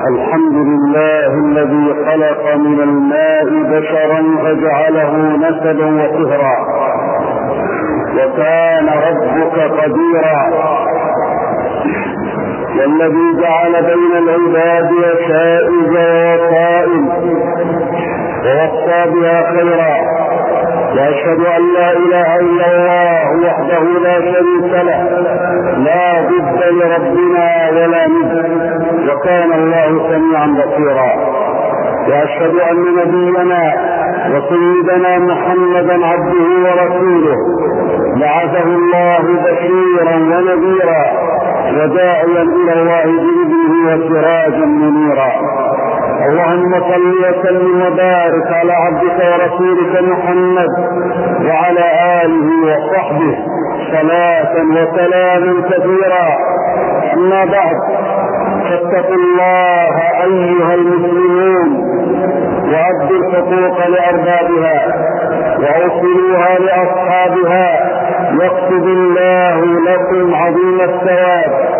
الحمد لله الذي خلق من الماء بشرا فجعله نسبا وطهرا، وكان ربك قديرا. والذي جعل بين العباد شائز ووسائل ووصى بها خيرا، واشهد ان لا اله الا الله وحده لا شريك له، لا ضد لربنا ولا ند، وكان الله سميعا بصيرا. واشهد ان نبينا وسيدنا محمدا عبده ورسوله، بعثه الله بشيرا ونذيرا وداعيا الى الله باذنه وسراجا منيرا. اللهم صل وسلم وبارك على عبدك ورسولك محمد وعلى آله وصحبه صلاة وسلاما كثيرا. أما بعد، فاتقوا الله أيها المسلمون، وأدوا الحقوق لأربابها وأوصلوها لأصحابها، يكتب الله لكم عظيم الثواب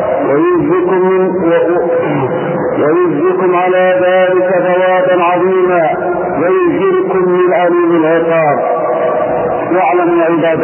ويجزكم على ذلك ثوابا عظيما ويجزكم من أليم العقاب. واعلموا عباد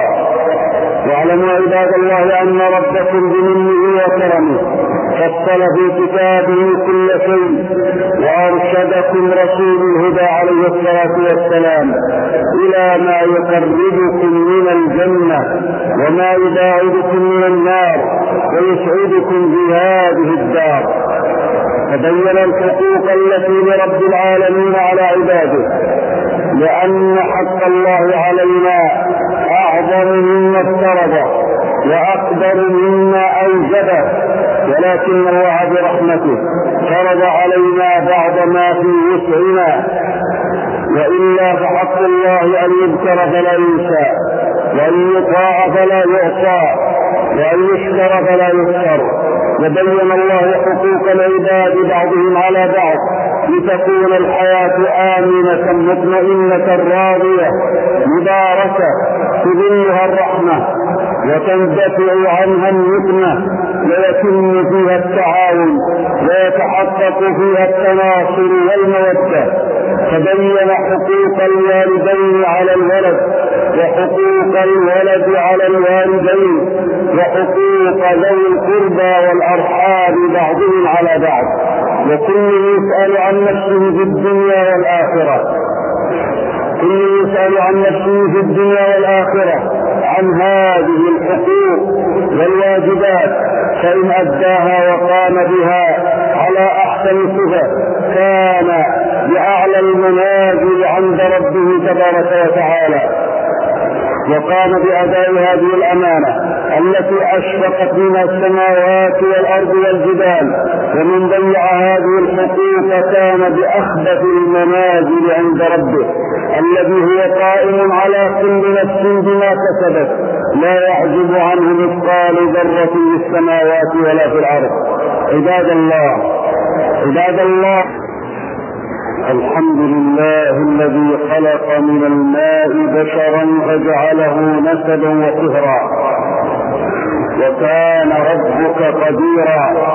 الله أن ربكم بمنه وكرمه فصل في كتابه كل شيء، وأرشدكم رسول الهدى عليه الصلاة والسلام إلى ما يقربكم من الجنة وما يباعدكم من النار ويسعدكم في هذه الدار. فبين الحقوق التي لرب العالمين على عباده، لأن حق الله علينا أعظم مما افترض وأقدر مما أوجبه، ولكن الله برحمته فرض علينا بعض ما في وسعنا، وإلا فحق الله أن يذكر فلا ينسى، وأن يطاع فلا يعصى، وأن يشكر فلا يشكر. وبين الله حقوق العباد بعضهم على بعض لتكون الحياة آمنة مطمئنة راضية مباركة تظلها الرحمة وتندفع عنها النقمة، ويتم فيها التعاون ويتحقق فيها التناصر والمودة. فبين حقوق الوالدين على الولد، وحقوق الولد على الوالدين، وحقوق ذوي القربى والأرحام بعضهم على بعض، وكل يسأل عن نفسه في الدنيا والآخرة عن هذه الحقوق والواجبات، فإن أداها وقام بها على أحسن صفة كان بأعلى المنازل عند ربه تبارك وتعالى، وقام بأداء هذه الأمانة التي أشرقت منها السماوات والأرض والجبال. ومن ضيع هذه الحقوق كان بأخبث المنازل عند ربه الذي هو قائم على كل نفس بما كسبت، لا يعجب عنه مثقال ذرة في السماوات ولا في الأرض. عباد الله، الحمد لله الذي خلق من الماء بشرا فجعله نسبا وطهرا، وكان ربك قديرا.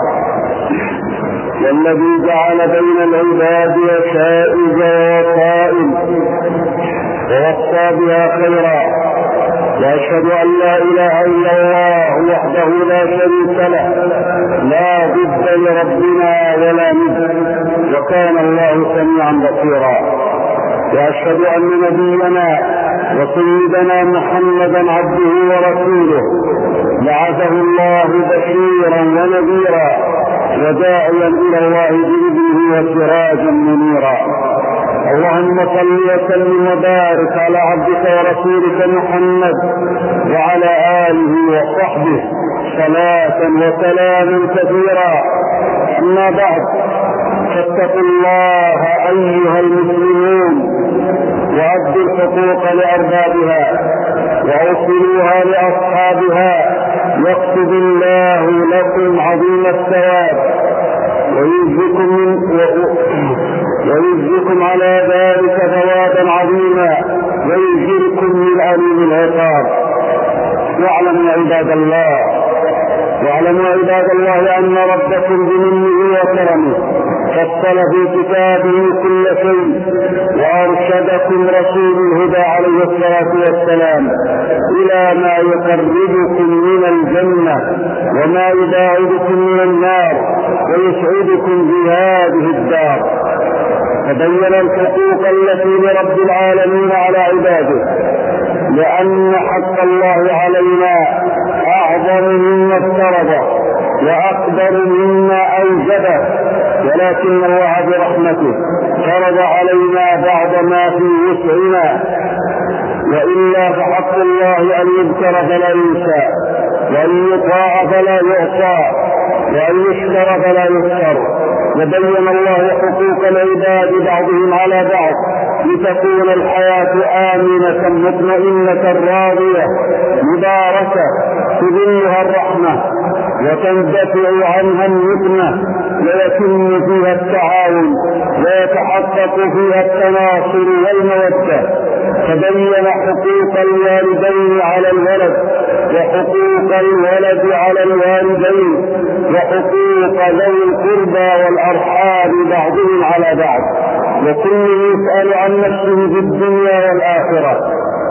والذي جعل بين العباد شائز ووسائل ووصى بها خيرا، واشهد ان لا اله الا الله وحده لا شريك له، لا ضد لربنا ولا ند، وكان الله سميعا بصيرا. واشهد ان نبينا وسيدنا محمدا عبده ورسوله، بعثه الله بشيرا ونذيرا وداعيا الى الله باذنه وسراجا منيرا. اللهم صل وسلم وبارك على عبدك ورسولك محمد وعلى آله وصحبه صلاة وسلاما كثيرا. أما بعد، فاتقوا الله أيها المسلمون، وأدوا الحقوق لأربابها وأوصلوها لأصحابها، يكتب الله لكم عظيم الثواب ويجزكم على ذلك ثوابا عظيما ويجزكم من أليم العقاب. واعلموا عباد واعلموا عباد الله أن ربكم بمنه وكرمه فصل في كتابه كل شيء وأرشدكم رسول الهدى عليه الصلاة والسلام إلى ما يقربكم من الجنة وما يباعدكم من النار ويسعدكم في هذه الدار. فبين الحقوق التي لرب العالمين على عباده، لأن حق الله علينا أعظم مما افترضه وأقدر مما أوجبه، ولكن الله برحمته فرض علينا بعض ما في وسعنا، وإلا فحق الله أن يذكر فلا ينسى، وأن يطاع فلا يعصى، وأن يشكر فلا يشكر. وبين الله حقوق العباد بعضهم على بعض لتكون الحياة آمنة مطمئنة راضية مباركة تظلها الرحمة وتندفع عنها النقمة ويتم فيها التعاون ويتحقق فيها التناصر والمودة. فبين حقوق الوالدين على الولد وحقوق الولد على الوالدين وحقوق ذوي القربى والأرحام بعضهم على بعض، وكل يسأل عن نفسه في الدنيا والآخرة،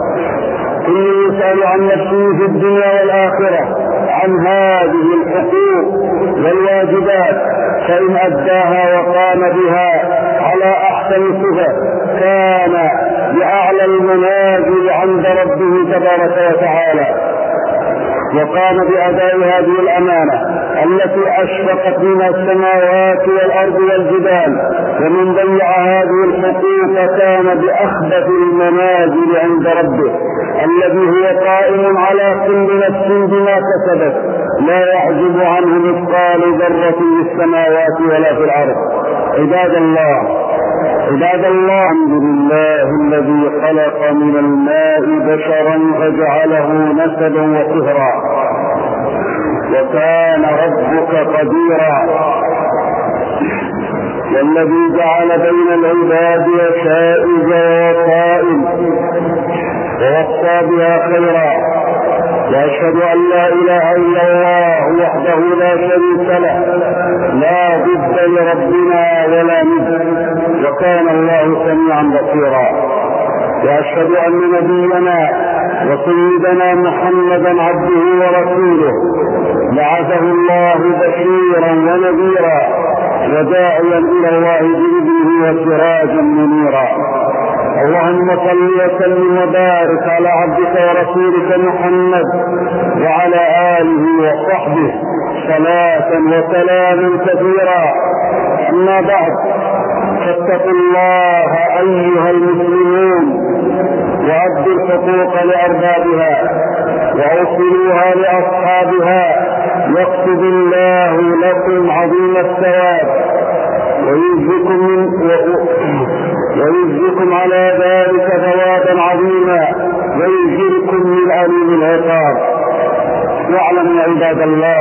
كل يسأل عن نفسه في الدنيا والآخرة عن هذه الحقوق والواجبات، فإن أداها وقام بها على أحسن صفة كان بأعلى المنازل عند ربه تبارك وتعالى، وقام بأداء هذه الأمانة التي أشرقت منها السماوات والأرض والجبال، ومن ضيع هذه الحقوق كان بأخبث المنازل عند ربه الذي هو قائم على كل نفس بما كسبت لا يعجب عنه مثقال ذرة في السماوات ولا في الأرض. عباد الله الحمد لله الذي خلق من الماء بشرا فجعله نسبا وصهرا، وكان ربك قديرا، والذي جعل بين العباد وشائز ووصائل ووصى بها خيرا، وأشهد أن لا إله إلا الله وحده لا شريك له لا ضد لربنا ولا ند، وكان الله سميعا بصيرا. وأشهد أن نبينا وسيدنا محمدا عبده ورسوله بعثه الله بشيرا ونذيرا وداعيا إلى الله بإذنه وسراجا منيرا. اللهم صل وسلم وبارك على عبدك ورسولك محمد وعلى آله وصحبه صلاة وسلام كثيرا. أما بعد، فاتقوا الله أيها المسلمون وأدوا الحقوق لأربابها وأوصلوها لأصحابها، يكتب الله لكم عظيم الثواب ويجزيكم على ذلك ثوابا عظيما ويجزيكم من أليم العقاب. واعلموا عباد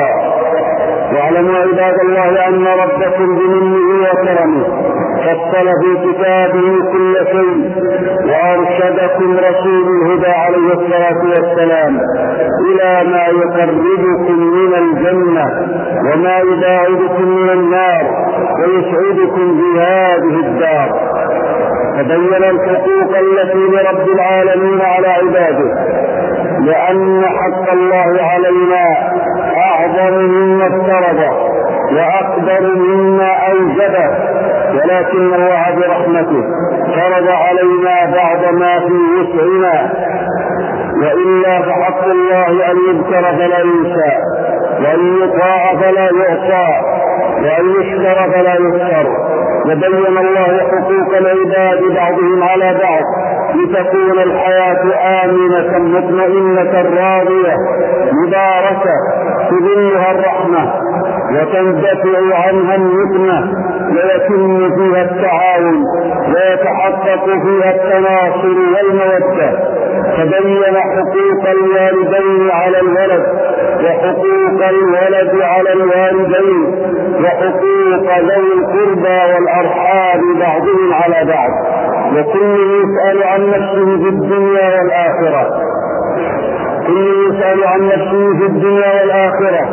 الله أن ربكم بمنه وكرمه فصل في كتابه كل شيء وأرشدكم رسول الهدى عليه الصلاة والسلام إلى ما يقربكم من الجنة وما يباعدكم من النار ويسعدكم في هذه الدار. فبين الحقوق التي لرب العالمين على عباده، لأن حق الله علينا أعظم مما افترضه وأقدر مما أوجبه، ولكن الله برحمته فرض علينا بعض ما في وسعنا، وإلا فحق الله أن يذكر فلا ينسى، وأن يطاع فلا يعصى، وأن يشكر فلا يشكر. وبين الله حقوق العباد بعضهم على بعض لتكون الحياة آمنة مطمئنة راضية مباركة تظلها الرحمة وتندفع عنها النقمة ويتم فيها التعاون ويتحقق فيها التناصر والمودة. فبين حقوق الوالدين على الولد وحقوق الولد على الوالدين وحقوق ذوي القربى والأرحام بعضهم على بعض، وكل يسأل عن نفسه في الدنيا والآخرة،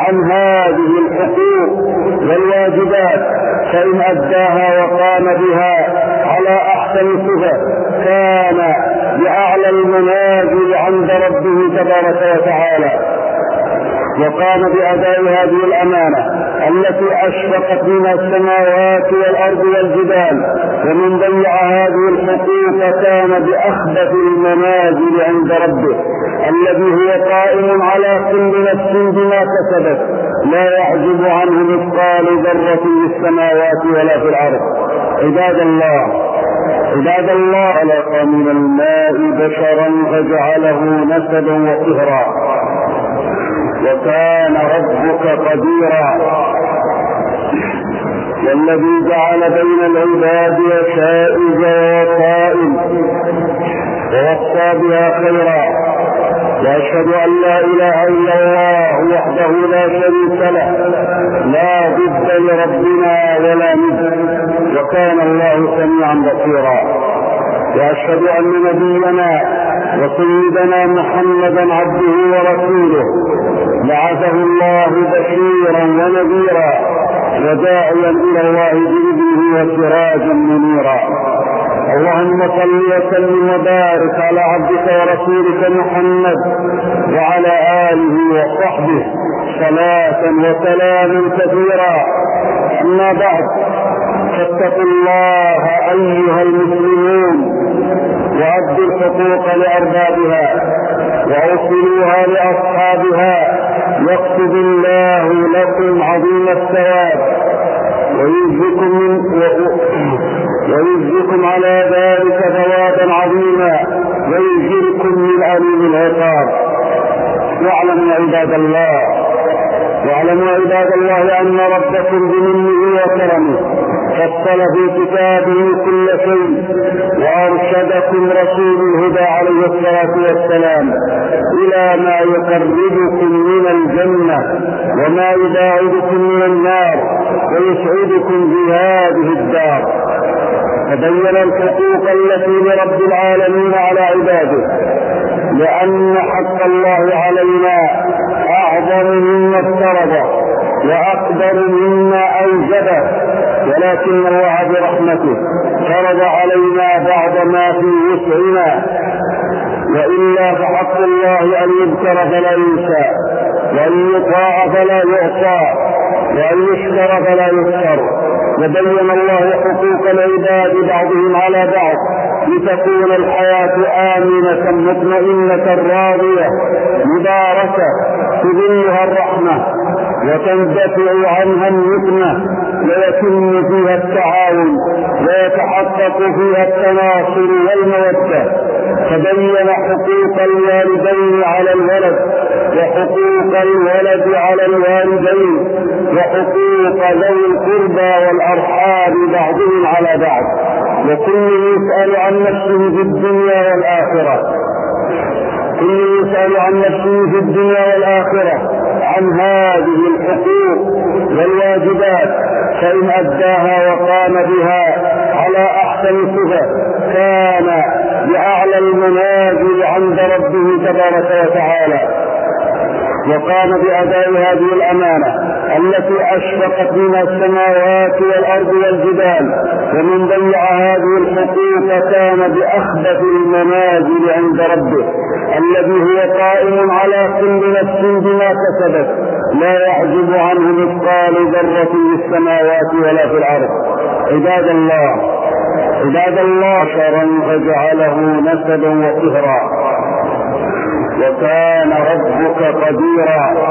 عن هذه الحقوق والواجبات، فإن أداها وقام بها على أحسن صفة كان بأعلى المنازل عند ربه تبارك وتعالى، وقام بأداء هذه الأمانة التي أشرقت منها السماوات والأرض والجبال، ومن ضيع هذه الحقوق كان بأخبث المنازل عند ربه الذي هو قائم على كل نفس بما كسبت، لا يعجب عنه مثقال ذرة في السماوات ولا في الأرض. عباد الله، خلق من الماء بشرا فجعله نسبا وصهرا، وكان ربك قديرا. والذي جعل بين العباد وشائج ووصائل ووصى بها خيرا، وأشهد أن لا إله إلا الله وحده لا شريك له، لا ضد لربنا ولا ند، وكان الله سميعا بصيرا. وأشهد أن نبينا وسيدنا محمدا عبده ورسوله بعثه الله بشيرا ونذيرا وداعيا إلى الله بإذنه وسراجا منيرا. اللهم صل وسلم وبارك على عبدك ورسولك محمد وعلى آله وصحبه صلاة وسلام كثيرا. أما بعد، فاتقوا الله أيها المسلمون، وأدوا الحقوق لأربابها وأوصلوها لأصحابها، يكتب الله لكم عظيم الثواب ويجزكم على ذلك ثوابا عظيما ويجزكم من أليم العقاب. واعلموا عباد الله أن ربكم بمنه وكرمه فصل في كتابه كل شيء، وأرشدكم رسول الهدى عليه الصلاة والسلام إلى ما يقربكم من الجنة وما يباعدكم من النار ويسعدكم في هذه الدار. فبين الحقوق التي لرب العالمين على عباده، لأن حق الله علينا أعظم مما افترض وأقدر مما أوجبه، ولكن الله برحمته فرض علينا بعض ما في وسعنا، وإلا فحق الله أن يذكر فلا ينسى، وأن يطاع فلا يعصى، وأن يشكر فلا يشكر. وبين الله حقوق العباد بعضهم على بعض لتكون الحياة آمنة مطمئنة راضية مباركة تظلها الرحمة وتندفع عنها النقمة ويتم فيها التعاون ويتحقق فيها التناصر والمودة. فبين حقوق الوالدين على الولد، وحقوق الولد على الوالدين، وحقوق ذوي القربى والأرحام بعضهم على بعض، وكل يسأل عن نفسه في الدنيا والآخرة عن هذه الحقوق والواجبات، فإن أداها وقام بها على أحسن صفة كان بأعلى المنازل عند ربه تبارك وتعالى، وقام بأداء هذه الأمانة التي أشرقت منها السماوات والأرض والجبال، ومن ضيع هذه الحقوق كان بأخبث المنازل عند ربه الذي هو قائم على كل نفس بما كسبت، لا يعجب عنه مثقال ذرة في السماوات ولا في الأرض. عباد الله، شرا فجعله نسبا وصهرا، وكان ربك قديرا.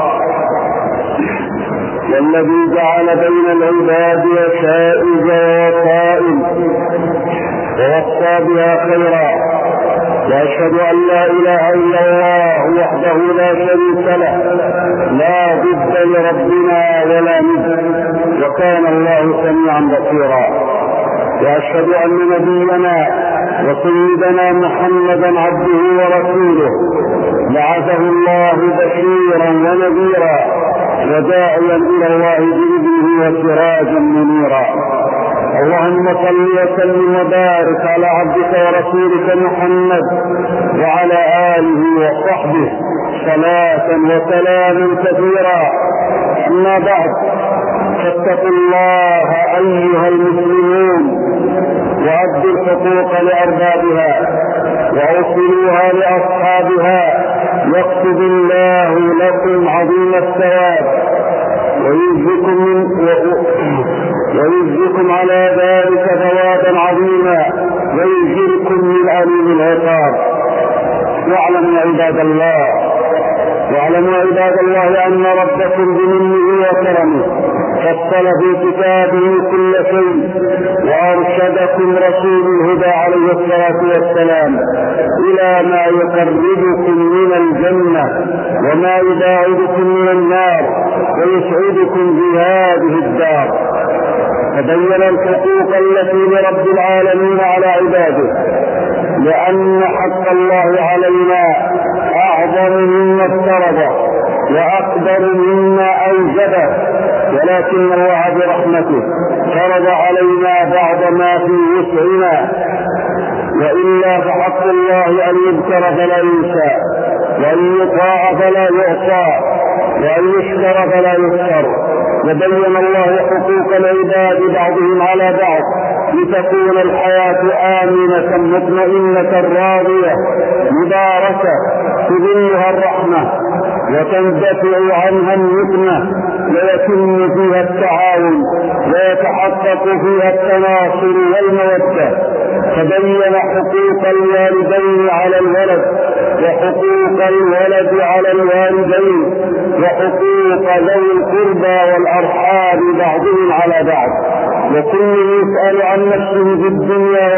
والذي جعل بين العباد وشائج ووصائل ووصى بها خيرا، وأشهد أن لا إله إلا الله وحده لا شريك له، لا ضد لربنا ولا ند، وكان الله سميعا بصيرا. وأشهد أن نبينا وسيدنا محمدا عبده ورسوله بعثه الله بشيرا ونذيرا وداعيا إلى الله بإذنه وسراجا منيرا. اللهم صل وسلم وبارك على عبدك ورسولك محمد وعلى آله وصحبه صلاة وسلاما كثيرا. أما بعد، فاتقوا الله أيها المسلمون وأدوا الحقوق لأربابها وأوصلوها لأصحابها، يكتب الله لكم عظيم الثواب ويجزكم على ذلك ثوابا عظيما ويجزكم من أليم العقاب. واعلموا عباد الله أن ربكم بمنه وكرمه فصل في كتابه كل شيء، وأرشدكم رسول الهدى عليه الصلاة والسلام إلى ما يقربكم من الجنة وما يباعدكم من النار ويسعدكم في هذه الدار. فبين الحقوق التي لرب العالمين على عباده، لأن حق الله علينا أعظم مما افترضه وأقدر مما أوجبه، ولكن الله برحمته فرض علينا بعض ما في وسعنا، وإلا فحق الله أن يذكر فلا ينسى، وأن يطاع فلا يعصى، وأن يشكر فلا يشكر. وبين الله حقوق العباد بعضهم على بعض لتكون الحياة آمنة مطمئنة راضية مباركة تظلها الرحمة وتندفع عنها النقمة ويتم فيها التعاون ويتحقق فيها التناصر والمودة. فبين حقوق الوالدين على الولد وحقوق الولد على الوالدين وحقوق ذوي القربى والأرحام بعضهم على بعض، وكل يسأل عن نفسه في الدنيا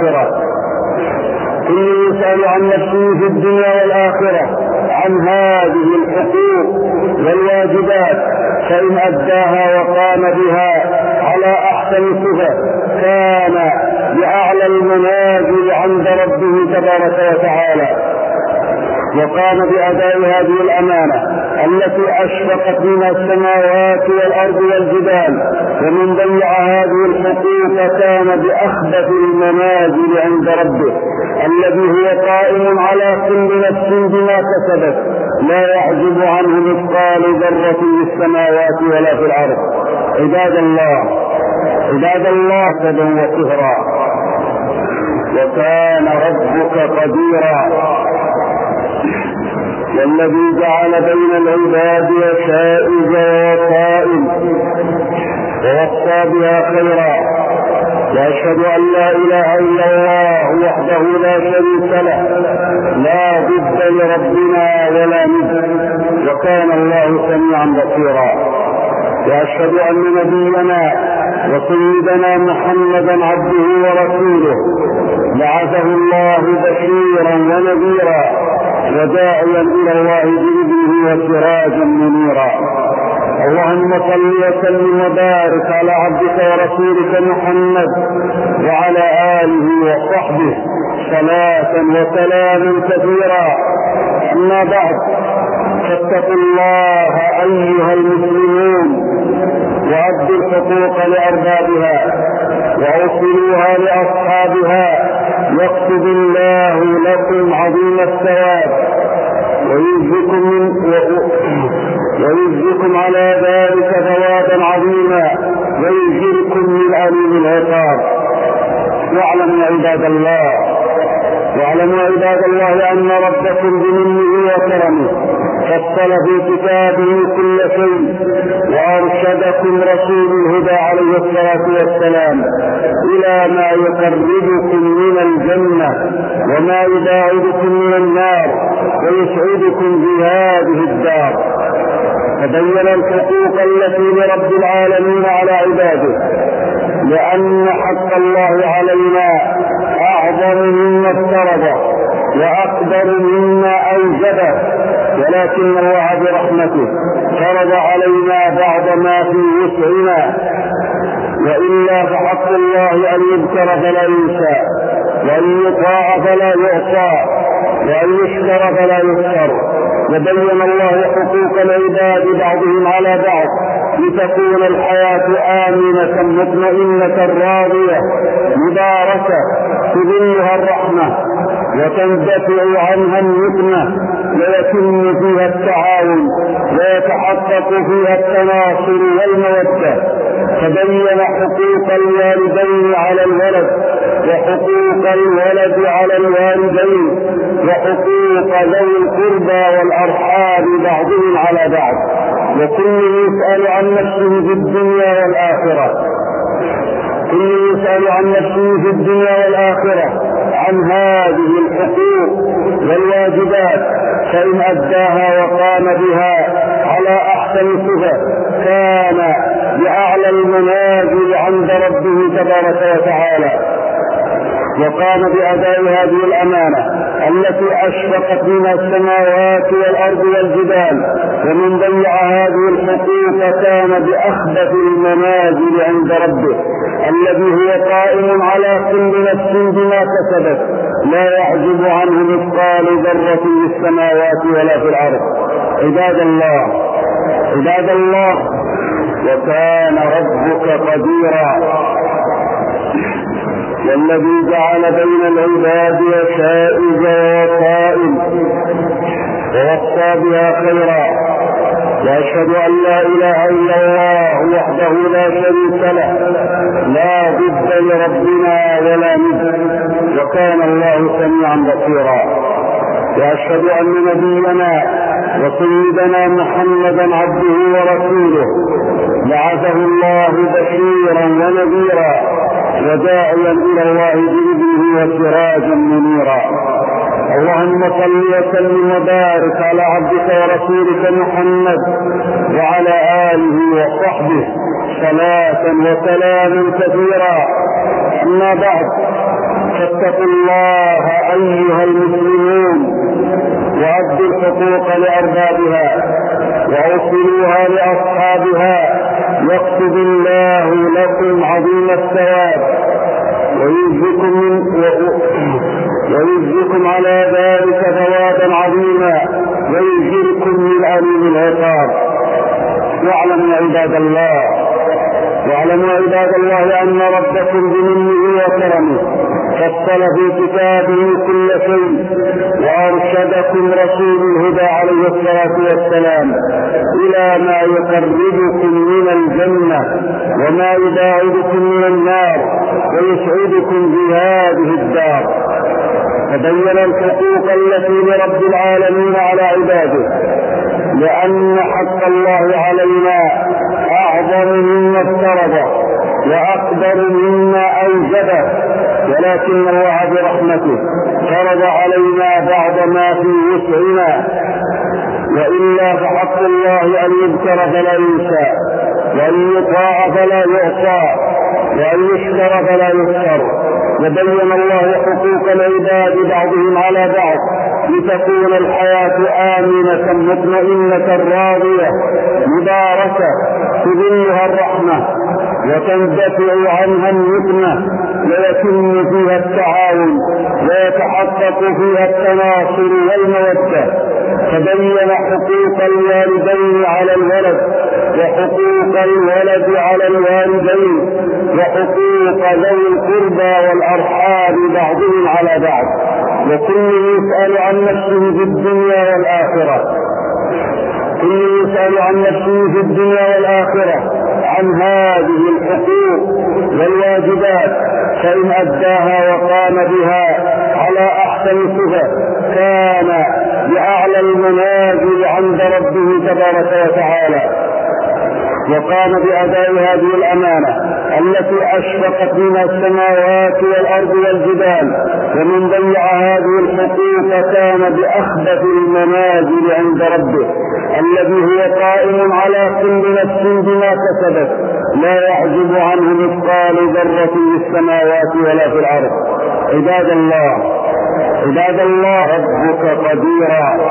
والآخرة عن هذه الحقوق والواجبات، فإن أداها وقام بها على أحسن صفة كان بأعلى المنازل عند ربه تبارك وتعالى، وقام بأداء هذه الأمانة التي أشرقت منها السماوات والأرض والجبال. ومن ضيع هذه الحقوق كان بأخبث المنازل عند ربه الذي هو قائم على كل نفس بما كسبت، لا يعجب عنه مثقال ذرة في السماوات ولا في الأرض. عباد الله سدا وصهرا، وكان ربك قديرا. والذي جعل بين العباد وشائج ووصائل ووصى بها خيرا، وأشهد أن لا إله إلا الله وحده لا شريك له لا ضد لربنا ولا ند، وكان الله سميعا بصيرا. وأشهد أن نبينا وسيدنا محمدا عبده ورسوله بعثه الله بشيرا ونذيرا وداعيا إلى الله بإذنه وسراجا منيرا. اللهم صل وسلم وبارك على عبدك ورسولك محمد وعلى آله وصحبه صلاة وسلاما كثيرا. أما بعد، فاتقوا الله أيها المسلمون وأدوا الحقوق لأربابها وأوصلوها لأصحابها، يكتب الله لكم عظيم الثواب ويجزكم على ذلك ثوابا عظيما ويجزكم من أليم العقاب. واعلموا عباد الله أن ربكم بمنه وكرمه فصل في كتابه كل شيء، وأرشدكم رسول الهدى عليه الصلاة والسلام إلى ما يقربكم من الجنة وما يباعدكم من النار ويسعدكم في هذه الدار. فبين الحقوق التي لرب العالمين على عباده، لأن حق الله علينا أعظم مما افترضه وأقدر مما أوجبه، ولكن الله برحمته فرض علينا بعض ما في وسعنا، وإلا فحق الله أن يذكر فلا ينسى، وأن يطاع فلا يعصى، وأن يشكر فلا يشكر. وبين الله حقوق العباد بعضهم على بعض لتكون الحياة آمنة مطمئنة راضية مباركة تظلها الرحمة وتندفع عنها النقمة ويتم فيها التعاون ويتحقق فيها التناصر والمودة. تبين حقوق الوالدين على الولد وحقوق الولد على الوالدين وحقوق ذوي القربى والأرحام بعضهم على بعض، وكل يسأل عن نفسه في الدنيا والآخرة. كل يسأل عن نفسه في الدنيا والآخرة عن هذه الحقوق والواجبات، فإن أداها وقام بها على أحسن صفة كان بأعلى المنازل عند ربه تبارك وتعالى، وقام بأداء هذه الأمانة التي أشرقت منها السماوات والأرض والجبال، ومن ضيع هذه الحقوق كان بأخبث المنازل عند ربه الذي هو قائم على كل نفس بما كسبت لا يعجب عنه مثقال ذرة في السماوات ولا في الأرض. عباد الله، وكان ربك قديرا. والذي جعل بين العباد وشائج ووصائل ووصى بها خيرا، وأشهد أن لا إله إلا الله وحده لا شريك له لا ضد لربنا ولا ند، وكان الله سميعا بصيرا. وأشهد أن نبينا وسيدنا محمدا عبده ورسوله بعثه الله بشيرا ونذيرا وداعيا إلى الله بإذنه وسراجا منيرا. اللهم صل وسلم وبارك على عبدك ورسولك محمد وعلى آله وصحبه صلاة وسلام كثيرا. أما بعد، فاتقوا الله أيها المسلمون وأدوا الحقوق لأربابها وأوصلوها لأصحابها، يكتب الله لكم عظيم الثواب ويجزكم على ذلك ثوابا عظيما ويجزكم من أليم العقاب. واعلموا عباد الله أن ربكم بمنه وكرمه فصل في كتابه كل شيء، وأرشدكم رسول الهدى عليه الصلاة والسلام إلى ما يقربكم من الجنة وما يباعدكم من النار ويسعدكم في هذه الدار. فبين الحقوق التي لرب العالمين على عباده، لأن حق الله علينا أعظم مما افترضه وأقدر مما أوجبه، ولكن الله برحمته فرض علينا بعض ما في وسعنا، وإلا فحق الله أن يذكر فلا ينسى، وأن يطاع فلا يعصى، وأن يشكر فلا يشكر. وبين الله حقوق العباد بعضهم على بعض لتكون الحياة آمنة مطمئنة راضية مباركة تظلها الرحمة وتندفع عنها النقمة ويتم فيها التعاون ويتحقق فيها التناصر والمودة. تبين حقوق الوالدين على الولد وحقوق الولد على الوالدين وحقوق ذوي القربى والأرحام بعضهم على بعض، وكل يسأل عن نفسه في الدنيا والآخرة. عن هذه الحقوق والواجبات، فإن أداها وقام بها على أحسن صفة كان بأعلى المنازل عند ربه تبارك وتعالى، وقام بأداء هذه الأمانة التي أشرقت منها السماوات والأرض والجبال، ومن ضيع هذه الحقوق كان بأخبث المنازل عند ربه الذي هو قائم على كل نفس بما كسبت لا يعجب عنه مثقال ذرة في السماوات ولا في الأرض. عباد الله، ربك قديرا.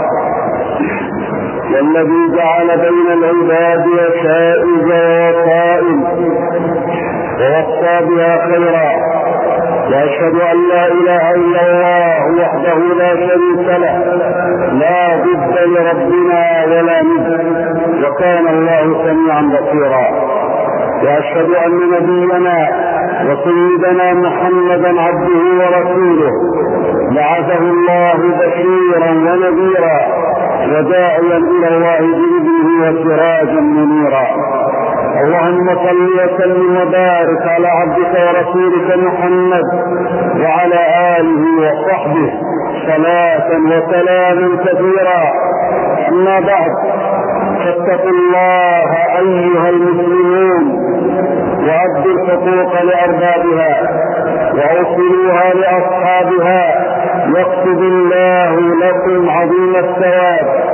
والذي جعل بين العباد وشائج ووصائل ووصى بها خيرا، وأشهد أن لا إله إلا الله وحده لا شريك له لا ضد لربنا ولا ند، وكان الله سميعا بصيرا. وأشهد أن نبينا وسيدنا محمدا عبده ورسوله بعثه الله بشيرا ونذيرا وداعيا إلى الله بإذنه وسراجا منيرا. اللهم صل وسلم وبارك على عبدك ورسولك محمد وعلى آله وصحبه صلاة وسلاما كثيرا. أما بعد، فاتقوا الله أيها المسلمون وأدوا الحقوق لأربابها وأوصلوها لأصحابها، يكتب الله لكم عظيم الثواب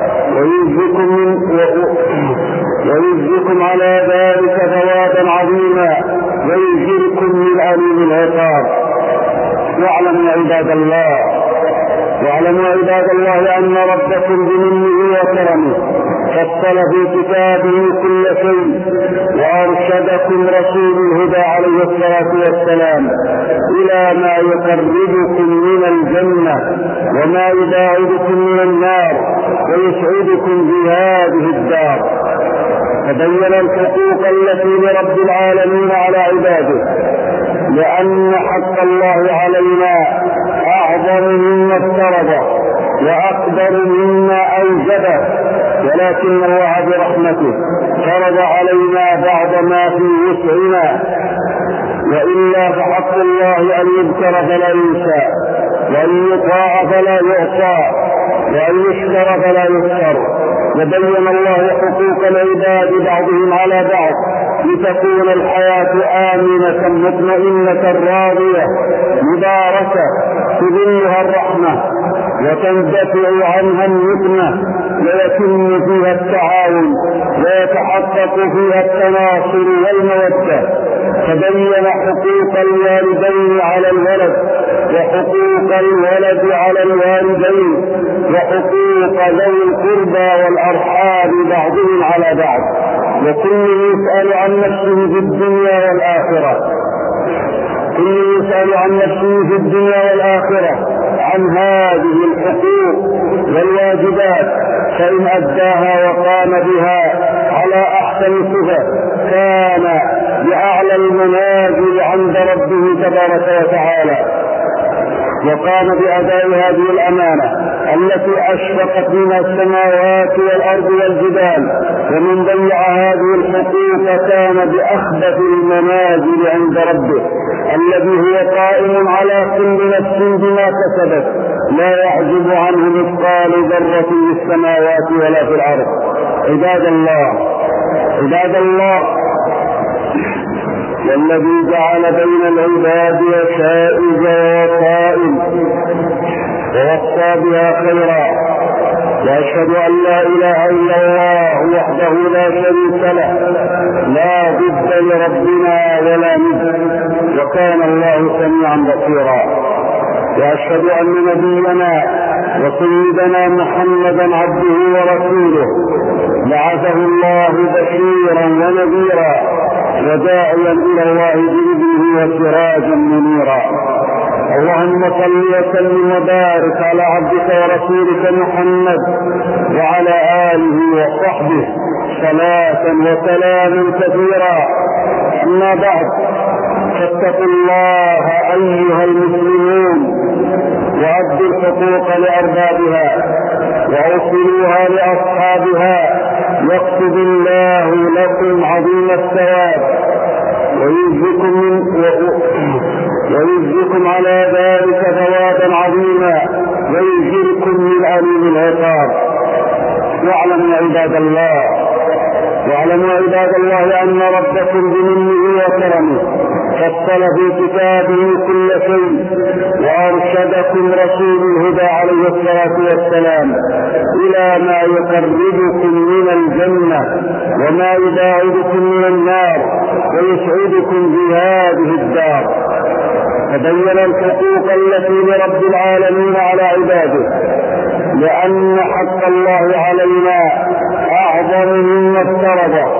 ويجزكم على ذلك ثوابا عظيما ويجركم من أليم العقاب. واعلموا عباد الله أن ربكم بمنه وكرمه فصل في كتابه كل شيء، وأرشدكم رسول الهدى عليه الصلاة والسلام إلى ما يقربكم من الجنة وما يباعدكم من النار ويسعدكم في هذه الدار. فبين الحقوق التي لرب العالمين على عباده، لأن حق الله علينا أعظم مما افترض وأقدر مما أوجبه، ولكن الله برحمته فرض علينا بعض ما في وسعنا، وإلا فحق الله أن يذكر فلا ينسى، وأن يطاع فلا يعصى، وأن يشكر فلا يشكر. وبين الله حقوق العباد بعضهم على بعض لتكون الحياة آمنة مطمئنة راضية مباركة تظلها الرحمة وتندفع عنها النقمة ويتم فيها التعاون ويتحقق فيها التناصر والمودة. فبين حقوق الوالدين على الولد وحقوق الولد على الوالدين وحقوق ذوي القربى والأرحام بعضهم على بعض، وكل يسأل عن نفسه في الدنيا والآخرة عن هذه الحقوق والواجبات، فإن أداها وقام بها على أحسن صفة كان بأعلى المنازل عند ربه تبارك وتعالى، وقام بأداء هذه الأمانة التي أشرقت منها السماوات والأرض والجبال. ومن ضيع هذه الحقوق كان بأخبث المنازل عند ربه الذي هو قائم على كل نفس بما كسبت، لا يعجب عنه مثقال ذرة في السماوات ولا في الأرض. عباد الله، والذي جعل بين العباد وشائج ووصائل ووصى بها خيرا. وأشهد أن لا إله إلا الله وحده لا شريك له لا ضد لربنا ولا ند، وكان الله سميعا بصيرا. وأشهد أن نبينا وسيدنا محمدا عبده ورسوله بعثه الله بشيرا ونذيرا وداعيا إلى الله بإذنه وسراجا منيرا. اللهم صل وسلم وبارك على عبدك ورسولك محمد وعلى آله وصحبه صلاة وسلاما كثيرا. أما بعد، فاتقوا الله أيها المسلمون وأدوا الحقوق لأربابها وأوصلوها لأصحابها، يكتب الله لكم عظيم الثواب ويجزكم على ذلك ثوابا عظيما ويجركم من أليم العقاب. واعلموا عباد الله أن ربكم بمنه وكرمه فصل في كتابه كل شيء، وأرشدكم رسول الهدى عليه الصلاة والسلام إلى ما يقربكم من الجنة وما يباعدكم من النار ويسعدكم في هذه الدار. فبين الحقوق التي لرب العالمين على عباده، لأن حق الله علينا أعظم مما افترض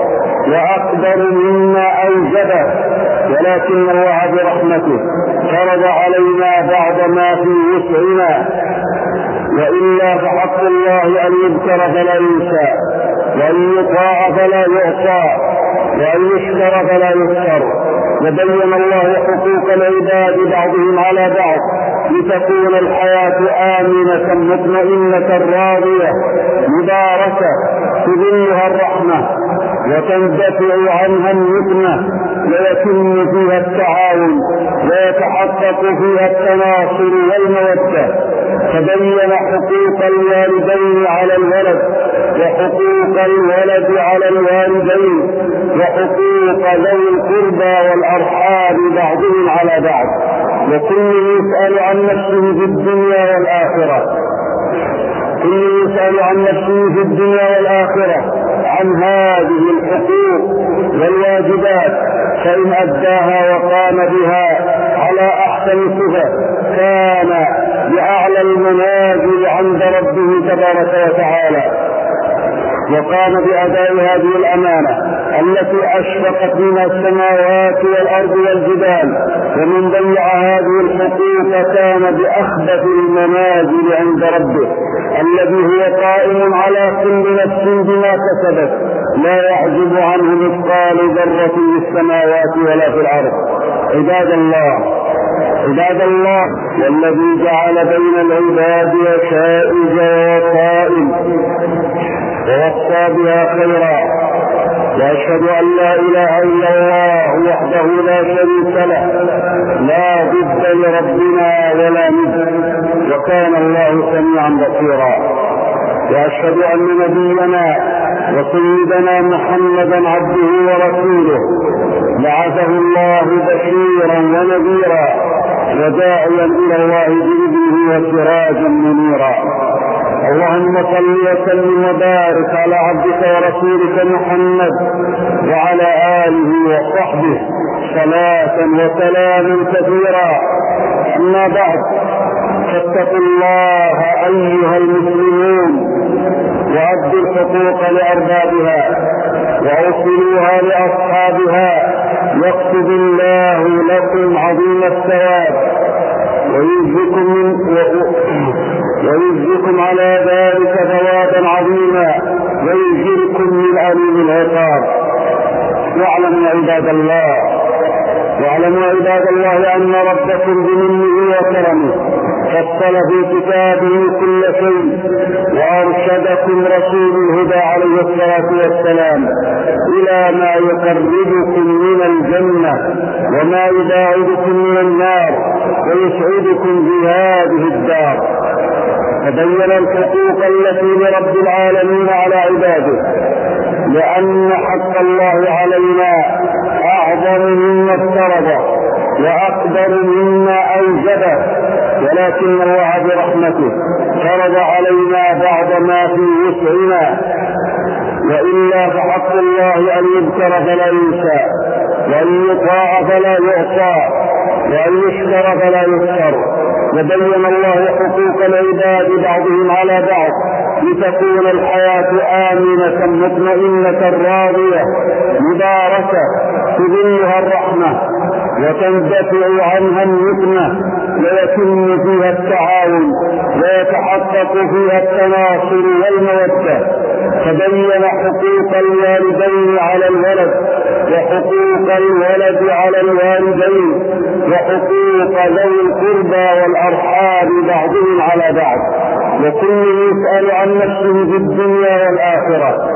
وأقدر مما أوجبه، ولكن الله برحمته فرض علينا بعض ما في وسعنا، وإلا فحق الله أن يذكر فلا ينسى، وأن يطاع فلا يعصى، وأن يشكر فلا يذكر. وبين الله حقوق العباد بعضهم على بعض لتكون الحياة آمنة مطمئنة راضية مباركة تظلها الرحمة وتندفع عنها النقمة، ويتم فيها التعاون ويتحقق فيها التناصر والمودة. فبين حقوق الوالدين على الولد، وحقوق الولد على الوالدين، وحقوق ذوي القربى والأرحام بعضهم على بعض، وكل يسأل عن نفسه في الدنيا والآخرة، كل يسأل عن نفسه في الدنيا والآخرة عن هذه الحقوق والواجبات، فإن أداها وقام بها على أحسن صفة كان بأعلى المنازل عند ربه تبارك وتعالى، وقام بأداء هذه الأمانة التي أشرقت منها السماوات والأرض والجبال، ومن ضيع هذه الحقوق كان بأخبث المنازل عند ربه الذي هو قائم على كل نفس بما كسبت، لا يعجب عنه مثقال ذرة في السماوات ولا في الأرض. عباد الله، والذي جعل بين العباد وشائج وقائم ووصى بها خيرا، وأشهد أن لا إله إلا الله وحده لا شريك له، لا ضد لربنا ولا ند، وكان الله سميعا بصيرا. وأشهد أن نبينا وسيدنا محمدا عبده ورسوله بعثه الله بشيرا ونذيرا وداعيا إلى الله بإذنه وسراجا منيرا. اللهم صل وسلم وبارك على عبدك ورسولك محمد وعلى آله وصحبه صلاة وسلاما كثيرا. أما بعد، فاتقوا الله أيها المسلمون، وأدوا الحقوق لأربابها وأوصلوها لأصحابها، يكتب الله لكم عظيم الثواب ويجزيكم على ذلك ثوابا عظيما ويجزيكم من أليم العقاب. واعلموا عباد الله أن ربكم بمنه وكرمه فصل في كتابه كل شيء، وأرشدكم رسول الهدى عليه الصلاة والسلام إلى ما يقربكم من الجنة وما يباعدكم من النار ويسعدكم في هذه الدار. فبين الحقوق التي لرب العالمين على عباده، لأن حق الله علينا أعظم مما افترضه وأقدر مما أوجبه، ولكن الله برحمته فرض علينا بعض ما في وسعنا، وإلا فحق الله أن يذكر فلا ينسى، وأن يطاع فلا يعصى، وأن يشكر فلا يذكر. وبين الله حقوق العباد بعضهم على بعض لتكون الحياة آمنة مطمئنة راضية مباركة تظلها الرحمة وتندفع عنها النقمة، ويتم فيها التعاون ويتحقق فيها التناصر والمودة. فبين حقوق الوالدين على الولد، وحقوق الولد على الوالدين، وحقوق ذوي القربى والأرحام بعضهم على بعض، وكل يسأل عن نفسه في الدنيا والآخرة،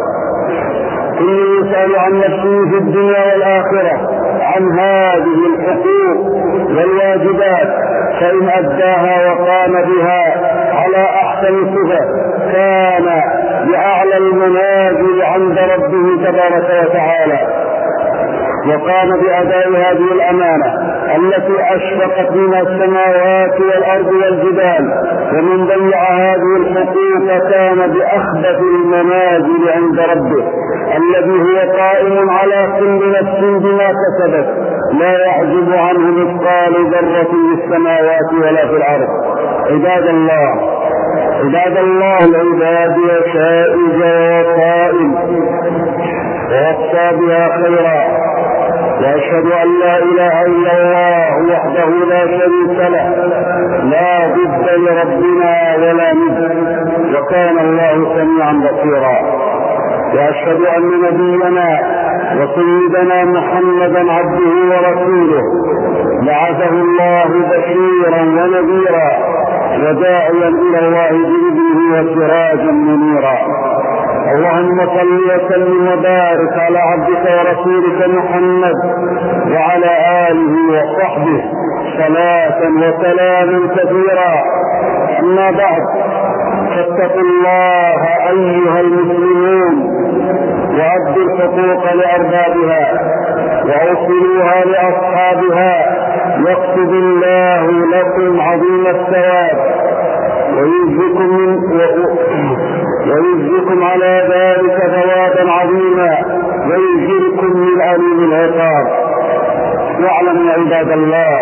عن هذه الحقوق والواجبات، فإن أداها وقام بها على أحسن صفة كان بأعلى المنازل عند ربه تبارك وتعالى، وقام بأداء هذه الأمانة التي أشرقت منها السماوات والأرض والجبال، ومن ضيع هذه الحقوق كان بأخبث المنازل عند ربه الذي هو قائم على كل نفس بما كسبت، لا يعجب عنه مثقال ذرة في السماوات ولا في الأرض. عباد الله، العباد وشائج وقائم ووصى بها خيرا، وأشهد أن لا إله إلا الله وحده لا شريك له لا ضد لربنا ولا ند، وكان الله سميعا بصيرا. وأشهد أن نبينا وسيدنا محمدا عبده ورسوله بعثه الله بشيرا ونذيرا وداعيا إلى الله بإذنه وسراجا منيرا. اللهم صل وسلم وبارك على عبدك ورسولك محمد وعلى آله وصحبه صلاة وسلاما كثيرا. أما بعد، فاتقوا الله أيها المسلمون وأدوا الحقوق لأربابها وأوصلوها لأصحابها، يكتب الله لكم عظيم الثواب ويجزكم على ذلك ثوابا عظيما ويجزكم من أليم العقاب. واعلموا عباد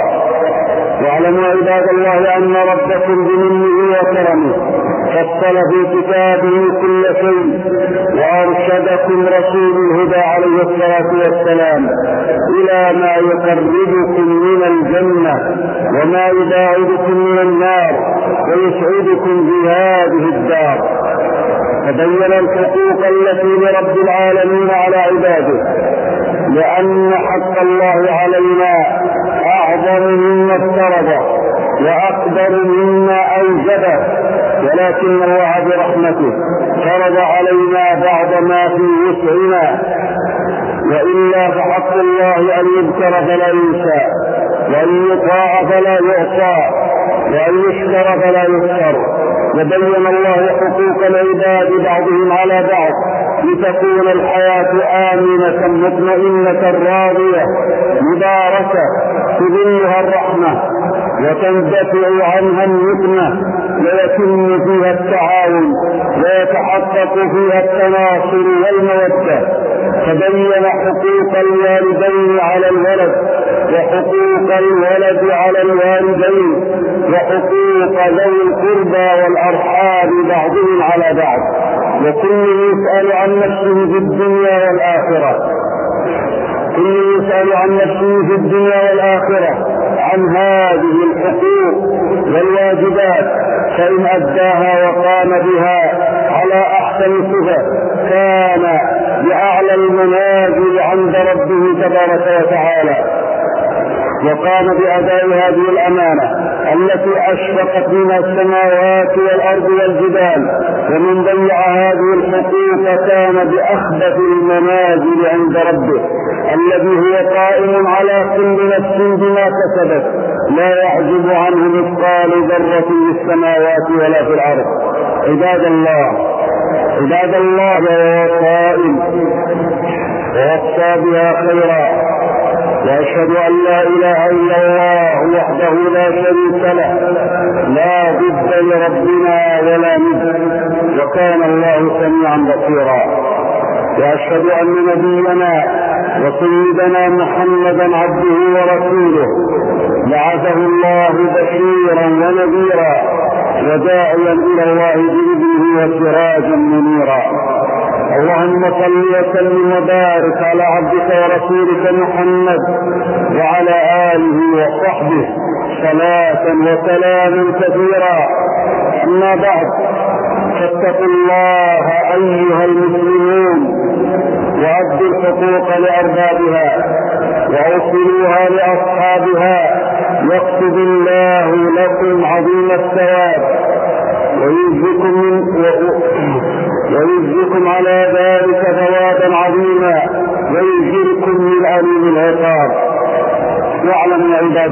الله أن ربكم بمنه وكرمه فصل في كتابه كل شيء، وأرشدكم رسول الهدى عليه الصلاة والسلام إلى ما يقربكم من الجنة وما يباعدكم من النار ويسعدكم في هذه الدار. فبين الحقوق التي لرب العالمين على عباده، لأن حق الله علينا أعظم مما افترض وأقدر مما أوجبه، ولكن الله برحمته فرض علينا بعض ما في وسعنا، وإلا فحق الله أن يذكر فلا ينسى، وأن يطاع فلا يعصى، وأن يشكر فلا يذكر. وبين الله حقوق العباد بعضهم على بعض لتكون الحياة آمنة مطمئنة راضية مباركة تظلها الرحمة وتندفع عنها النقمة ويتم فيها التعاون ويتحقق فيها التناصر والمودة. فبين حقوق الوالدين على الولد وحقوق الولد على الوالدين وحقوق ذوي القربى والأرحام بعضهم على بعض، وكل يسأل عن نفسه في الدنيا والآخرة عن هذه الحقوق والواجبات، فإن أداها وقام بها على أحسن صفة كان بأعلى المنازل عند ربه تبارك وتعالى، وقام بأداء هذه الأمانة التي أشرقت منها السماوات والأرض والجبال، ومن ضيع هذه الحقوق كان بأخبث المنازل عند ربه الذي هو قائم على كل نفس بما كسبت لا يعجب عنه مثقال ذرة في السماوات ولا في الأرض. عباد الله ووصى بها خيرا، وأشهد أن لا إله إلا الله وحده لا شريك له لا ضد لربنا ولا ند، وكان الله سميعا بصيرا. وأشهد أن نبينا وسيدنا محمدا عبده ورسوله بعثه الله بشيرا ونذيرا وداعيا إلى الله بإذنه وسراجا منيرا. اللهم صل وسلم وبارك على عبدك ورسولك محمد وعلى آله وصحبه صلاة وسلاما كثيرا. أما بعد، فاتقوا الله أيها المسلمون وأدوا الحقوق لأربابها وأوصلوها لأصحابها، يكتب الله لكم عظيم الثواب ويجزكم على ذلك ثوابا عظيما ويجزكم من أليم العقاب. واعلموا عباد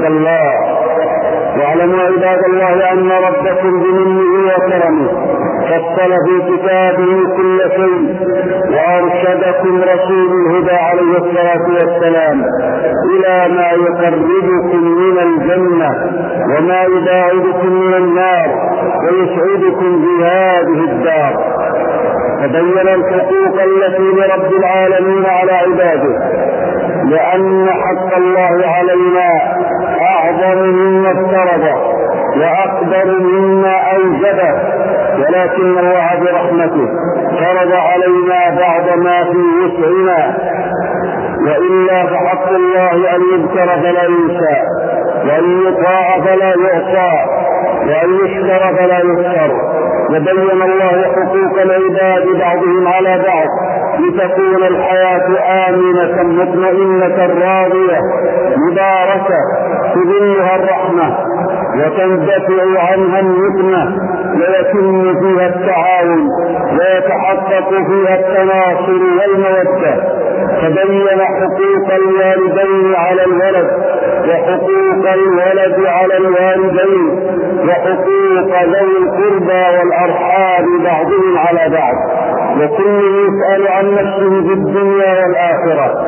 الله أن ربكم بمنه وكرمه فصل في كتابه كل شيء، وأرشدكم رسول الهدى عليه الصلاة والسلام إلى ما يقربكم من الجنة وما يباعدكم من النار ويسعدكم في هذه الدار. فبين الحقوق التي لرب العالمين على عباده، لأن حق الله علينا أعظم مما افترض وأقدر مما أوجبه، ولكن الله برحمته فرض علينا بعض ما في وسعنا، وإلا فحق الله أن يذكر فلا ينسى، وأن يطاع فلا يعصى، وأن يشكر فلا يشكر. وبين الله حقوق العباد بعضهم على بعض لتكون الحياة آمنة مطمئنة راضية مباركة تظلها الرحمة وتندفع عنها النقمة، ويتم فيها التعاون ويتحقق فيها التناصر والمودة. فبين حقوق الوالدين على الولد، وحقوق الولد على الوالدين، وحقوق ذوي القربى والأرحام بعضهم على بعض، وكل يسأل عن نفسه في الدنيا والآخرة،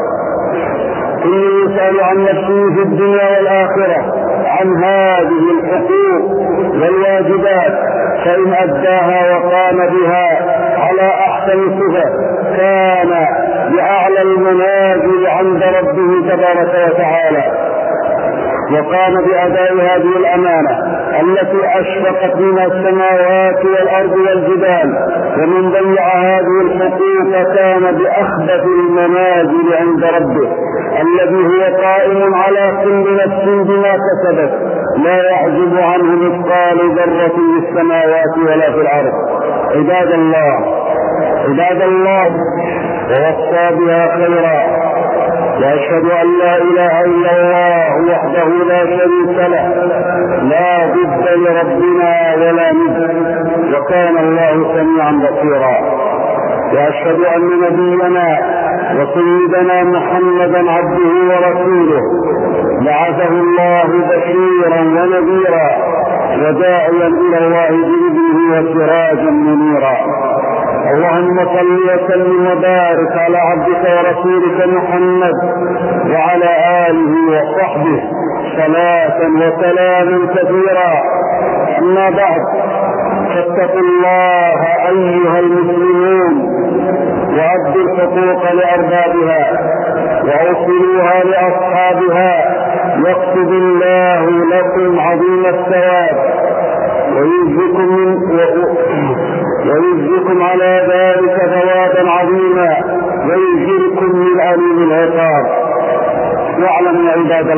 كل يسأل عن نفسه في الدنيا والآخرة عن هذه الحقوق والواجبات، فإن أداها وقام بها على أحسن صفة كان بأعلى المنازل عند ربه تبارك وتعالى، وقام بأداء هذه الأمانة التي أشرقت منها السماوات والأرض والجبال، ومن ضيع هذه الحقوق كان بأخبث المنازل عند ربه الذي هو قائم على كل نفس بما كسبت، لا يعجب عنه مثقال ذرة في السماوات ولا في الأرض. عباد الله، ووصى بها خيرا، وأشهد أن لا إله إلا الله وحده لا شريك له، لا ضد لربنا ولا ند، وكان الله سميعا بصيرا. وأشهد أن نبينا وسيدنا محمدا عبده ورسوله بعثه الله بشيرا ونذيرا وداعيا إلى الله بإذنه وسراجا منيرا. اللهم صل وسلم وبارك على عبدك ورسولك محمد وعلى آله وصحبه صلاة وسلاما كثيرا. أما بعد، فاتقوا الله أيها المسلمون، وأدوا الحقوق لأربابها وأوصلوها لأصحابها، يكتب الله لكم عظيم الثواب ويجزيكم على ذلك ثوابا عظيما ويجزيكم من أليم العقاب. واعلموا عباد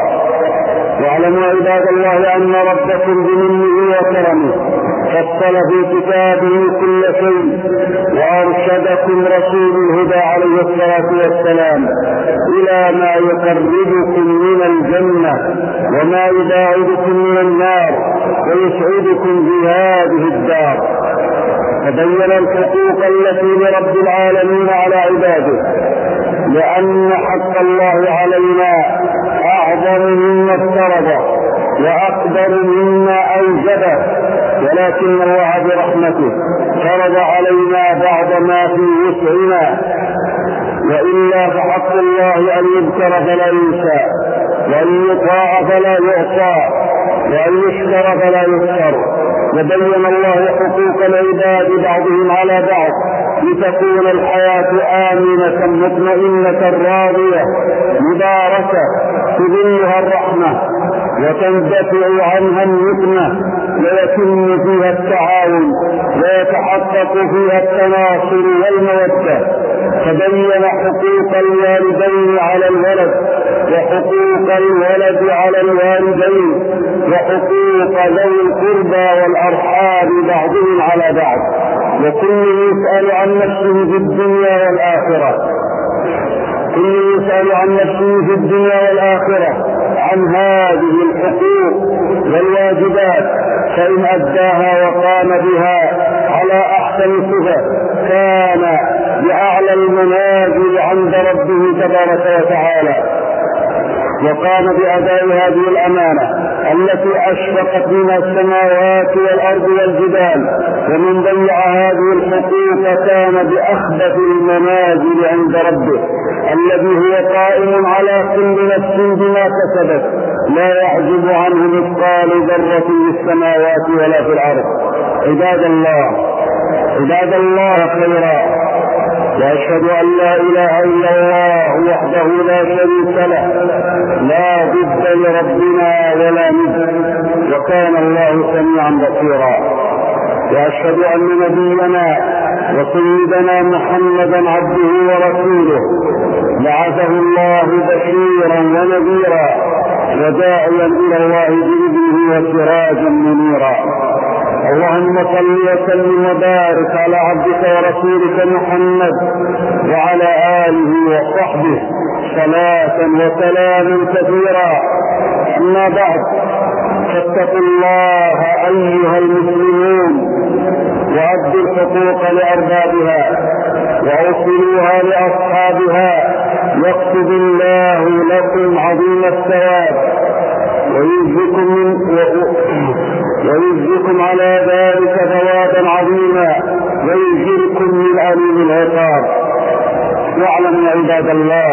الله أن ربكم بمنه وكرمه فصل في كتابه كل شيء، وأرشدكم رسول الهدى عليه الصلاة والسلام إلى ما يقربكم من الجنة وما يباعدكم من النار ويسعدكم في هذه الدار. فبين الحقوق التي لرب العالمين على عباده، لأن حق الله علينا أعظم مما افترض وأقدر مما أوجبه، ولكن الله برحمته فرض علينا بعض ما في وسعنا، وإلا فحق الله أن يذكر فلا ينسى، وأن يطاع فلا يعصى، وأن يشكر فلا يشكر. وبين الله حقوق العباد بعضهم على بعض لتكون الحياة آمنة مطمئنة راضية مباركة تظلها الرحمة وتندفع عنها النقمة، ويتم فيها التعاون ويتحقق فيها التناصر والمودة. فبين حقوق الوالدين على الولد، وحقوق الولد على الوالدين، وحقوق ذوي القربى والأرحام بعضهم على بعض، وكل يسأل عن نفسه في الدنيا والآخرة، عن هذه الحقوق والواجبات، فإن أداها وقام بها على أحسن صفة كان بأعلى المنازل عند ربه تبارك وتعالى، وقام بأداء هذه الأمانة التي أشرقت منها السماوات والأرض والجبال، ومن ضيع هذه الحقوق كان بأخبث المنازل عند ربه الذي هو قائم على كل نفس بما كسبت، لا يعجب عنه مثقال ذرة في السماوات ولا في الأرض. عباد الله خيرا، وأشهد أن لا إله إلا الله وحده لا شريك له، لا ضد لربنا ولا ند، وكان الله سميعا بصيرا. وأشهد أن نبينا وسيدنا محمدا عبده ورسوله بعثه الله بشيرا ونذيرا وداعيا إلى الله بإذنه وسراجا منيرا. اللهم صل وسلم وبارك على عبدك ورسولك محمد وعلى آله وصحبه صلاة وسلاما كثيرا. أما بعد، فاتقوا الله أيها المسلمون وأدوا الحقوق لأربابها وأوصلوها لأصحابها، يكتب الله لكم عظيم الثواب ويجزيكم على ذلك ثوابا عظيما ويجزيكم من أليم العقاب. واعلموا عباد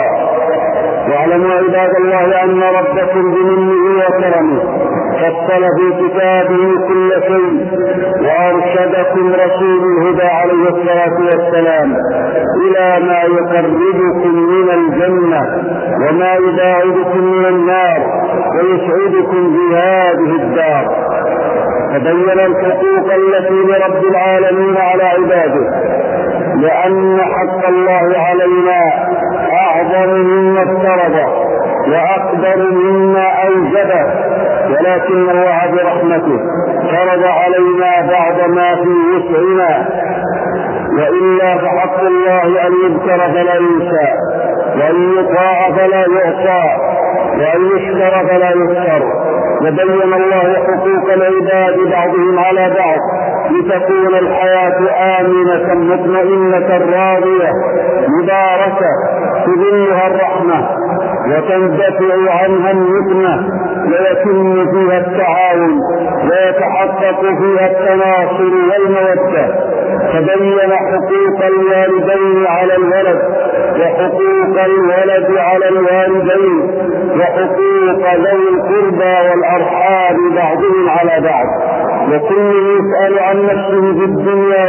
الله أن ربكم بمنه وكرمه فصل في كتابه كل شيء وأرشدكم رسول الهدى عليه الصلاة والسلام إلى ما يقربكم من الجنة وما يباعدكم من النار ويسعدكم في هذه الدار. فبين الحقوق التي لرب العالمين على عباده، لأن حق الله علينا أعظم مما افترضه وأقدر مما أوجبه، ولكن الله برحمته فرض علينا بعض ما في وسعنا، وإلا فحق الله أن يذكر فلا ينسى، وأن يطاع فلا يعصى، وأن يشكر فلا يذكر. وبين الله حقوق العباد بعضهم على بعض لتكون الحياة آمنة مطمئنة راضية مباركة تظلها الرحمة وتندفع عنها النقمة ويتم فيها التعاون ويتحقق فيها التناصر والمودة. فبين حقوق الوالدين على الولد وحقوق الولد على الوالدين وحقوق ذوي القربى والأرحام بعضهم على بعض، وكل يسأل عن نفسه في الدنيا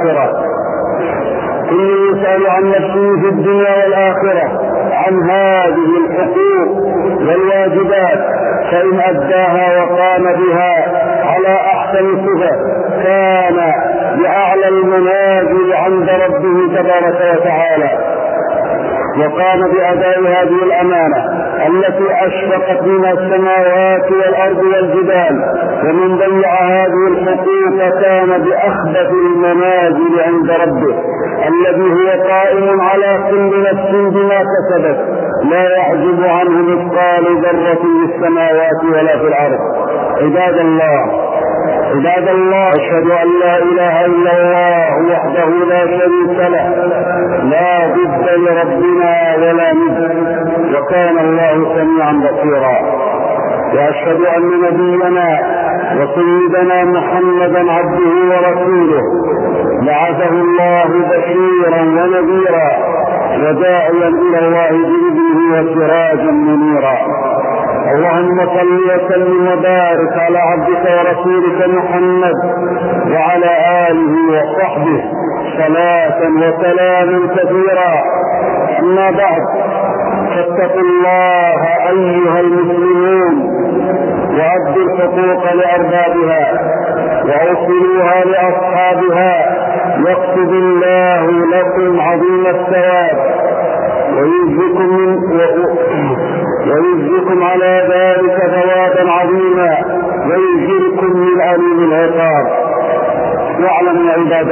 والآخرة عن هذه الحقوق والواجبات، فإن أداها وقام بها على أحسن صفة كان بأعلى المنازل عند ربه تبارك وتعالى، وقام بأداء هذه الأمانة التي أشرقت منها السماوات والأرض والجبال. ومن ضيع هذه الحقوق كان بأخبث المنازل عند ربه الذي هو قائم على كل نفس بما كسبت، لا يعجب عنه مثقال ذرة في السماوات ولا في الأرض. عباد الله، أشهد أن لا إله إلا الله وحده لا شريك له، لا ضد لربنا ولا ند، وكان الله سميعا بصيرا. وأشهد أن نبينا وسيدنا محمدا عبده ورسوله بعثه الله بشيرا ونذيرا وداعيا إلى الله بإذنه وسراجا منيرا. اللهم صل وسلم وبارك على عبدك ورسولك محمد وعلى آله وصحبه صلاة وسلاما كثيرا. أما بعد، فاتقوا الله أيها المسلمون وأدوا الحقوق لأربابها وأوصلوها لأصحابها، يكتب الله لكم عظيم الثواب ويجزيكم على ذلك ثوابا عظيما ويجزيكم من أليم العقاب. واعلموا عباد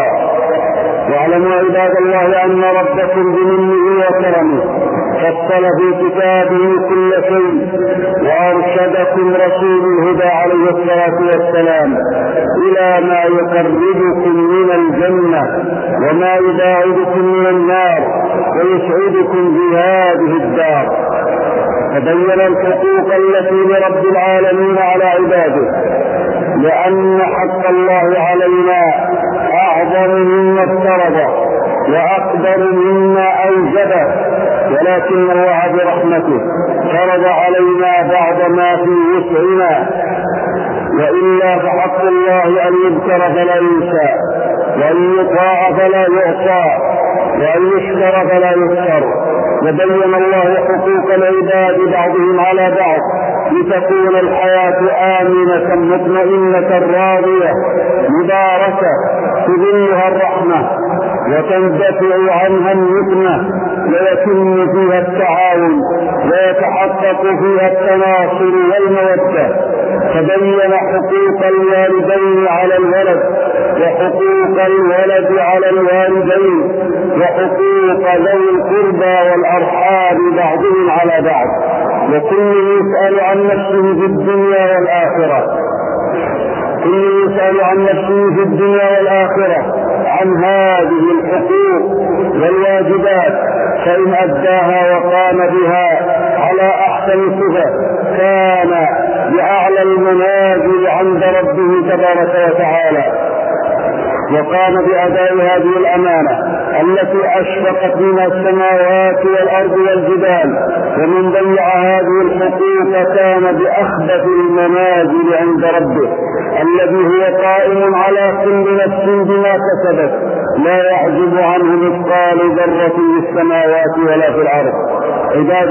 الله أن ربكم بمنه وكرمه فصل في كتابه كل شيء وأرشدكم رسول الهدى عليه الصلاة والسلام إلى ما يقربكم من الجنة وما يباعدكم من النار ويسعدكم في هذه الدار. فبين الحقوق التي لرب العالمين على عباده، لأن حق الله علينا أعظم مما افترضه وأقدر مما أوجبه، ولكن الله برحمته فرض علينا بعض ما في وسعنا، وإلا فحق الله أن يذكر فلا ينسى، وأن يطاع فلا يعصى، وأن يشكر فلا يذكر. وبين الله حقوق العباد بعضهم على بعض لتكون الحياة آمنة مطمئنة راضية مباركة تظلها الرحمة وتندفع عنها النقمة ويتم فيها التعاون ويتحقق فيها التناصر والمودة. فبين حقوق الوالدين على الولد وحقوق الولد على الوالدين وحقوق ذوي القربى والأرحام بعضهم على بعض، وكل يسأل عن نفسه في الدنيا والآخرة عن هذه الحقوق والواجبات، فإن أداها وقام بها على أحسن صفة كان بأعلى المنازل عند ربه تبارك وتعالى، وقام بأداء هذه الأمانة التي أشرقت منها السماوات والأرض والجبال، ومن ضيع هذه الحقوق كان بأخبث المنازل عند ربه الذي هو قائم على كل نفس بما كسبت لا يعجب عنه مثقال ذرة في السماوات ولا في الأرض. عباد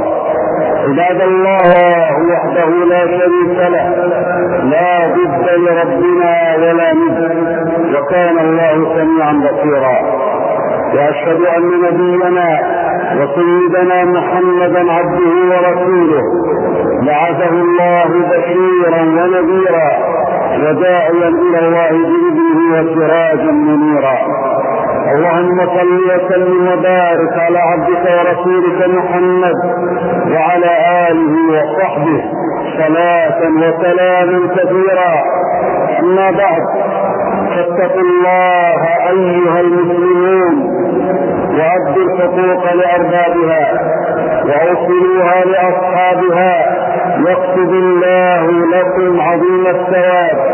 الله وحده لا شريك له، لا ضد لربنا ولا ند، وكان الله سميعا بصيرا. وأشهد أن نبينا وسيدنا محمدا عبده ورسوله بعثه الله بشيرا ونذيرا وداعيا إلى الله بإذنه وسراجا منيرا. اللهم صل وسلم وبارك على عبدك ورسولك محمد وعلى آله وصحبه صلاة وسلاما كثيرا. أما بعد، فاتقوا الله أيها المسلمون وأدوا الحقوق لأربابها وأوصلوها لأصحابها، يكتب الله لكم عظيم الثواب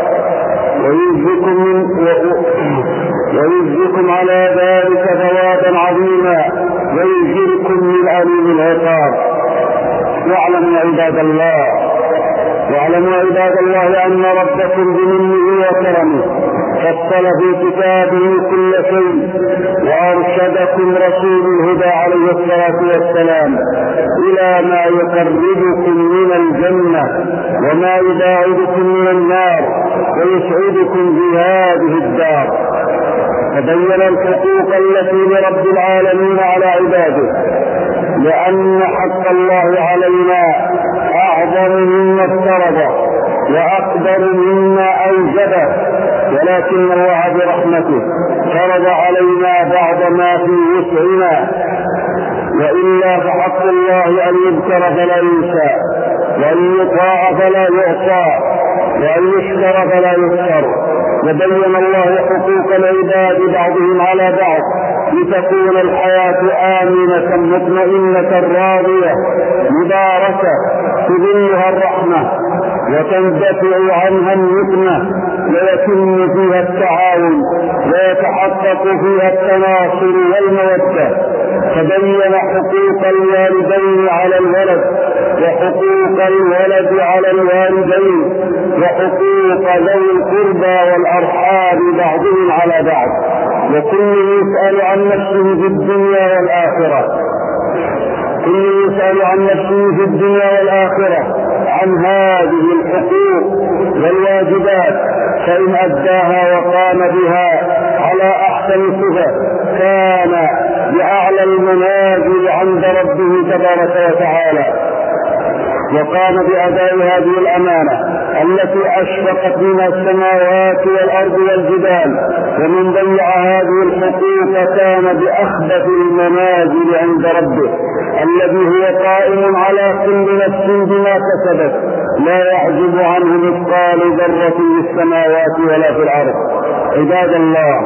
ويجزكم على ذلك ثوابا عظيما ويجركم من أليم العقاب. واعلموا عباد الله أن ربكم بمنه وكرمه فصل في كتابه كل شيء، وأرشدكم رسول الهدى عليه الصلاة والسلام إلى ما يقربكم من الجنة وما يباعدكم من النار ويسعدكم في هذه الدار. فبين الحقوق التي لرب العالمين على عباده، لأن حق الله علينا أعظم مما افترض وأقدر مما أوجبه، ولكن الله برحمته فرض علينا بعض ما في وسعنا، وإلا فحق الله أن يذكر فلا ينسى، وأن يطاع فلا يعصى، وأن يشكر فلا يشكر. وبين الله حقوق العباد بعضهم على بعض لتكون الحياة آمنة مطمئنة راضية مباركة تظلها الرحمة وتندفع عنها النقمة ويتم فيها التعاون ويتحقق فيها التناصر والمودة. فبين حقوق الوالدين على الولد وحقوق الولد على الوالدين وحقوق ذوي القربى والأرحام بعضهم على بعض، وكل يسأل عن نفسه في الدنيا والآخرة عن هذه الحقوق والواجبات، فإن أداها وقام بها على أحسن صفة كان بأعلى المنازل عند ربه تبارك وتعالى، وقام بأداء هذه الأمانة التي أشرقت منها السماوات والأرض والجبال، ومن ضيع هذه الحقوق كان بأخبث المنازل عند ربه الذي هو قائم على كل نفس بما كسبت لا يعجب عنه مثقال ذرة في السماوات ولا في الأرض. عباد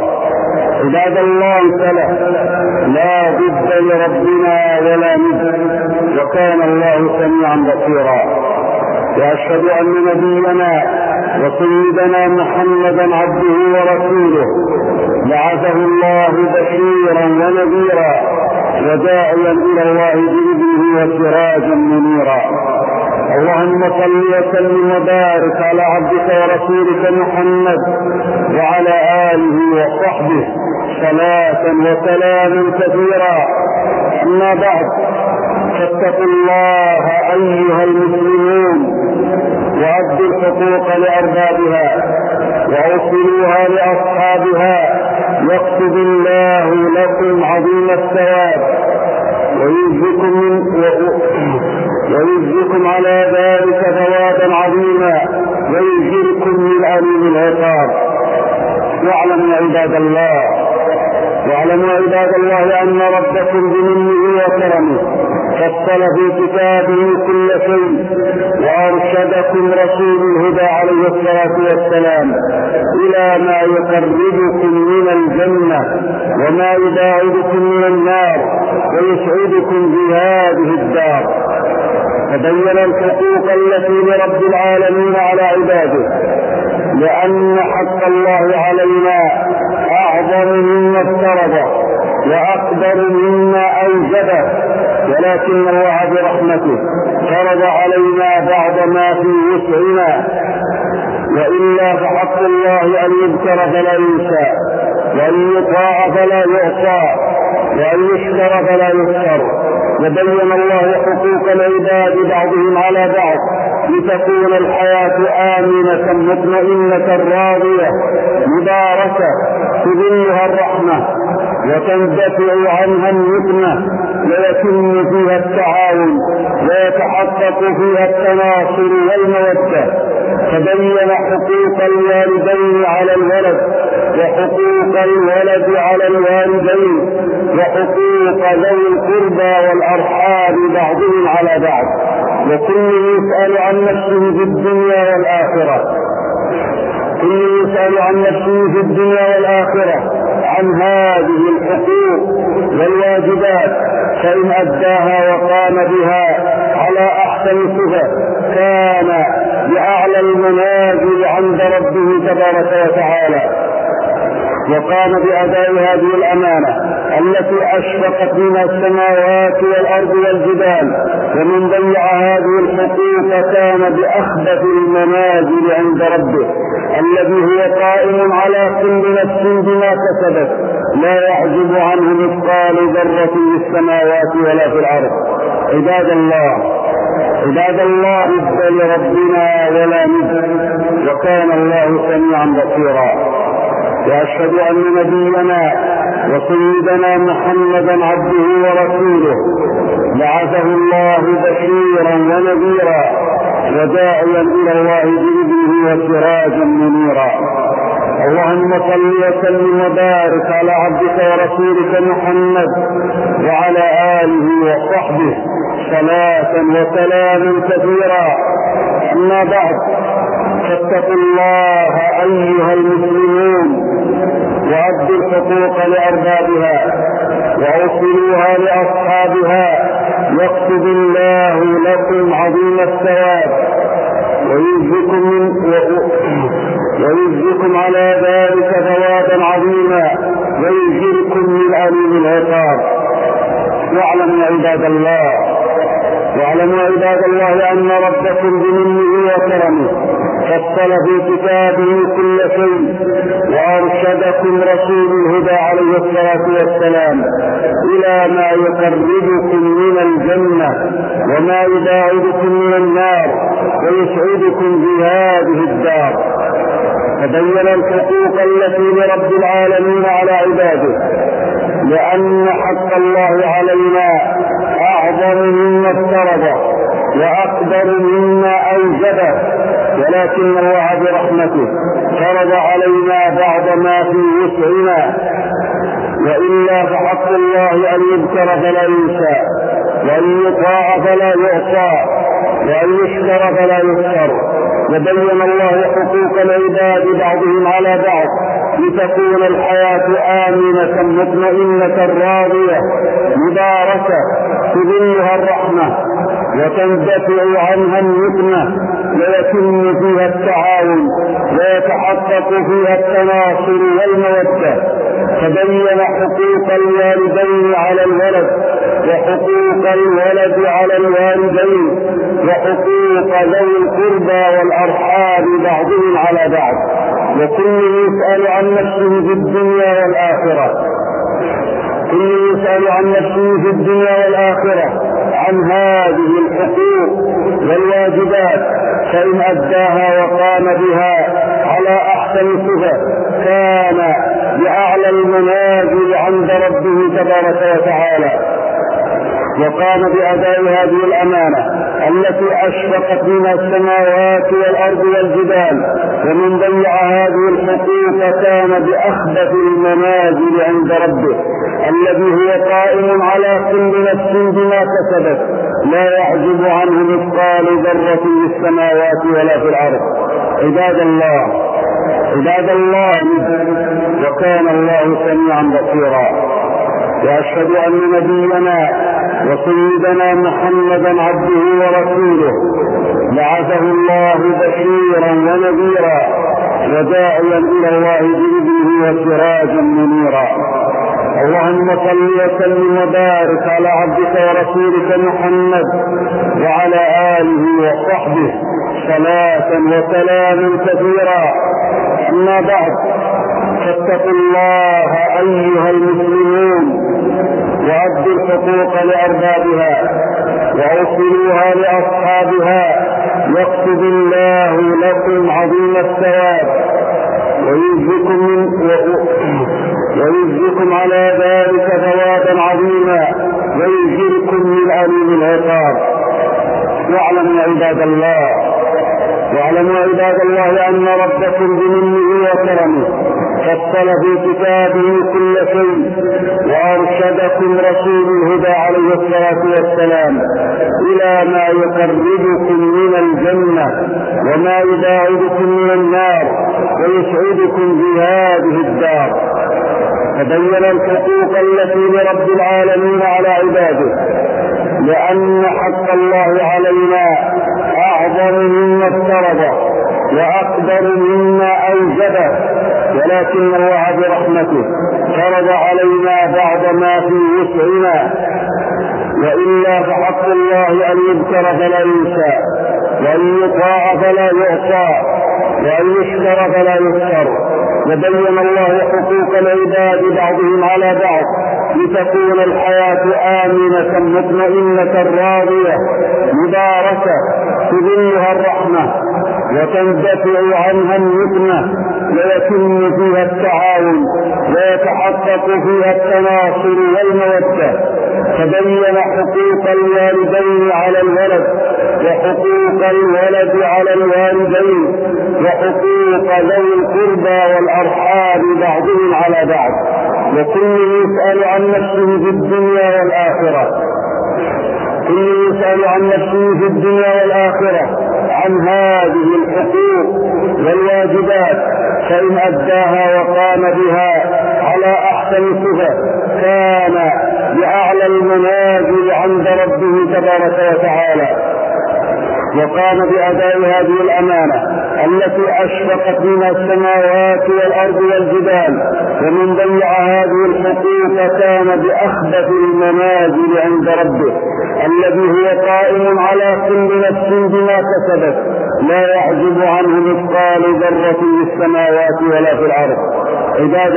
الله لا ضد لربنا ولا ند، وكان الله سميعا بصيرا. وأشهد أن نبينا وسيدنا محمدا عبده ورسوله بعثه الله بشيرا ونذيرا وداعيا إلى الله بإذنه وسراجا منيرا. اللهم صل وسلم وبارك على عبدك ورسولك محمد وعلى آله وصحبه صلاة وسلام كثيرا. أما بعد، فاتقوا الله أيها المسلمون وأدوا الحقوق لأربابها وأوصلوها لأصحابها، يكتب الله لكم عظيم الثواب ويجزكم على ذلك ثوابا عظيما ويجركم من أليم العقاب. واعلموا عباد الله أن ربكم بمنه وكرمه فصل في كتابه كل شيء، وأرشدكم رسول الهدى عليه الصلاة والسلام إلى ما يقربكم من الجنة وما يباعدكم من النار ويسعدكم في هذه الدار. فبين الحقوق التي لرب العالمين على عباده، لأن حق الله علينا أعظم مما افترضه وأقدر مما أوجبه، ولكن الله برحمته فرض علينا بعد ما في وسعنا، وإلا فحق الله أن يذكر فلا ينسى، وأن يطاع فلا يعصى، وأن يشكر فلا يشكر. وبين الله حقوق العباد بعضهم على بعض لتكون الحياة آمنة مطمئنة راضية مباركة تظلها الرحمة وتندفع عنها النقمة ويتم فيها التعاون ويتحقق فيها التناصر والمودة. فبين حقوق الوالدين على الولد وحقوق الولد على الوالدين وحقوق ذوي القربى والأرحام بعضهم على بعض، وكل يسأل عن نفسه في الدنيا والآخرة عن هذه الحقوق والواجبات، فإن أداها وقام بها على أحسن صفة كان بأعلى المنازل عند ربه تبارك وتعالى، وقام بأداء هذه الأمانة التي أشرقت منها السماوات والأرض والجبال. ومن ضيع هذه الحقوق كان بأخبث المنازل عند ربه الذي هو قائم على كل نفس بما كسبت، لا يعجب عنه مثقال ذرة في السماوات ولا في الأرض. عباد الله ابدا لربنا ولا ند، وكان الله سميعا بصيرا. وأشهد أن نبينا وسيدنا محمدا عبده ورسوله بعثه الله بشيرا ونذيرا وداعيا إلى الله بإذنه وسراجا منيرا. اللهم صل وسلم وبارك على عبدك ورسولك محمد وعلى آله وصحبه صلاة وسلام كثيرا. أما بعد، فاتقوا الله أيها المسلمون وأدوا الحقوق لأربابها وأوصلوها لأصحابها، يكتب الله لكم عظيم الثواب ويجزكم على ذلك ثوابا عظيما ويجركم من أليم العقاب. واعلموا عباد الله أن ربكم بمنه وكرمه فصل في كتابه كل شيء، وأرشدكم رسول الهدى عليه الصلاة والسلام إلى ما يقربكم من الجنة وما يباعدكم من النار ويسعدكم في هذه الدار. فبين الحقوق التي لرب العالمين على عباده، لأن حق الله علينا أعظم مما افترضه وأقدر مما أوجبه، ولكن الله برحمته فرض علينا بعد ما في وسعنا، وإلا فحق الله أن يذكر فلا ينسى، وأن يطاع فلا يعصى، وأن يشكر فلا يشكر. وبين الله حقوق العباد بعضهم على بعض لتكون الحياة آمنة مطمئنة راضية مباركة تظلها الرحمة وتندفع عنها النقمة ويتم فيها التعاون ويتحقق فيها التناصر والمودة. تبين حقوق الوالدين على الولد وحقوق الولد على الوالدين وحقوق ذوي القربى والأرحام بعضهم على بعض، وكل يسأل عن نفسه في الدنيا والآخرة. كل يسأل عن نفسه في الدنيا والآخرة عن هذه الحقوق والواجبات، فإن أداها وقام بها على أحسن صفة كان بأعلى المنازل عند ربه تبارك وتعالى، وقام بأداء هذه الأمانة التي أشرقت منها السماوات والأرض والجبال، ومن ضيع هذه الحقوق كان بأخبث المنازل عند ربه الذي هو قائم على كل نفس بما كسبت، لا يعجب عنه مثقال ذرة في السماوات ولا في الأرض. عباد الله، وكان الله سميعا بصيرا. وأشهد أن نبينا وسيدنا محمدا عبده ورسوله بعثه الله بشيرا ونذيرا وداعيا إلى الله بإذنه وسراجا منيرا. اللهم صل وسلم وبارك على عبدك ورسولك محمد وعلى آله وصحبه صلاة وسلاما كثيرا. أما بعد، فاتقوا الله أيها المسلمون وأدوا الحقوق لأربابها وأوصلوها لأصحابها، يكتب الله لكم عظيم الثواب ويجزكم على ذلك ثوابا عظيما ويجزكم من أليم العقاب. واعلموا عباد الله أن ربكم بمنه وكرمه فصل في كتابه كل شيء، وأرشدكم رسول الهدى عليه الصلاة والسلام إلى ما يقربكم من الجنة وما يباعدكم من النار ويسعدكم في هذه الدار. تبين الحقوق التي لرب العالمين على عباده، لأن حق الله علينا أعظم مما افترضه وأقدر مما أوجبه، ولكن الله برحمته فرض علينا بعض ما في وسعنا، وإلا فحق الله أن يذكر فلا ينسى، وأن يطاع فلا يعصى، وأن يشكر فلا يشكر. وبين الله حقوق العباد بعضهم على بعض لتكون الحياة آمنة مطمئنة راضية مباركة تظلها الرحمة وتندفع عنها النقمة ويتم فيها التعاون ويتحقق فيها التناصر والمودة. تبين حقوق الوالدين على الولد وحقوق الولد على الوالدين وحقوق ذوي القربى والأرحام بعضهم على بعض، وكل يسأل عن نفسه في الدنيا والآخرة. عن هذه الحقوق والواجبات، فإن أداها وقام بها على أحسن صفة كان بأعلى المنازل عند ربه تبارك وتعالى، وقام بأداء هذه الأمانة التي أشرقت منها السماوات والأرض والجبال، ومن ضيع هذه الحقوق كان بأخبث المنازل عند ربه الذي هو قائم على كل نفس بما كسبت، لا يعجب عنه مثقال ذرة في السماوات ولا في الأرض. عباد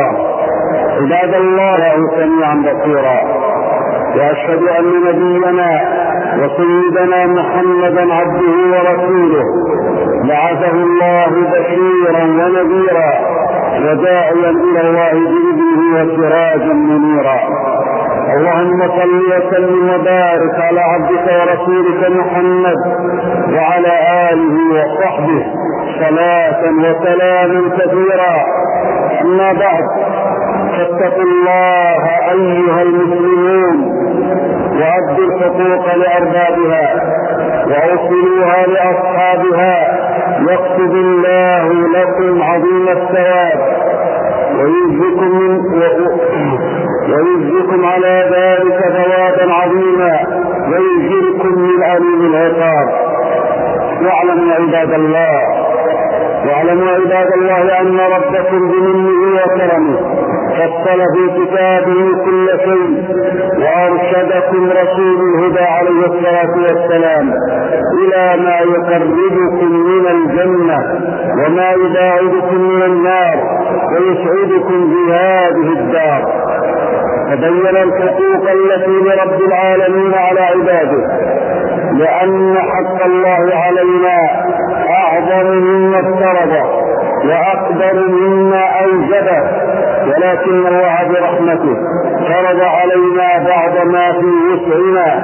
الله له سميعا بصيرا. وأشهد أن نبينا وسيدنا محمدا عبده ورسوله بعثه الله بشيرا ونذيرا وداعيا إلى الله بإذنه وسراجا منيرا. اللهم صل وسلم وبارك على عبدك ورسولك محمد وعلى آله وصحبه صلاة وسلاما كثيرا. أما بعد، فاتقوا الله أيها المسلمون وأدوا الحقوق لأربابها وأوصلوها لأصحابها، يكتب الله لكم عظيم الثواب ويجزكم على ذلك ثوابا عظيما ويجزكم من أليم العقاب. واعلموا عباد الله أن ربكم بمنه وكرمه فصل في كتابه كل شيء وأرشدكم رسول الهدى عليه الصلاة والسلام إلى ما يقربكم من الجنة وما يباعدكم من النار ويسعدكم في هذه الدار. فبين الحقوق التي لرب العالمين على عباده، لأن حق الله علينا أعظم مما افترضه وأقدر مما أوجبه، ولكن الله برحمته فرض علينا بعض ما في وسعنا،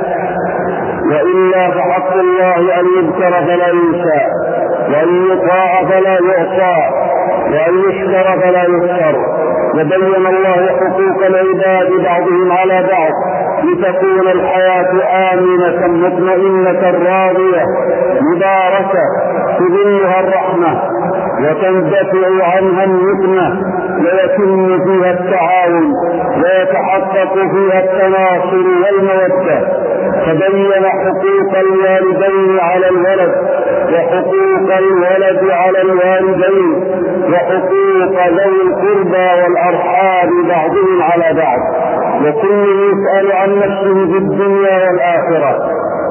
وإلا فحق الله أن يذكر فلا ينسى، وأن يطاع فلا يعصى، وأن يشكر فلا يشكر. وبين الله حقوق العباد بعضهم على بعض لتكون الحياة آمنة مطمئنة راضية مباركة تظلها الرحمة وتندفع عنها النقمة ويتم فيها التعاون ويتحقق فيها التناصر والمودة. فبين حقوق الوالدين على الولد وحقوق الولد على الوالدين وحقوق ذوي القربى والأرحام بعضهم على بعض، وكل يسأل عن نفسه في الدنيا والآخرة،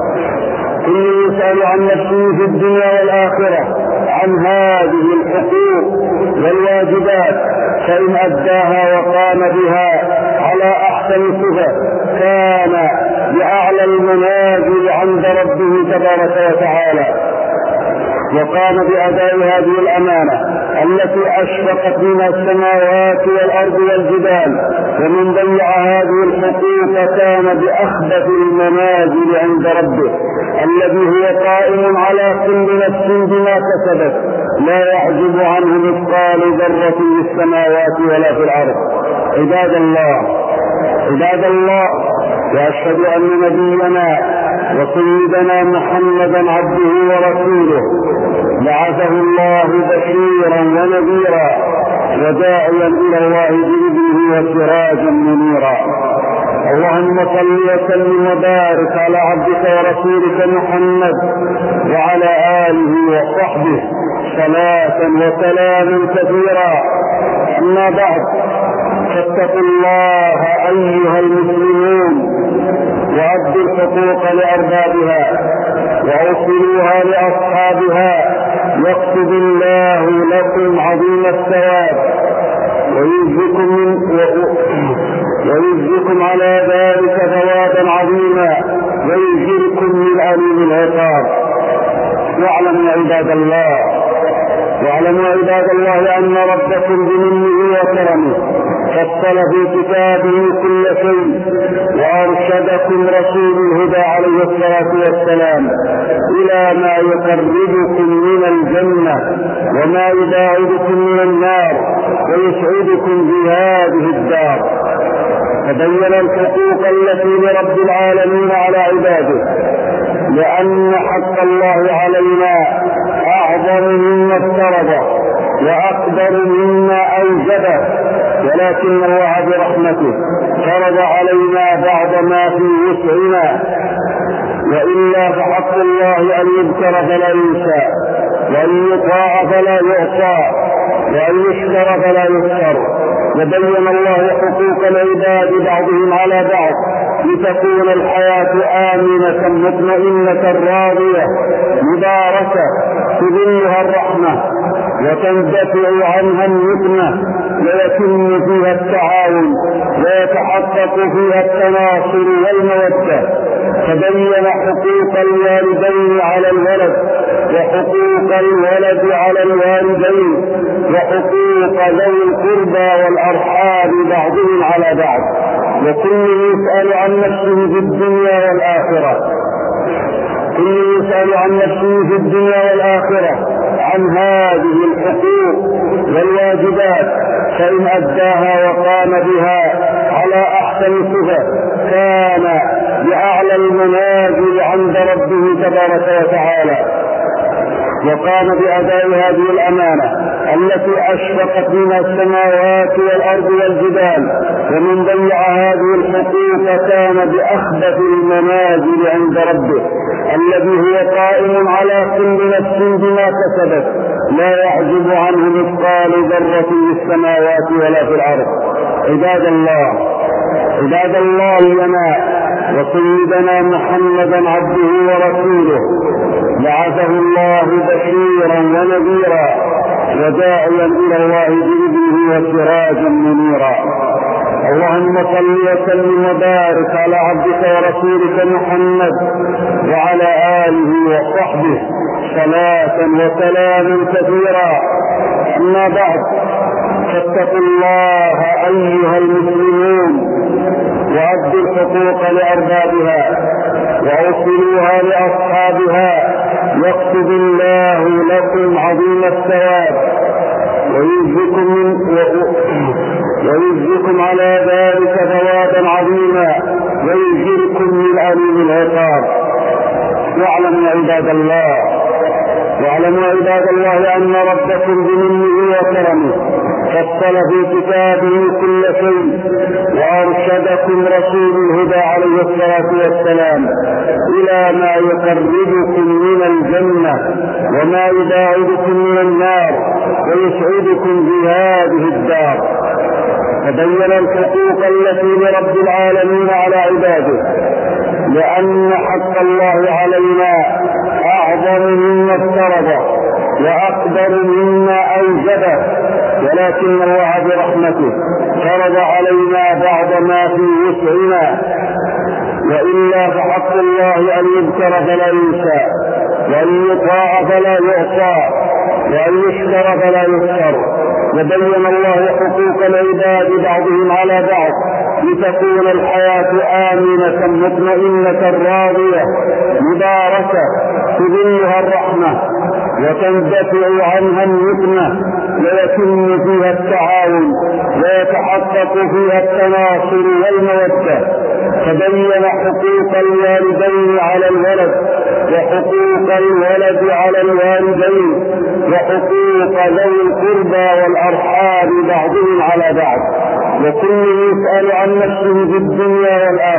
كل يسأل عن نفسه في الدنيا والآخرة عن هذه الحقوق والواجبات، فإن أداها وقام بها على أحسن صفة كان بأعلى المنازل عند ربه تبارك وتعالى، وقام بأداء هذه الأمانة التي أشرقت منها السماوات والأرض والجبال، ومن ضيع هذه الحقوق كان بأخبث المنازل عند ربه الذي هو قائم على كل نفس بما كسبت لا يعجب عنه مثقال ذرة في السماوات ولا في الأرض. عباد الله، وأشهد أن نبينا وسيدنا محمدا عبده ورسوله بعثه الله بشيرا ونذيرا وداعيا إلى الله بإذنه وسراجا منيرا. اللهم صل وسلم وبارك على عبدك ورسولك محمد وعلى آله وصحبه صلاة وسلام كثيرا. أما بعد، فاتقوا الله أيها المسلمون وأدوا الحقوق لأربابها وأوصلوها لأصحابها، يكتب الله لكم عظيم الثواب ويجزيكم على ذلك ثوابا عظيما ويجزيكم من أليم العقاب. واعلموا عباد الله أن ربكم بمنه وكرمه فصل في كتابه كل شيء وأرشدكم رسول الهدى عليه الصلاة والسلام إلى ما يقربكم من الجنة وما يباعدكم من النار ويسعدكم في هذه الدار. فبين الحقوق التي لرب العالمين على عباده، لأن حق الله علينا أعظم مما افترضه وأقدر مما أوجبه، ولكن الله برحمته فرض علينا بعض ما في وسعنا، وإلا فحق الله أن يذكر فلا ينسى، وأن يطاع فلا يعصى، وأن يشكر فلا يشكر. وبين الله حقوق العباد بعضهم على بعض لتكون الحياة آمنة مطمئنة راضية مباركة تظلها الرحمة وتندفع عنها النقمة ويتم فيها التعاون ويتحقق فيها التناصر والمودة. فبين حقوق الوالدين على الولد وحقوق الولد على الوالدين وحقوق ذوي القربى والأرحام بعضهم على بعض، وكل يسأل عن نفسه في الدنيا والآخرة عن هذه الحقوق والواجبات، فإن أداها وقام بها على أحسن صفة كان بأعلى المنازل عند ربه تبارك وتعالى، وقام بأداء هذه الأمانة التي أشرقت منها السماوات والأرض والجبال، ومن ضيع هذه الحقوق كان بأخبث المنازل عند ربه الذي هو قائم على كل نفس بما كسبت لا يعجب عنه مثقال ذرة في السماوات ولا في الأرض. عباد الله لنا وسيدنا محمدا عبده ورسوله بعثه الله بشيرا ونذيرا وداعيا إلى الله بإذنه وسراجا منيرا. اللهم صل وسلم وبارك على عبدك ورسولك محمد وعلى آله وصحبه صلاة وسلام كثيرا. أما بعد، فاتقوا الله أيها المسلمون وأدوا الحقوق لأربابها وأوصلوها لأصحابها، يكتب الله لكم عظيم الثواب ويجزكم على ذلك ثوابا عظيما ويجزكم من أليم العقاب. واعلموا عباد الله أن ربكم بمنه وكرمه فصل في كتابه كل شيء وأرشدكم رسول الهدى عليه الصلاة والسلام إلى ما يقربكم من الجنة وما يباعدكم من النار ويسعدكم في هذه الدار. فبين الحقوق التي لرب العالمين على عباده، لأن حق الله علينا أعظم مما افترضه وأقدر مما أوجبه، ولكن الله برحمته فرض علينا بعد ما في وسعنا، وإلا فحق الله أن يذكر فلا ينسى، وأن يطاع فلا يعصى، وأن يشكر فلا يشكر. وبين الله حقوق العباد بعضهم على بعض لتكون الحياة آمنة مطمئنة راضية مباركة تظلها الرحمة وتندفع عنها النقمة ويتم فيها التعاون ويتحقق فيها التناصر والمودة. فبين حقوق الوالدين على الولد وحقوق الولد على الوالدين وحقوق ذوي القربى والأرحام بعضهم على بعض، وكل يسأل عن نفسه في الدنيا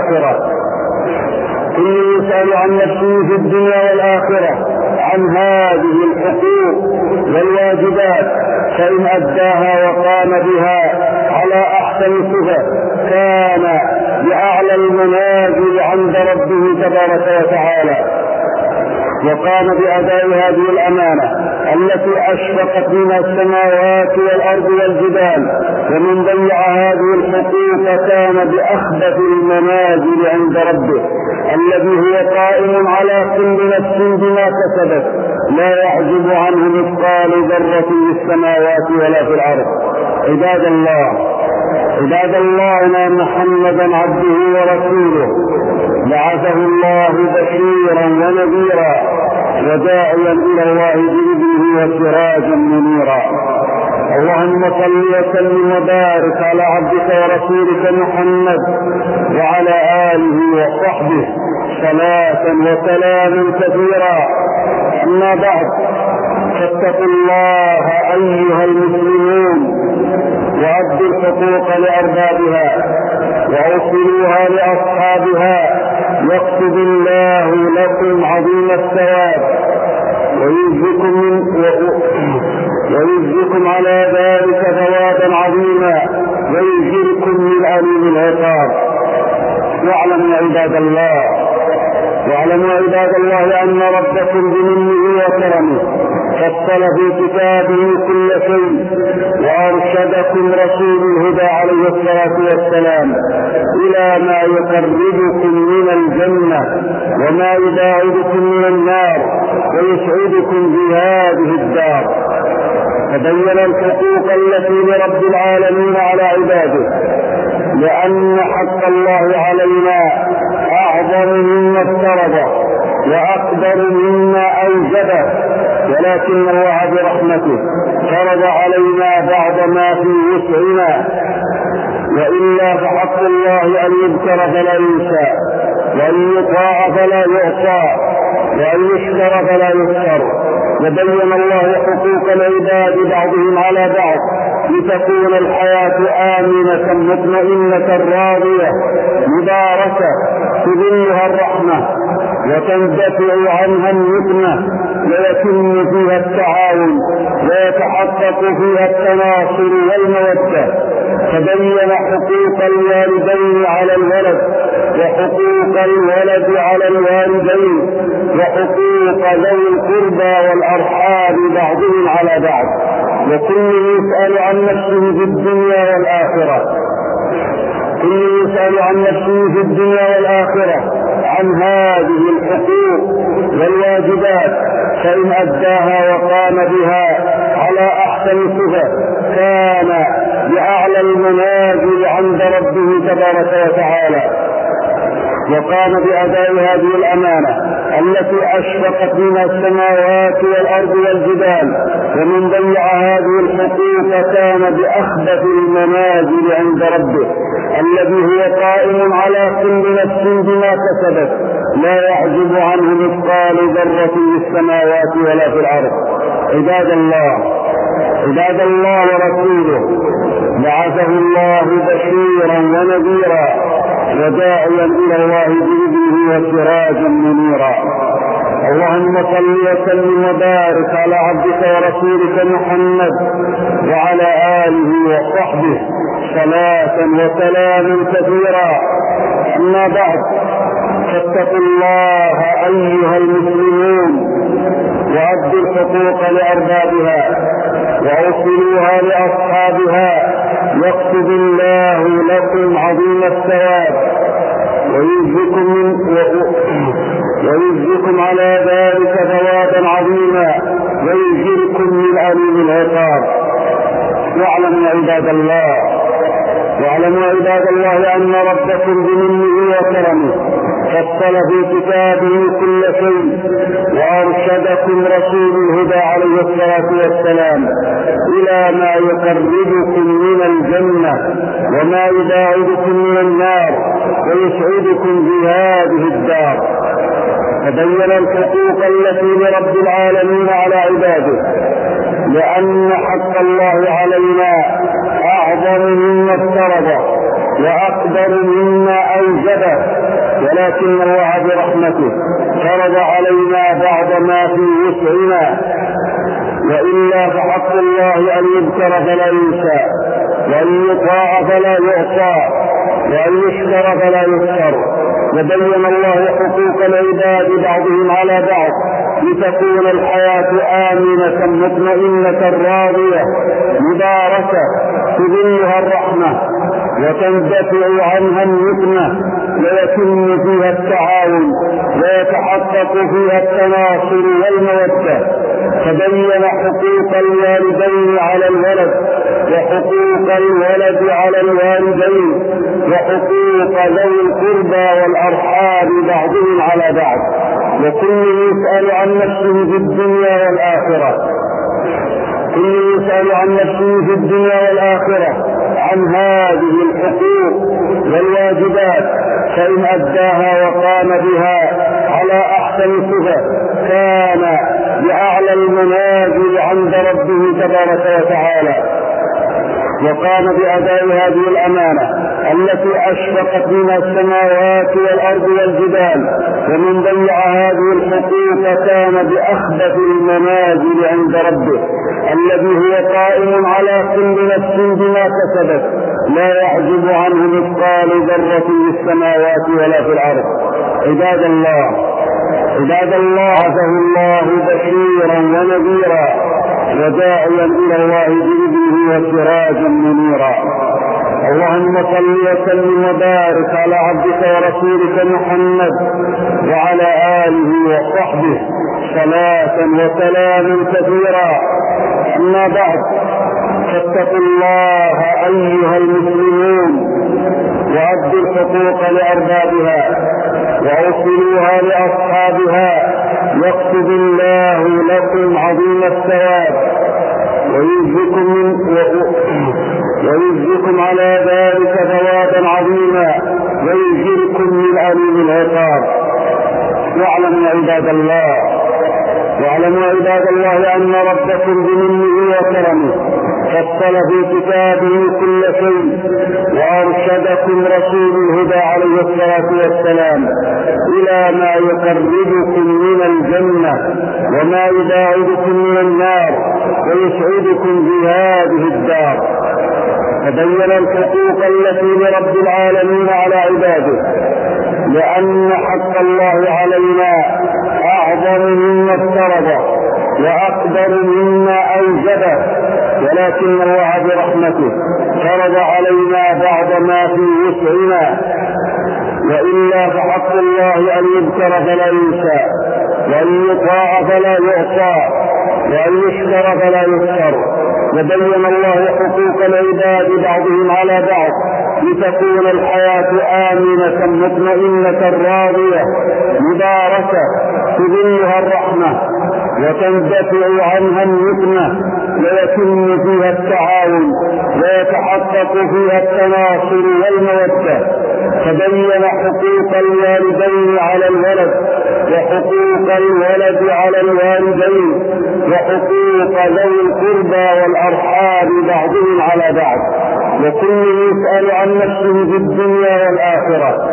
والآخرة عن هذه الحقوق والواجبات، فإن أداها وقام بها على أحسن صفة كان بأعلى المنازل عند ربه تبارك وتعالى، وقام بأداء هذه الأمانة التي أشرقت منها السماوات والأرض والجبال، ومن ضيع هذه الحقوق كان بأخبث المنازل عند ربه الذي هو قائم على كل نفس بما كسبت، لا يعجب عنه مثقال ذرة في السماوات ولا في الأرض. عباد الله أن محمدا عبده ورسوله بعثه الله بشيرا ونذيرا وداعيا إلى الله بإذنه وسراجا منيرا. اللهم صل وسلم وبارك على عبدك ورسولك محمد وعلى آله وصحبه صلاة وسلام كثيرا. أما بعد، فاتقوا الله أيها المسلمون وأدوا الحقوق لأربابها وأوصلوها لأصحابها، يكتب الله لكم عظيم الثواب ويجزكم على ذلك ثوابا عظيما ويجزكم من أليم العقاب. واعلموا عباد الله أن ربكم بمنه وكرمه فصل في كتابه كل شيء وأرشدكم رسول الهدى عليه الصلاة والسلام إلى ما يقربكم من الجنة وما يباعدكم من النار ويسعدكم في هذه الدار. فبين الحقوق التي لرب العالمين على عباده، لأن حق الله علينا أعظم مما افترضه وأقدر مما أوجبه، ولكن الله برحمته فرض علينا بعد ما في وسعنا، وإلا فحق الله أن يذكر فلا ينسى، وأن يطاع فلا يعصى، وأن يشكر فلا يشكر. وبين الله حقوق العباد بعضهم على بعض لتكون الحياة آمنة مطمئنة راضية مباركة تظلها الرحمة وتندفع عنها النقمة ويتم فيها التعاون ويتحقق فيها التناصر والمودة. تبين حقوق الوالدين على الولد وحقوق الولد على الوالدين وحقوق ذوي القربى والأرحام بعضهم على بعض، وكل يسأل عن نفسه في الدنيا والآخرة. كل يسأل عن نفسه في الدنيا والآخرة عن هذه الحقوق والواجبات، فإن أداها وقام بها على أحسن صفة كان بأعلى المنازل عند ربه تبارك وتعالى، وقام بأداء هذه الأمانة التي أشرقت منها السماوات والأرض والجبال، ومن ضيع هذه الحقوق كان بأخبث المنازل عند ربه الذي هو قائم على كل نفس بما كسبت، لا يعجب عنه مثقال ذرة في السماوات ولا في الأرض. عباد الله ورسوله، بعثه الله بشيرا ونذيرا وداعيا إلى الله بإذنه وسراجا منيرا. اللهم صل وسلم وبارك على عبدك ورسولك محمد وعلى آله وصحبه صلاة وسلام كثيرا. أما بعد، فاتقوا الله أيها المسلمون وأدوا الحقوق لأربابها وأوصلوها لأصحابها، يكتب الله لكم عظيم الثواب ويجزكم على ذلك ثوابا عظيما ويجزكم من أليم العقاب. واعلموا عباد الله أن ربكم بمنه وكرمه فصل في كتابه كل شيء، وأرشدكم رسول الهدى عليه الصلاة والسلام إلى ما يقربكم من الجنة وما يباعدكم من النار ويسعدكم في هذه الدار. تبين الحقوق التي لرب العالمين على عباده، لأن حق الله علينا أعظم مما افترض وأقدر مما أوجبه، ولكن الله برحمته فرض علينا بعض ما في وسعنا، وإلا فحق الله أن يذكر فلا ينسى، وأن يطاع فلا يعصى، وأن يشكر فلا يشكر. وبين الله حقوق العباد بعضهم على بعض لتكون الحياة آمنة مطمئنة راضية مباركة تظلها الرحمة وتندفع عنها النقمة ويتم فيها التعاون ويتحقق فيها التناصر والمودة. تبين حقوق الوالدين على الولد وحقوق الولد على الوالدين وحقوق ذوي القربى والأرحام بعضهم على بعض، وكل يسأل عن نفسه في الدنيا والآخرة. عن هذه الحقوق والواجبات، فإن أداها وقام بها على أحسن صفة كان بأعلى المنازل عند ربه تبارك وتعالى، وقام بأداء هذه الأمانة التي أشرقت منها السماوات والأرض والجبال، ومن ضيع هذه الحقوق كان بأخبث المنازل عند ربه الذي هو قائم على كل نفس بما كسبت، لا يعجب عنه مثقال ذرة في السماوات ولا في الأرض. عباد الله، بعثه الله بشيرا ونذيرا وداعيا إلى الله بإذنه وسراجا منيرا. اللهم صل وسلم وبارك على عبدك ورسولك محمد وعلى آله وصحبه صلاة وسلام كثيرا. أما بعد، فاتقوا الله أيها المسلمون وأدوا الحقوق لأربابها وأوصلوها لأصحابها، يكتب الله لكم عظيم الثواب ويجزكم على ذلك ثوابا عظيما ويجزكم من أليم العقاب. واعلموا عباد واعلموا عباد الله أن ربكم بمنه وكرمه فصل في كتابه كل شيء، وأرشدكم رسول الهدى عليه الصلاة والسلام إلى ما يقربكم من الجنة وما يباعدكم من النار ويسعدكم في هذه الدار. فبين الحقوق التي لرب العالمين على عباده، لأن حق الله علينا أعظم مما افترض وأقدر مما أوجبه، ولكن الله برحمته فرض علينا بعض ما في وسعنا، وإلا فحق الله أن يذكر فلا ينسى، وأن يطاع فلا يعصى، وأن يشكر فلا يشكر. وبين الله حقوق العباد بعضهم على بعض لتكون الحياة آمنة مطمئنة راضية مباركة تظلها الرحمة وتندفع عنها النقمة ويتم فيها التعاون ويتحقق فيها التناصر والمودة. فبين حقوق الوالدين على الولد، وحقوق الولد على الوالدين، وحقوق ذوي القربى والأرحام بعضهم على بعض، وكل يسأل عن نفسه في الدنيا والآخرة،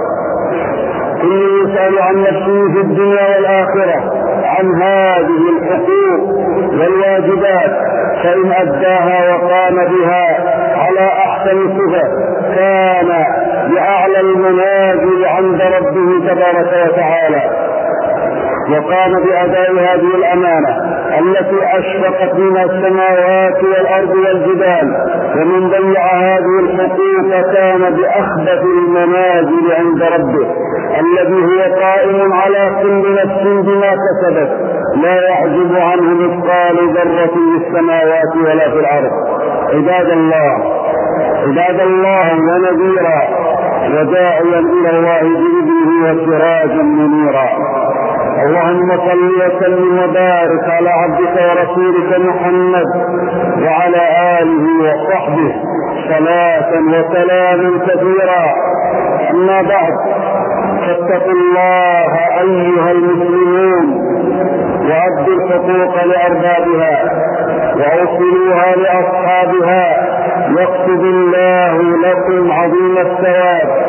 كل يسأل عن نفسه في الدنيا والآخرة عن هذه الحقوق والواجبات، فإن أداها وقام بها على أحسن صفة كان بأعلى المنازل عند ربه تبارك وتعالى، وقام بأداء هذه الأمانة التي أشرقت منها السماوات والأرض والجبال، ومن ضيع هذه الحقوق كان بأخبث المنازل عند ربه الذي هو قائم على كل نفس بما كسبت، لا يعجب عنه مثقال ذرة في السماوات ولا في الأرض. عباد الله ونذيرا وداعيا إلى الله بإذنه وسراجا منيرا. اللهم صل وسلم وبارك على عبدك ورسولك محمد وعلى آله وصحبه صلاة وسلاما كثيرا. أما بعد، فاتقوا الله أيها المسلمون وأدوا الحقوق لأربابها وأوصلوها لأصحابها، يكتب الله لكم عظيم الثواب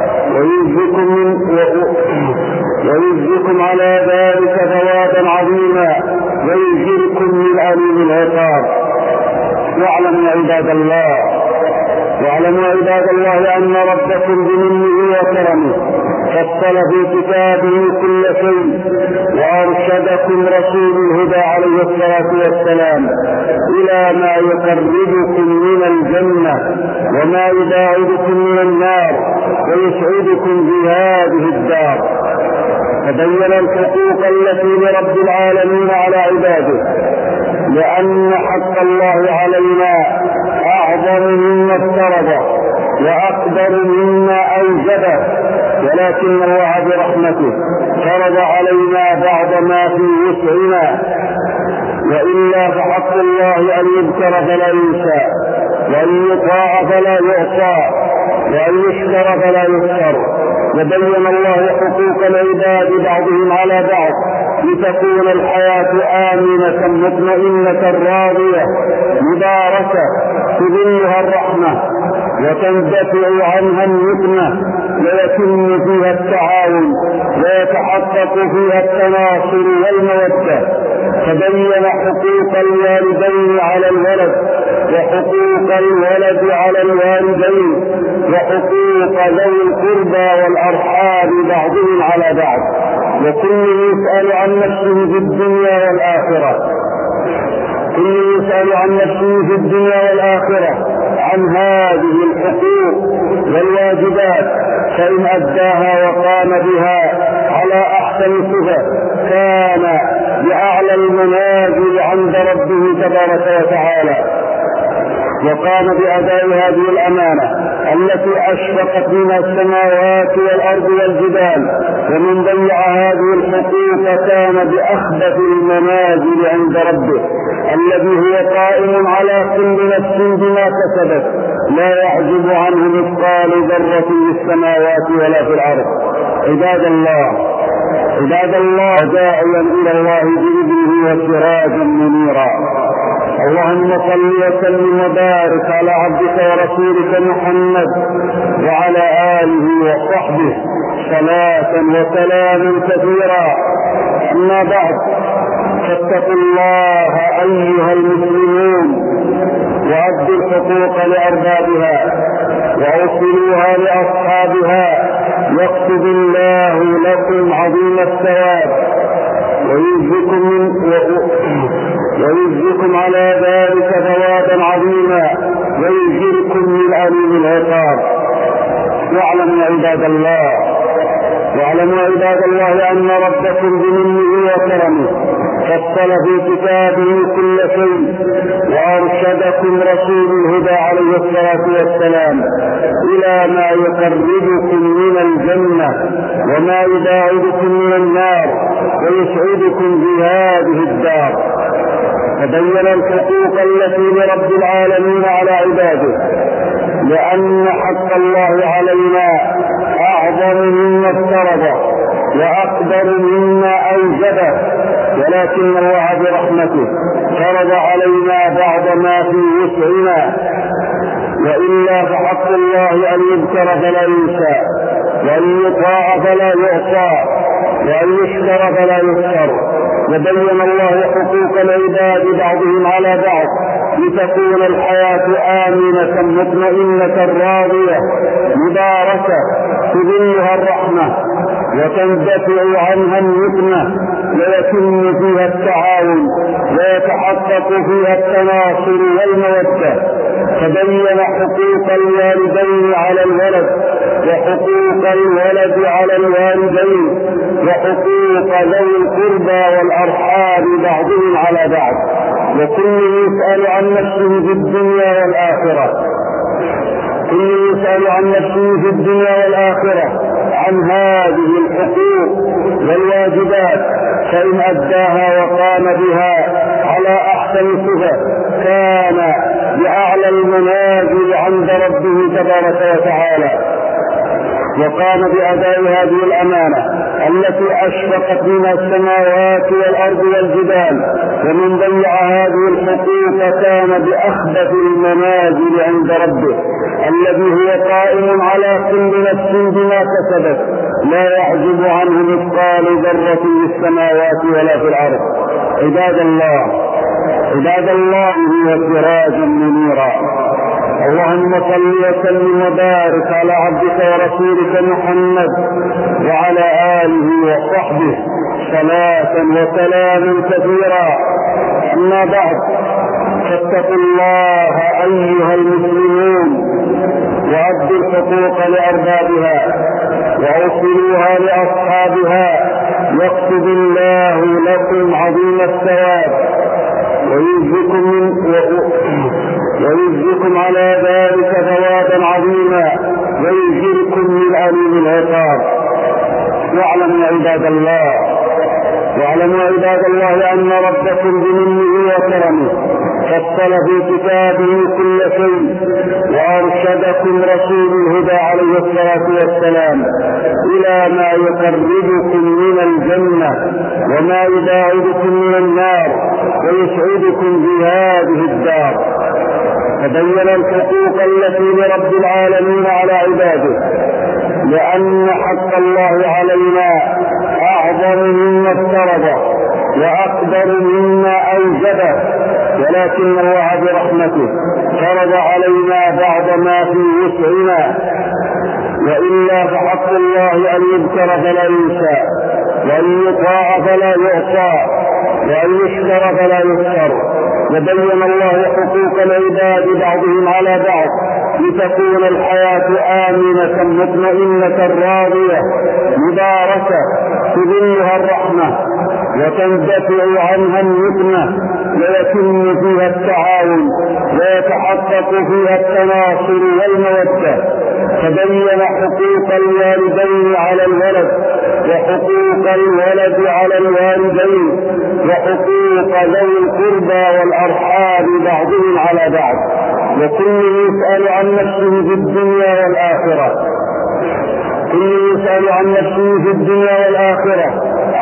ويجزكم على ذلك ثوابا عظيما ويجزكم من أليم العقاب. واعلموا عباد الله أن ربكم بمنه وكرمه فصل في كتابه كل شيء، وأرشدكم رسول الهدى عليه الصلاة والسلام إلى ما يقربكم من الجنة وما يباعدكم من النار ويسعدكم في هذه الدار. فبين الحقوق التي لرب العالمين على عباده، لأن حق الله علينا أعظم مما افترض وأقدر مما أوجبه، ولكن الله برحمته فرض علينا بعض ما في وسعنا، وإلا فحق الله أن يذكر فلا ينسى، وأن يطاع فلا يعصى، وأن يشكر فلا يشكر. وبين الله حقوق العباد بعضهم على بعض لتكون الحياة آمنة مطمئنة راضية مباركة تظلها الرحمة وتندفع عنها النقمة ويتم فيها التعاون ويتحقق فيها التناصر والمودة. فبين حقوق الوالدين على الولد، وحقوق الولد على الوالدين، وحقوق ذوي القربى والأرحام بعضهم على بعض، وكل يسأل عن نفسه في الدنيا والآخرة، كل يسأل عن نفسه في الدنيا والآخرة عن هذه الحقوق والواجبات، فإن أداها وقام بها على أحسن صفة كان بأعلى المنازل عند ربه تبارك وتعالى، وقام بأداء هذه الأمانة التي أشرقت منها السماوات والأرض والجبال، ومن ضيع هذه الحقوق كان بأخبث المنازل عند ربه الذي هو قائم على كل نفس بما كسبت، لا يعجب عنه مثقال ذرة في السماوات ولا في الأرض. عباد الله، عباد الله، داعيا إلى الله بإذنه وسراجا منيرا. اللهم صل وسلم وبارك على عبدك ورسولك محمد وعلى آله وصحبه صلاة وسلام كثيرا. أما بعد، فاتقوا الله أيها المسلمون، وأدوا الحقوق لأربابها وأوصلوها لأصحابها، يكتب الله لكم عظيم الثواب ويجزكم على ذلك ثوابا عظيما ويجزكم من أليم العقاب. واعلموا عباد الله أن ربكم بمنه وكرمه فصل في كتابه كل شيء، وأرشدكم رسول الهدى عليه الصلاة والسلام إلى ما يقربكم من الجنة وما يباعدكم من النار ويسعدكم في هذه الدار. فبين الحقوق التي لرب العالمين على عباده، لأن حق الله علينا أعظم مما افترضه وأقدر مما أوجبه، ولكن الله برحمته فرض علينا بعد ما في وسعنا، وإلا فحق الله أن يذكر فلا ينسى، وأن يطاع فلا يعصى، وأن يشكر فلا يشكر. وبين الله حقوق العباد بعضهم على بعض لتكون الحياة آمنة مطمئنة راضية مباركة تظلها الرحمة وتندفع عنها النقمة ويتم فيها التعاون ويتحقق فيها التناصر والمودة. فبين حقوق الوالدين على الولد، وحقوق الولد على الوالدين، وحقوق ذوي القربى والأرحام بعضهم على بعض، وكل يسأل عن نفسه في الدنيا والآخرة عن هذه الحقوق والواجبات، فإن أداها وقام بها على أحسن صفة كان بأعلى المنازل عند ربه تبارك وتعالى، وقام بأداء هذه الأمانة التي أشرقت منها السماوات والأرض والجبال. ومن ضيع هذه الحقوق كان بأخبث المنازل عند ربه الذي هو قائم على كل نفس بما كسبت، لا يعجب عنه مثقال ذرة في السماوات ولا في الأرض. عباد الله هو سراج منيرا. اللهم صل وسلم وبارك على عبدك ورسولك محمد وعلى آله وصحبه صلاة وسلام كثيرا. أما بعد، فاتقوا الله أيها المسلمون، وأدوا الحقوق لأربابها وأوصلوها لأصحابها، يكتب الله لكم عظيم الثواب ويجزكم على ذلك ثوابا عظيما ويجزكم من أليم العقاب. واعلموا عباد الله أن ربكم بمنه وكرمه فصل في كتابه كل شيء، وأرشدكم رسول الهدى عليه الصلاة والسلام إلى ما يقربكم من الجنة وما يباعدكم من النار ويسعدكم في هذه الدار. فبين الحقوق التي لرب العالمين على عباده، لأن حق الله علينا أعظم مما افترضه وأقدر مما أوجبه، ولكن الله برحمته فرض علينا بعد ما في وسعنا، وإلا فحق الله أن يذكر فلا ينسى، وأن يطاع فلا يعصى، وأن يشكر فلا يشكر. وبين الله حقوق العباد بعضهم على بعض لتكون الحياة آمنة مطمئنة راضية مباركة تظلها الرحمة وتندفع عنها النقمة ويتم فيها التعاون ويتحقق فيها التناصر والمودة. فبين حقوق الوالدين على الولد، وحقوق الولد على الوالدين، وحقوق ذوي القربى والأرحام بعضهم على بعض، وكل يسأل عن نفسه في الدنيا والآخرة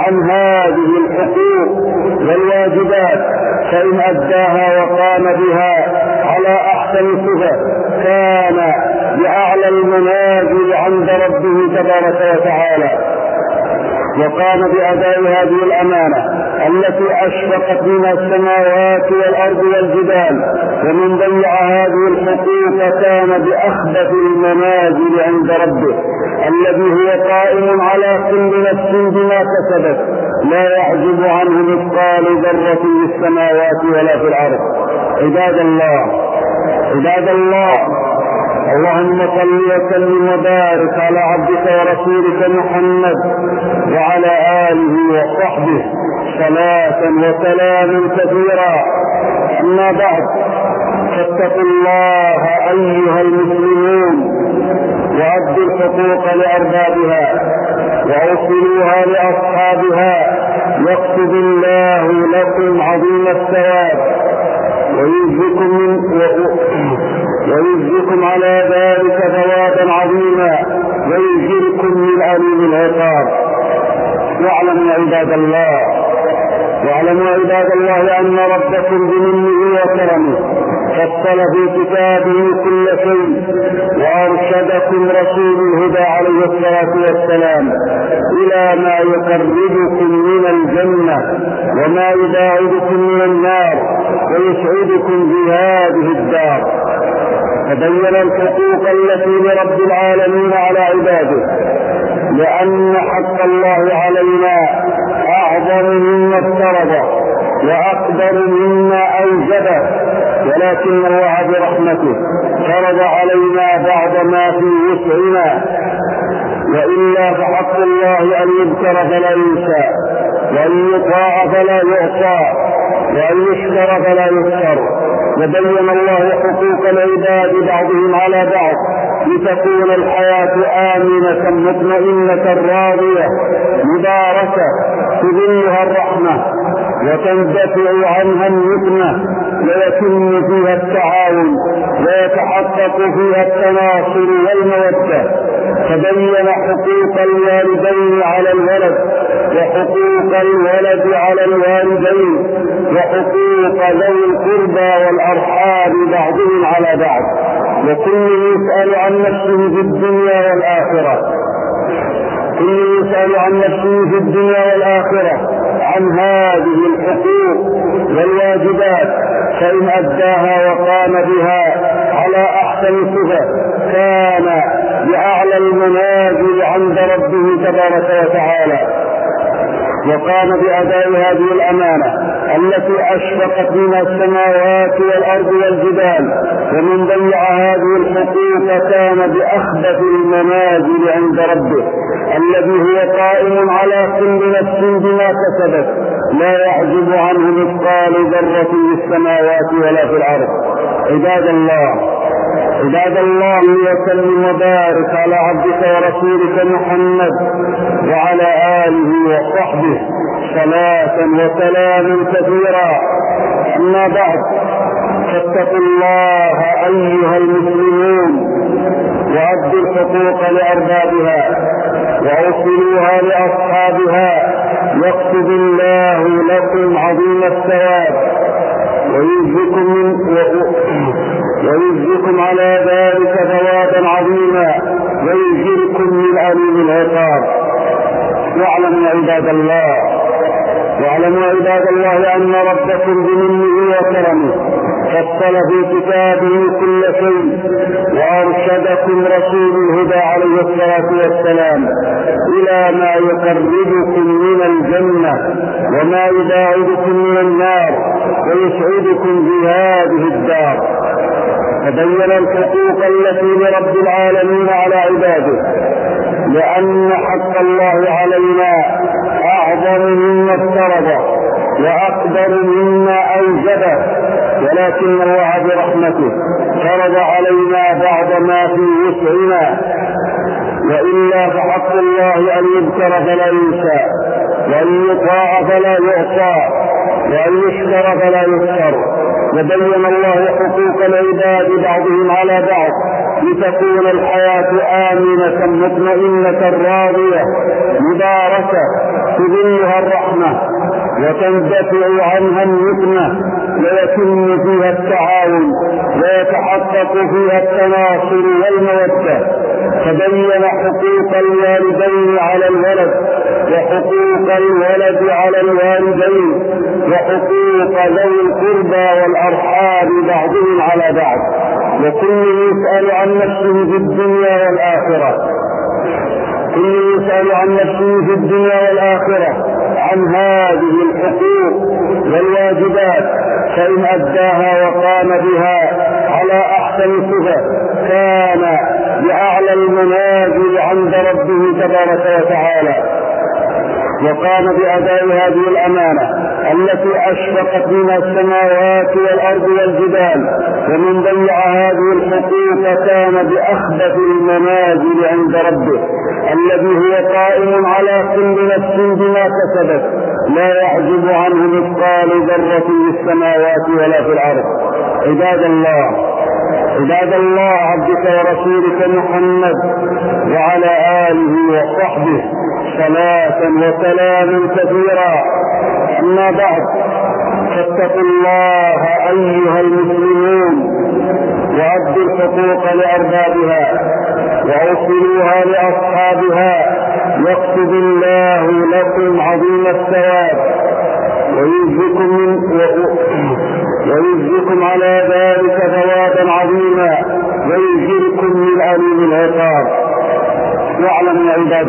عن هذه الحقوق والواجبات، فإن أداها وقام بها على أحسن صفة كان بأعلى المنازل عند ربه تبارك وتعالى، وقام بأداء هذه الأمانة التي أشرقت منها السماوات والأرض والجبال، ومن ضيع هذه الحقوق كان بأخبث المنازل عند ربه الذي هو قائم على كل نفس بما كسبت، لا يعجب عنه مثقال ذرة في السماوات ولا في الأرض. عباد الله، اللهم صل وسلم وبارك على عبدك ورسولك محمد وعلى آله وصحبه صلاة وسلام كثيرا. أما بعد، فاتقوا الله أيها المسلمون، وأدوا الحقوق لأربابها وأوصلوها لأصحابها، يكتب الله لكم عظيم الثواب ويجزكم على ذلك ثوابا عظيما ويجزكم من أليم العقاب. واعلموا عباد الله أن ربكم بمنه وكرمه فصل في كتابه كل شيء، وأرشدكم رسول الهدى عليه الصلاة والسلام إلى ما يقربكم من الجنة وما يباعدكم من النار ويسعدكم في هذه الدار. فبين الحقوق التي لرب العالمين على عباده، لأن حق الله علينا أعظم مما افترض وأقدر مما أوجبه، ولكن الله برحمته فرض علينا بعض ما في وسعنا، وإلا فحق الله أن يذكر فلا ينسى، وأن يطاع فلا يعصى، وأن يشكر فلا يشكر. وبين الله حقوق العباد بعضهم على بعض لتكون الحياة آمنة مطمئنة راضية مباركة تظلها الرحمة وتندفع عنها النقمة ويتم فيها التعاون ويتحقق فيها التناصر والمودة. فبين حقوق الوالدين على الولد، وحقوق الولد على الوالدين، وحقوق ذوي القربى والأرحام بعضهم على بعض، وكل يسأل عن نفسه في الدنيا والآخرة عن هذه الحقوق والواجبات، فإن أداها وقام بها على أحسن صفة كان بأعلى المنازل عند ربه تبارك وتعالى، وقام بأداء هذه الأمانة التي أشرقت منها السماوات والأرض والجبال، ومن ضيع هذه الحقوق كان بأخبث المنازل عند ربه الذي هو قائم على كل نفس بما كسبت، لا يعجب عنه مثقال ذرة في السماوات ولا في الأرض. عباد الله، وسلم وبارك على عبدك ورسولك محمد وعلى آله وصحبه صلاة وسلام كثيرا. أما بعد، فاتقوا الله أيها المسلمون، وأدوا الحقوق لأربابها وأوصلوها لأصحابها، يكتب الله لكم عظيم الثواب ويجزكم على ذلك ثوابا عظيما ويجزكم من أليم العقاب. واعلموا عباد الله أن ربكم بمنه وكرمه فصل في كتابه كل شيء، وأرشدكم رسول الهدى عليه الصلاة والسلام إلى ما يقربكم من الجنة وما يباعدكم من النار ويسعدكم في هذه الدار. فبين الحقوق التي لرب العالمين على عباده، لأن حق الله علينا أعظم مما افترض وأقدر مما أوجبه، ولكن الله برحمته فرض علينا بعض ما في وسعنا، وإلا فحق الله أن يذكر فلا ينسى، وأن يطاع فلا يعصى، وأن يشكر فلا يشكر. وبين الله حقوق العباد بعضهم على بعض لتكون الحياة آمنة مطمئنة راضية مباركة تظلها الرحمة وتندفع عنها النقمة ويتم فيها التعاون ويتحقق فيها التناصر والمودة. تبين حقوق الوالدين على الولد وحقوق الولد على الوالدين وحقوق ذوي القربى والأرحام بعضهم على بعض، وكل يسأل عن نفسه في الدنيا والآخرة. كل يسأل عن نفسه في الدنيا والآخرة عن هذه الحقوق والواجبات، فإن أداها وقام بها على أحسن صفة كان بأعلى المنازل عند ربه تبارك وتعالى، وقام بأداء هذه الأمانة التي أشرقت منها السماوات والأرض والجبال، ومن ضيع هذه الحقوق كان بأخبث المنازل عند ربه الذي هو قائم على كل نفس بما كسبت لا يعجب عنه مثقال ذرة في السماوات ولا في الأرض. عباد الله، عبدك ورسولك محمد وعلى آله وصحبه صلاة وسلام كثيرا. أما بعد، فاتقوا الله أيها المسلمون وأدوا الحقوق لأربابها وأوصلوها لأصحابها، يكتب الله لكم عظيم الثواب ويجزكم على ذلك ثوابا عظيما ويجزكم من أليم العقاب. واعلموا عباد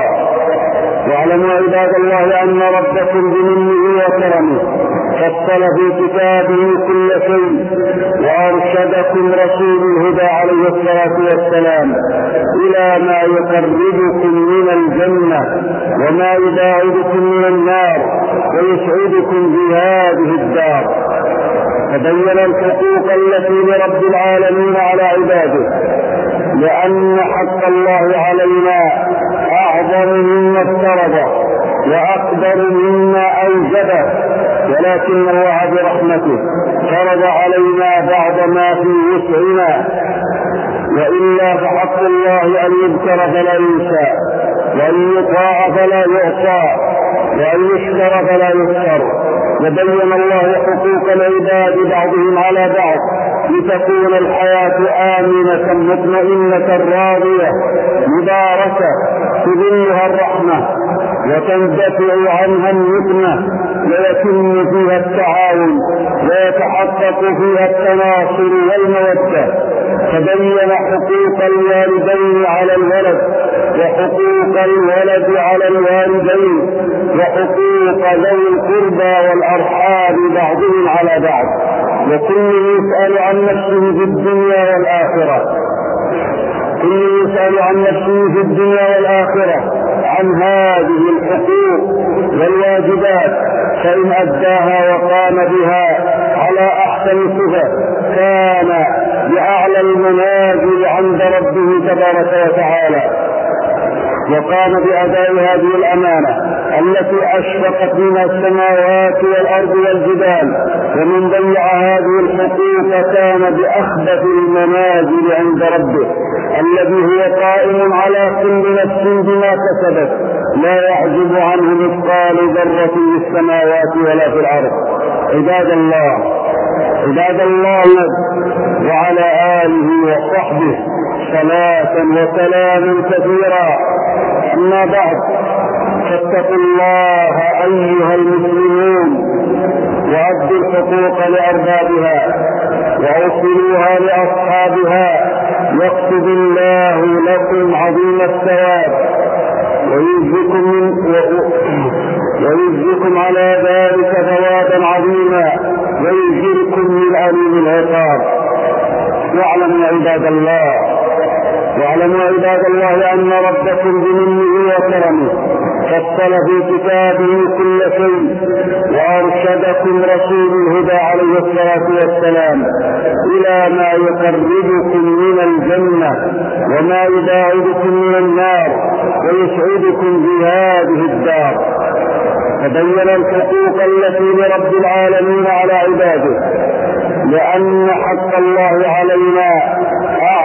الله أن ربكم بمنه وكرمه فصل في كتابه كل شيء وأرشدكم رسول الهدى عليه الصلاة والسلام إلى ما يقربكم من الجنة وما يباعدكم من النار ويسعدكم في هذه الدار. فبين الحقوق التي لرب العالمين على عباده، لأن حق الله علينا أعظم مما افترض وأقدر مما أوجبه، ولكن الله برحمته فرض علينا بعض ما في وسعنا، وإلا فحق الله أن يذكر فلا ينسى، وأن يطاع فلا يعصى، وأن يشكر فلا يشكر. وبين الله حقوق العباد بعضهم على بعض لتكون الحياة آمنة مطمئنة راضية مباركة تظلها الرحمة وتندفع عنها النقمة ويتم فيها التعاون ويتحقق فيها التناصر والمودة. تبين حقوق الوالدين على الولد وحقوق الولد على الوالدين وحقوق ذوي القربى والأرحام بعضهم على بعض، وكل يسأل عن نفسه في الدنيا والآخرة عن هذه الحقوق والواجبات، فإن أداها وقام بها على أحسن صفة كان بأعلى المنازل عند ربه تبارك وتعالى، وقام بأداء هذه الأمانة التي أشرقت منها السماوات والأرض والجبال، ومن ضيع هذه الحقوق كان بأخبث المنازل عند ربه الذي هو قائم على كل نفس بما كسبت لا يعجب عنه مثقال ذرة في السماوات ولا في الأرض. عباد الله وعلى آله وصحبه صلاة وسلام كثيرا. أما بعد، فاتقوا الله أيها المسلمون وأدوا الحقوق لأربابها وأوصلوها لأصحابها، يكتب الله لكم عظيم الثواب ويجزكم على ذلك ثوابا عظيما ويجزكم من أليم العقاب. واعلموا عباد الله أن ربكم بمنه وكرمه فصل في كتابه كل شيء وأرشدكم رسول الهدى عليه الصلاة والسلام إلى ما يقربكم من الجنة وما يباعدكم من النار ويسعدكم في هذه الدار. فبين الحقوق التي لرب العالمين على عباده، لأن حق الله علينا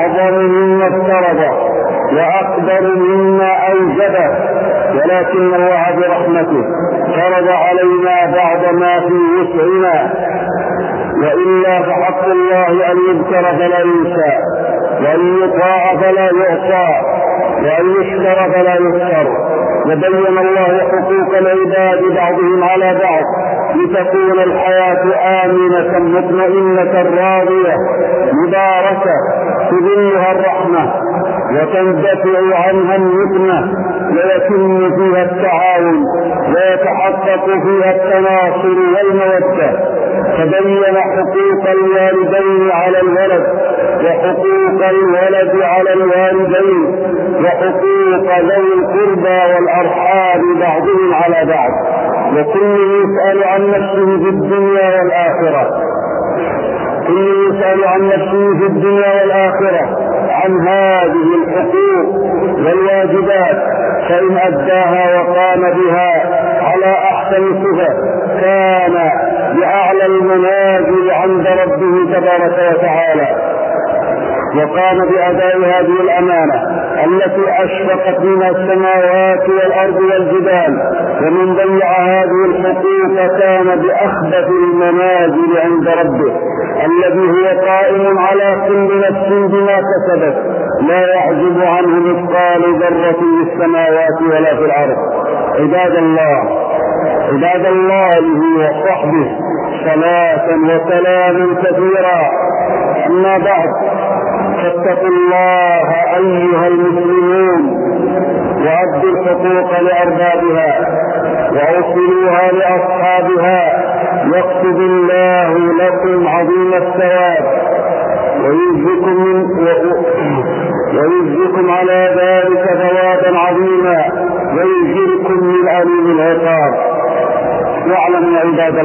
أعظم مما افترضه وأقدر مما أوجبه، ولكن الله برحمته فرض علينا بعض ما في وسعنا، وإلا فحق الله أن يذكر فلا ينسى، وأن يطاع فلا يعصى، وأن يشكر فلا يشكر. وبين الله حقوق العباد بعضهم على بعض لتكون الحياة آمنة مطمئنة راضية مباركة تظلها الرحمة وتندفع عنها النقمة، ويتم فيها التعاون ويتحقق فيها التناصر والمودة. فبين حقوق الوالدين على الولد، وحقوق الولد على الوالدين، وحقوق ذوي القربى والأرحام بعضهم على بعض، وكل يسأل عن نفسه في الدنيا والآخرة، كل يسأل عن نفسه في الدنيا والآخرة عن هذه الحقوق والواجبات، فإن أداها وقام بها على أحسن صفة كان بأعلى المنازل عند ربه تبارك وتعالى، وقام بأداء هذه الأمانة التي أشرقت منها السماوات والأرض والجبال، ومن ضيع هذه الحقوق كان بأخبث المنازل عند ربه الذي هو قائم على كل نفس بما كسبت، لا يعجب عنه مثقال ذرة في السماوات ولا في الأرض. عباد الله وصحبه صلاة وسلام كثيرا. أما بعد، فاتقوا الله أيها المسلمون، وأدوا الحقوق لأربابها وأوصلوها لأصحابها، يكتب الله لكم عظيم الثواب ويجزكم على ذلك ثوابا عظيما ويجركم من أليم العقاب. واعلموا عباد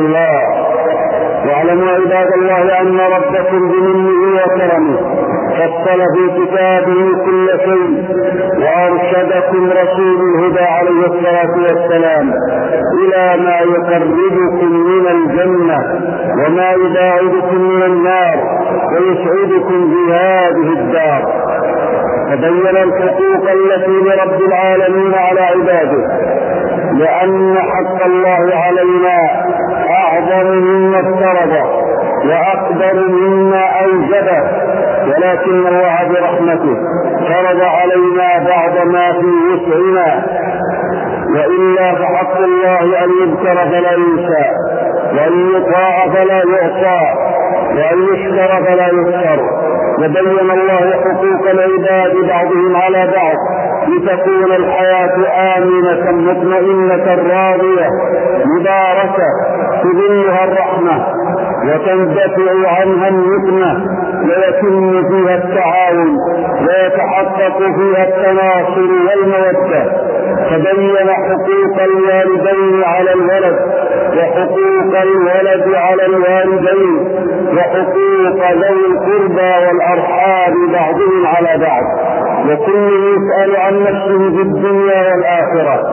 الله أن ربكم بمنه وكرمه فصل في كتابه كل شيء، وأرشدكم رسول الهدى عليه الصلاة والسلام إلى ما يقربكم من الجنة وما يباعدكم من النار ويسعدكم في هذه الدار. فبين الحقوق التي لرب العالمين على عباده، لأن حق الله علينا أعظم مما افترضه وأقدر مما أوجبه، ولكن الله برحمته فرض علينا بعض ما في وسعنا، وإلا فحق الله أن يذكر فلا ينسى، وأن يطاع فلا يعصى، وأن يشكر فلا يشكر. وبين الله حقوق العباد بعضهم على بعض لتكون الحياة آمنة مطمئنة راضية مباركة تظلها الرحمة وتندفع عنها النقمة، ويتم فيها التعاون ويتحقق فيها التناصر والمودة. فبين حقوق الوالدين على الولد، وحقوق الولد على الوالدين، وحقوق ذوي القربى والأرحام بعضهم على بعض، وكل يسأل عن نفسه في الدنيا والآخرة،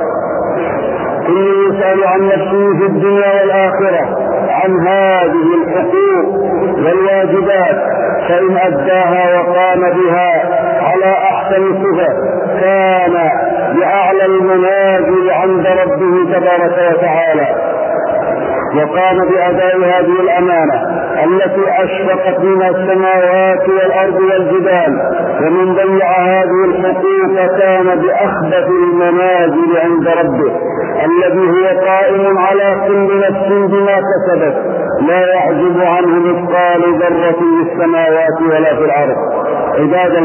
عن هذه الحقوق والواجبات، فإن أداها وقام بها على أحسن صفة كان بأعلى المنازل عند ربه تبارك وتعالى، وقام بأداء هذه الأمانة التي أشرقت منها السماوات والأرض والجبال، ومن ضيع هذه الحقوق كان بأخبث المنازل عند ربه الذي هو قائم على كل نفس بما كسبت، لا يعجب عنه مثقال ذرة في السماوات ولا في الأرض. عباد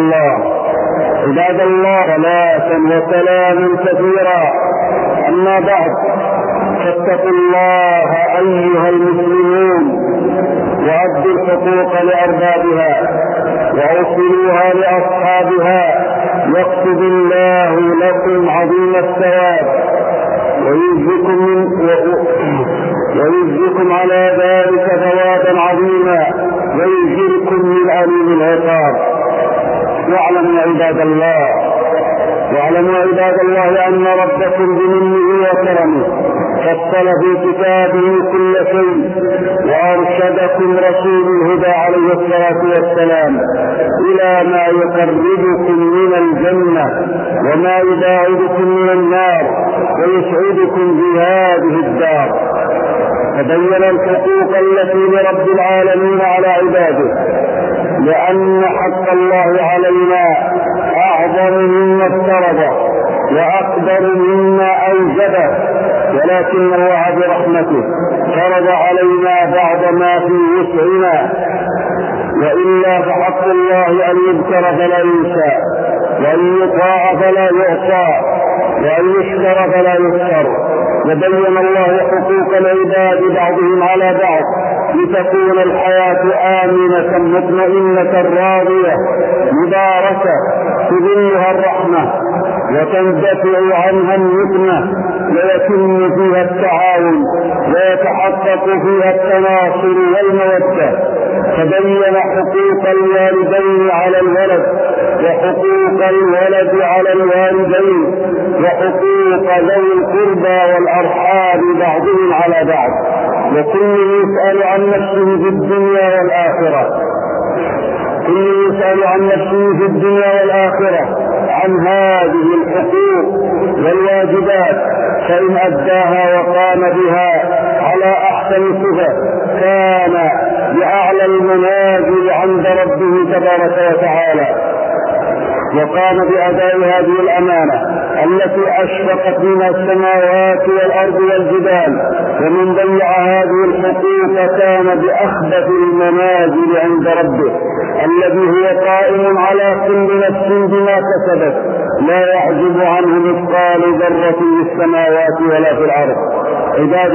الله صلاة وسلام كثيرا. أما بعد، فاتقوا الله أيها المسلمون، وأدوا الحقوق لأربابها وأوصلوها لأصحابها، يكتب الله لكم عظيم الثواب ويجزكم على ذلك ثوابا عظيما ويجركم من أليم العقاب. واعلموا عباد واعلموا عباد الله أن ربكم بمنه وكرمه فصل في كتابه كل شيء، وأرشدكم رسول الهدى عليه الصلاة والسلام إلى ما يقربكم من الجنة وما يباعدكم من النار ويسعدكم في هذه الدار. فبين الحقوق التي لرب العالمين على عباده، لأن حق الله علينا أعظم مما افترضه وأقدر مما أوجبه، ولكن الله برحمته فرض علينا بعض ما في وسعنا، وإلا فحق الله أن يذكر فلا ينسى، وأن يطاع فلا يعصى، وأن يشكر فلا يشكر. وبين الله حقوق العباد بعضهم على بعض لتكون الحياة آمنة مطمئنة راضية مباركة تظلها الرحمة وتندفع عنها النقمة، ويتم فيها التعاون ويتحقق فيها التناصر والمودة. فبين حقوق الوالدين على الولد، وحقوق الولد على الوالدين، وحقوق ذوي القربى والأرحام بعضهم على بعض، وكل يسأل عن نفسه في الدنيا والآخرة، كل يسأل عن نفسه في الدنيا والآخرة عن هذه الحقوق والواجبات، فإن أداها وقام بها على أحسن صفة كان بأعلى المنازل عند ربه تبارك وتعالى، وقام بأداء هذه الأمانة التي أشرقت منها السماوات والأرض والجبال، ومن ضيع هذه الحقوق كان بأخبث المنازل عند ربه الذي هو قائم على كل نفس بما كسبت، لا يعجب عنه مثقال ذرة في السماوات ولا في الأرض. عباد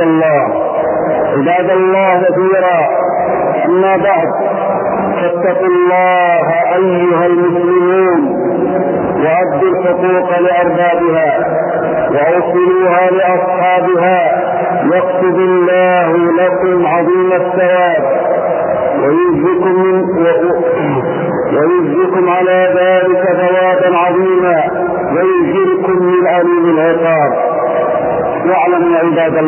الله كثيرا، أما بعد، فاتقوا الله أيها المسلمون، وأدوا الحقوق لأربابها وأوصلوها لأصحابها، يكتب الله لكم عظيم الثواب ويجزكم على ذلك ثوابا عظيما ويجركم من أليم العقاب. واعلموا عباد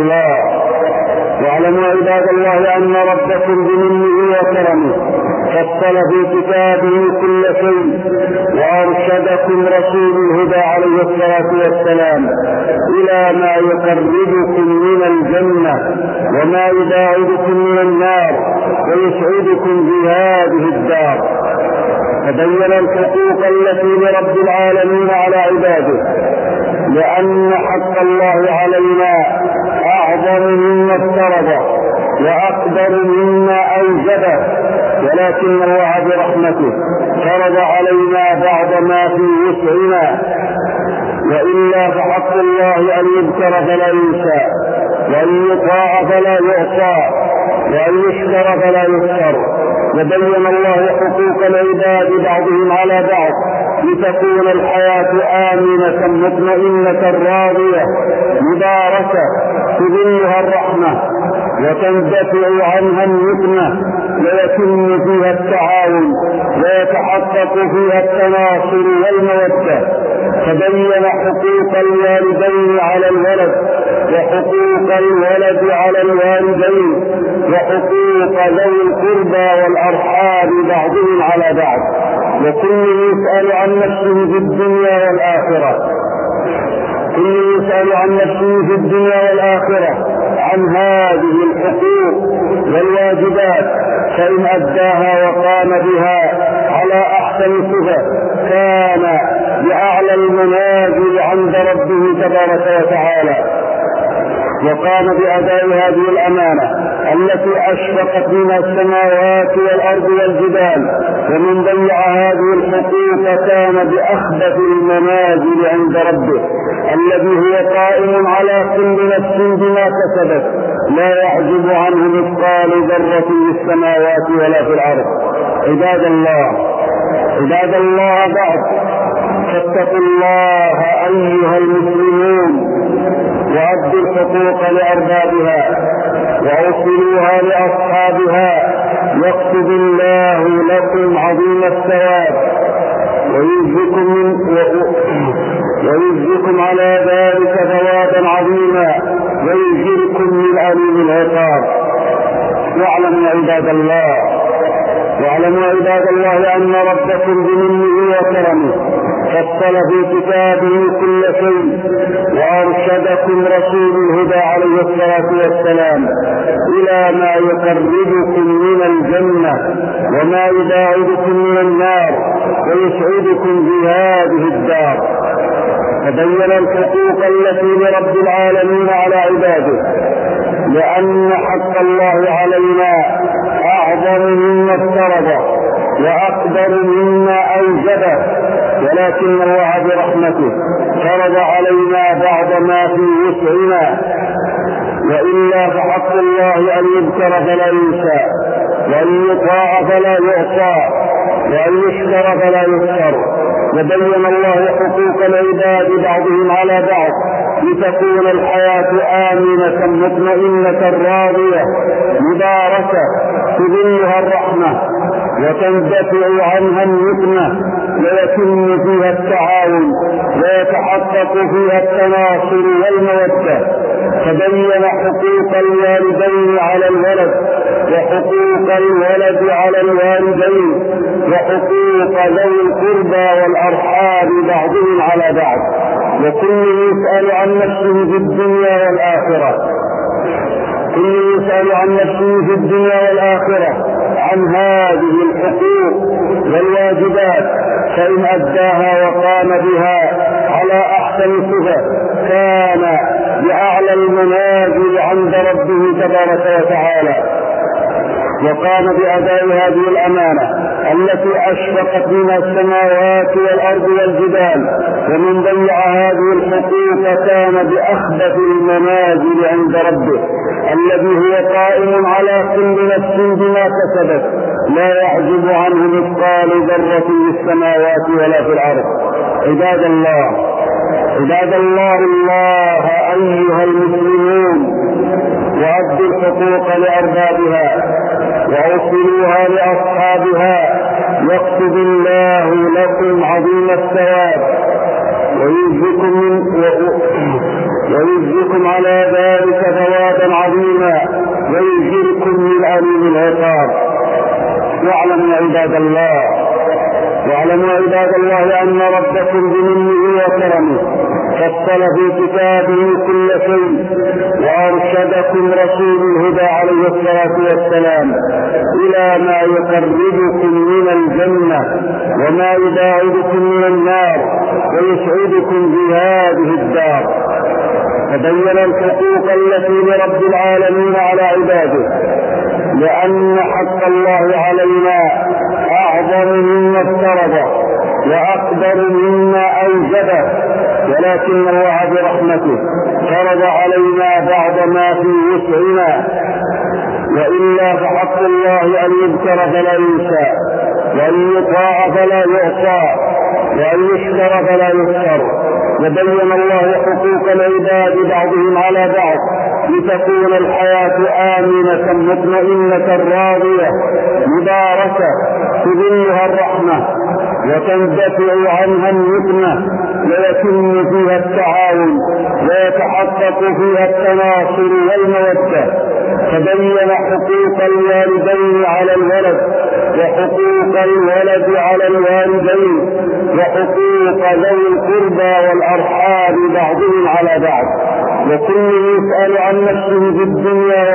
الله أن ربكم بمنه وكرمه فصل في كتابه كل شيء، وأرشدكم رسول الهدى عليه الصلاة والسلام إلى ما يقربكم من الجنة وما يباعدكم من النار ويسعدكم في هذه الدار. فبين الحقوق التي لرب العالمين على عباده، لأن حق الله علينا أعظم مما افترضه وأقدر مما أوجبه، ولكن الله برحمته فرض علينا بعض ما في وسعنا، وإلا فحق الله أن يذكر فلا ينسى، وأن يطاع فلا يعصى، وأن يشكر فلا يشكر. وبين الله حقوق العباد بعضهم على بعض لتكون الحياة آمنة مطمئنة راضية مباركة تظلها الرحمة وتندفع عنها النقمة، ويتم فيها التعاون ويتحقق فيها التناصر والمودة. فبين حقوق الوالدين على الولد، وحقوق الولد على الوالدين، وحقوق ذوي القربى والأرحام بعضهم على بعض، وكل يسأل عن نفسه في الدنيا والآخرة، عن هذه الحقوق والواجبات، فإن أداها وقام بها على أحسن صفة كان بأعلى المنازل عند ربه تبارك وتعالى، وقام بأداء هذه الأمانة التي أشرقت منها السماوات والأرض والجبال، ومن ضيع هذه الحقوق كان بأخبث المنازل عند ربه الذي هو قائم على كل نفس بما كسبت، لا يعجب عنه مثقال ذرة في السماوات ولا في الأرض. عباد الله بعد، فاتقوا الله أيها المسلمون، وأدوا الحقوق لأربابها وأوصلوها لأصحابها، يكتب الله لكم عظيم الثواب ويجزيكم على ذلك ثوابا عظيما ويجزيكم من أليم العقاب. واعلموا عباد الله أن ربكم بمنه وكرمه فصل في كتابه كل شيء وأرشدكم رسول الهدى عليه الصلاة والسلام إلى ما يقربكم من الجنة وما يباعدكم من النار ويسعدكم في هذه الدار. فبين الحقوق التي لرب العالمين على عباده، لأن حق الله علينا أعظم مما افترض وأقدر مما أوجبه، ولكن الله برحمته فرض علينا بعض ما في وسعنا، وإلا فحق الله أن يذكر فلا ينسى، وأن يطاع فلا يعصى، وأن يشكر فلا يذكر. وبين الله حقوق العباد بعضهم على بعض لتكون الحياة آمنة مطمئنة راضية مباركة تظلها الرحمة وتندفع عنها النقمة ويتم فيها التعاون ويتحقق فيها التناصر والمودة. فبين حقوق الوالدين على الولد وحقوق الولد على الوالدين وحقوق ذوي القربى والأرحام بعضهم على بعض، وكل يسأل عن نفسه في الدنيا والآخرة، عن هذه الحقوق والواجبات، فإن أداها وقام بها على أحسن صفة كان بأعلى المنازل عند ربه تبارك وتعالى، وقام بأداء هذه الأمانة التي أشرقت منها السماوات والأرض والجبال، ومن ضيع هذه الحقوق كان بأخبث المنازل عند ربه الذي هو قائم على كل نفس بما كسبت لا يعجب عنه مثقال ذرة في السماوات ولا في الأرض. عباد الله أيها المسلمون، وأدوا الحقوق لأربابها وأوصلوها لأصحابها يكتب الله لكم عظيم الثواب ويجزيكم على ذلك ثوابا عظيما ويجزيكم من أليم العقاب. واعلموا عباد الله أن ربكم بمنه وكرمه فصل في كتابه كل شيء وأرشدكم رسول الهدى عليه الصلاة والسلام إلى ما يقربكم من الجنة وما يباعدكم من النار ويسعدكم في هذه الدار. فبين الحقوق التي لرب العالمين على عباده، لأن حق الله علينا أعظم مما افترض وأقدر مما أوجبه، ولكن الله برحمته فرض علينا بعض ما في وسعنا، وإلا فحق الله أن يذكر فلا ينسى، وأن يطاع فلا يعصى، وأن يشكر فلا يذكر. وبين الله حقوق العباد بعضهم على بعض لتكون الحياة آمنة مطمئنة راضية مباركة تظلها الرحمة وتندفع عنها النقمة ويتم فيها التعاون ويتحقق فيها التناصر والمودة. فبين حقوق الوالدين على الولد وحقوق الولد على الوالدين وحقوق ذوي القربى والأرحام بعضهم على بعض، وكل يسأل عن نفسه في الدنيا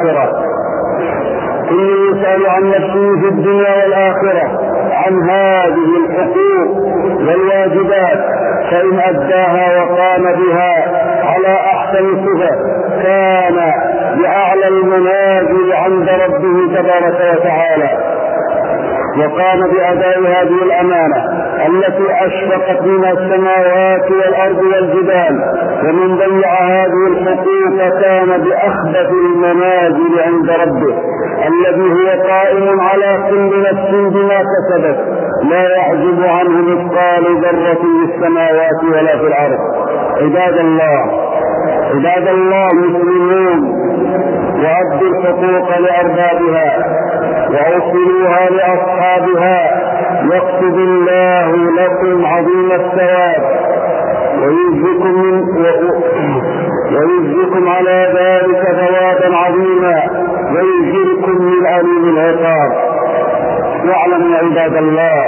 والآخرة عن هذه الحقوق والواجبات، فإن أداها وقام بها على أحسن صفة كان بأعلى المنازل عند ربه تبارك وتعالى، وقام بأداء هذه الأمانة التي أشرقت منها السماوات والأرض والجبال، ومن ضيع هذه الحقوق كان بأخبث المنازل عند ربه الذي هو قائم على كل نفس بما كسبت لا يعجب عنه مثقال ذرة في السماوات ولا في الأرض. عباد الله مسلمون، وأدوا الحقوق لأربابها وأوصلوها لأصحابها يكتب الله لكم عظيم الثواب ويجزكم على ذلك ثوابا عظيما ويجزكم من أليم العقاب. واعلموا عباد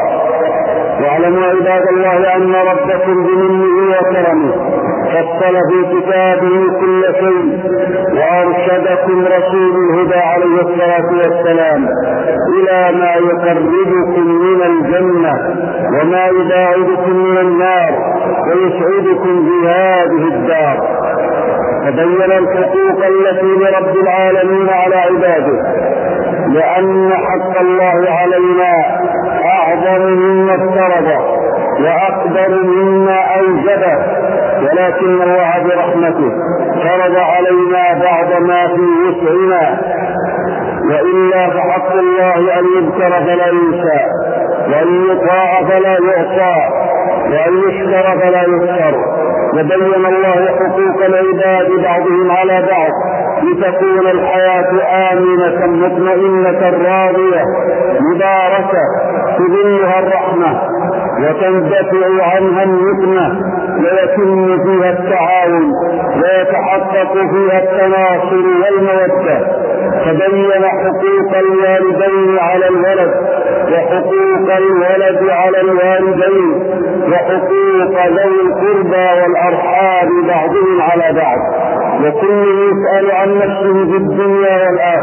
الله أن ربكم بمنه وكرمه فصل في كتابه كل شيء وأرشدكم رسول الهدى عليه الصلاة والسلام إلى ما يقربكم من الجنة وما يباعدكم من النار ويسعدكم في هذه الدار. فبين الحقوق التي لرب العالمين على عباده، لأن حق الله علينا أعظم مما افترض وأقدر مما أوجبه، ولكن الله برحمته فرض علينا بعض ما في وسعنا، وإلا فحق الله أن يذكر فلا ينسى، وأن يطاع فلا يعصى، وأن يشكر فلا يذكر. وبين الله حقوق العباد بعضهم على بعض لتكون الحياة آمنة مطمئنة راضية مباركة تظلها الرحمة وتندفع عنها النقمة ويتم فيها التعاون ويتحقق فيها التناصر والمودة. فبين حقوق الوالدين على الولد وحقوق الولد على الوالدين وحقوق ذوي القربى والأرحام بعضهم على بعض، وكل يسأل عن نفسه في الدنيا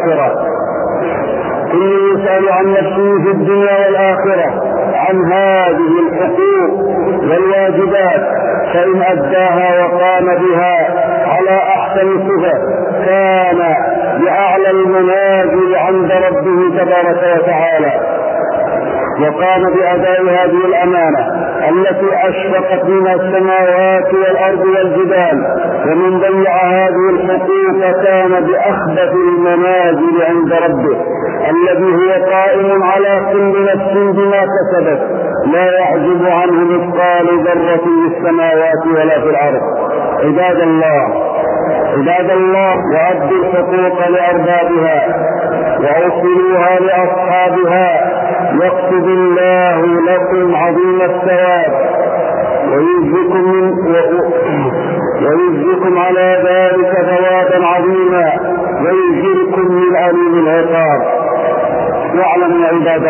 والآخرة عن هذه الحقوق والواجبات، فإن أداها وقام بها على أحسن صفة كان بأعلى المنازل عند ربه تبارك وتعالى، وقام بأداء هذه الأمانة التي أشرقت منها السماوات والأرض والجبال، ومن ضيع هذه الحقوق كان بأخبث المنازل عند ربه الذي هو قائم على كل نفس بما كسبت لا يعجب عنه مثقال ذرة في السماوات ولا في الأرض. عباد الله، وأدوا الحقوق لأربابها وأوصلوها لأصحابها يكتب الله لكم عظيم الثواب ويجزكم على ذلك ثوابا عظيما ويجزكم من أليم العقاب. واعلموا عباد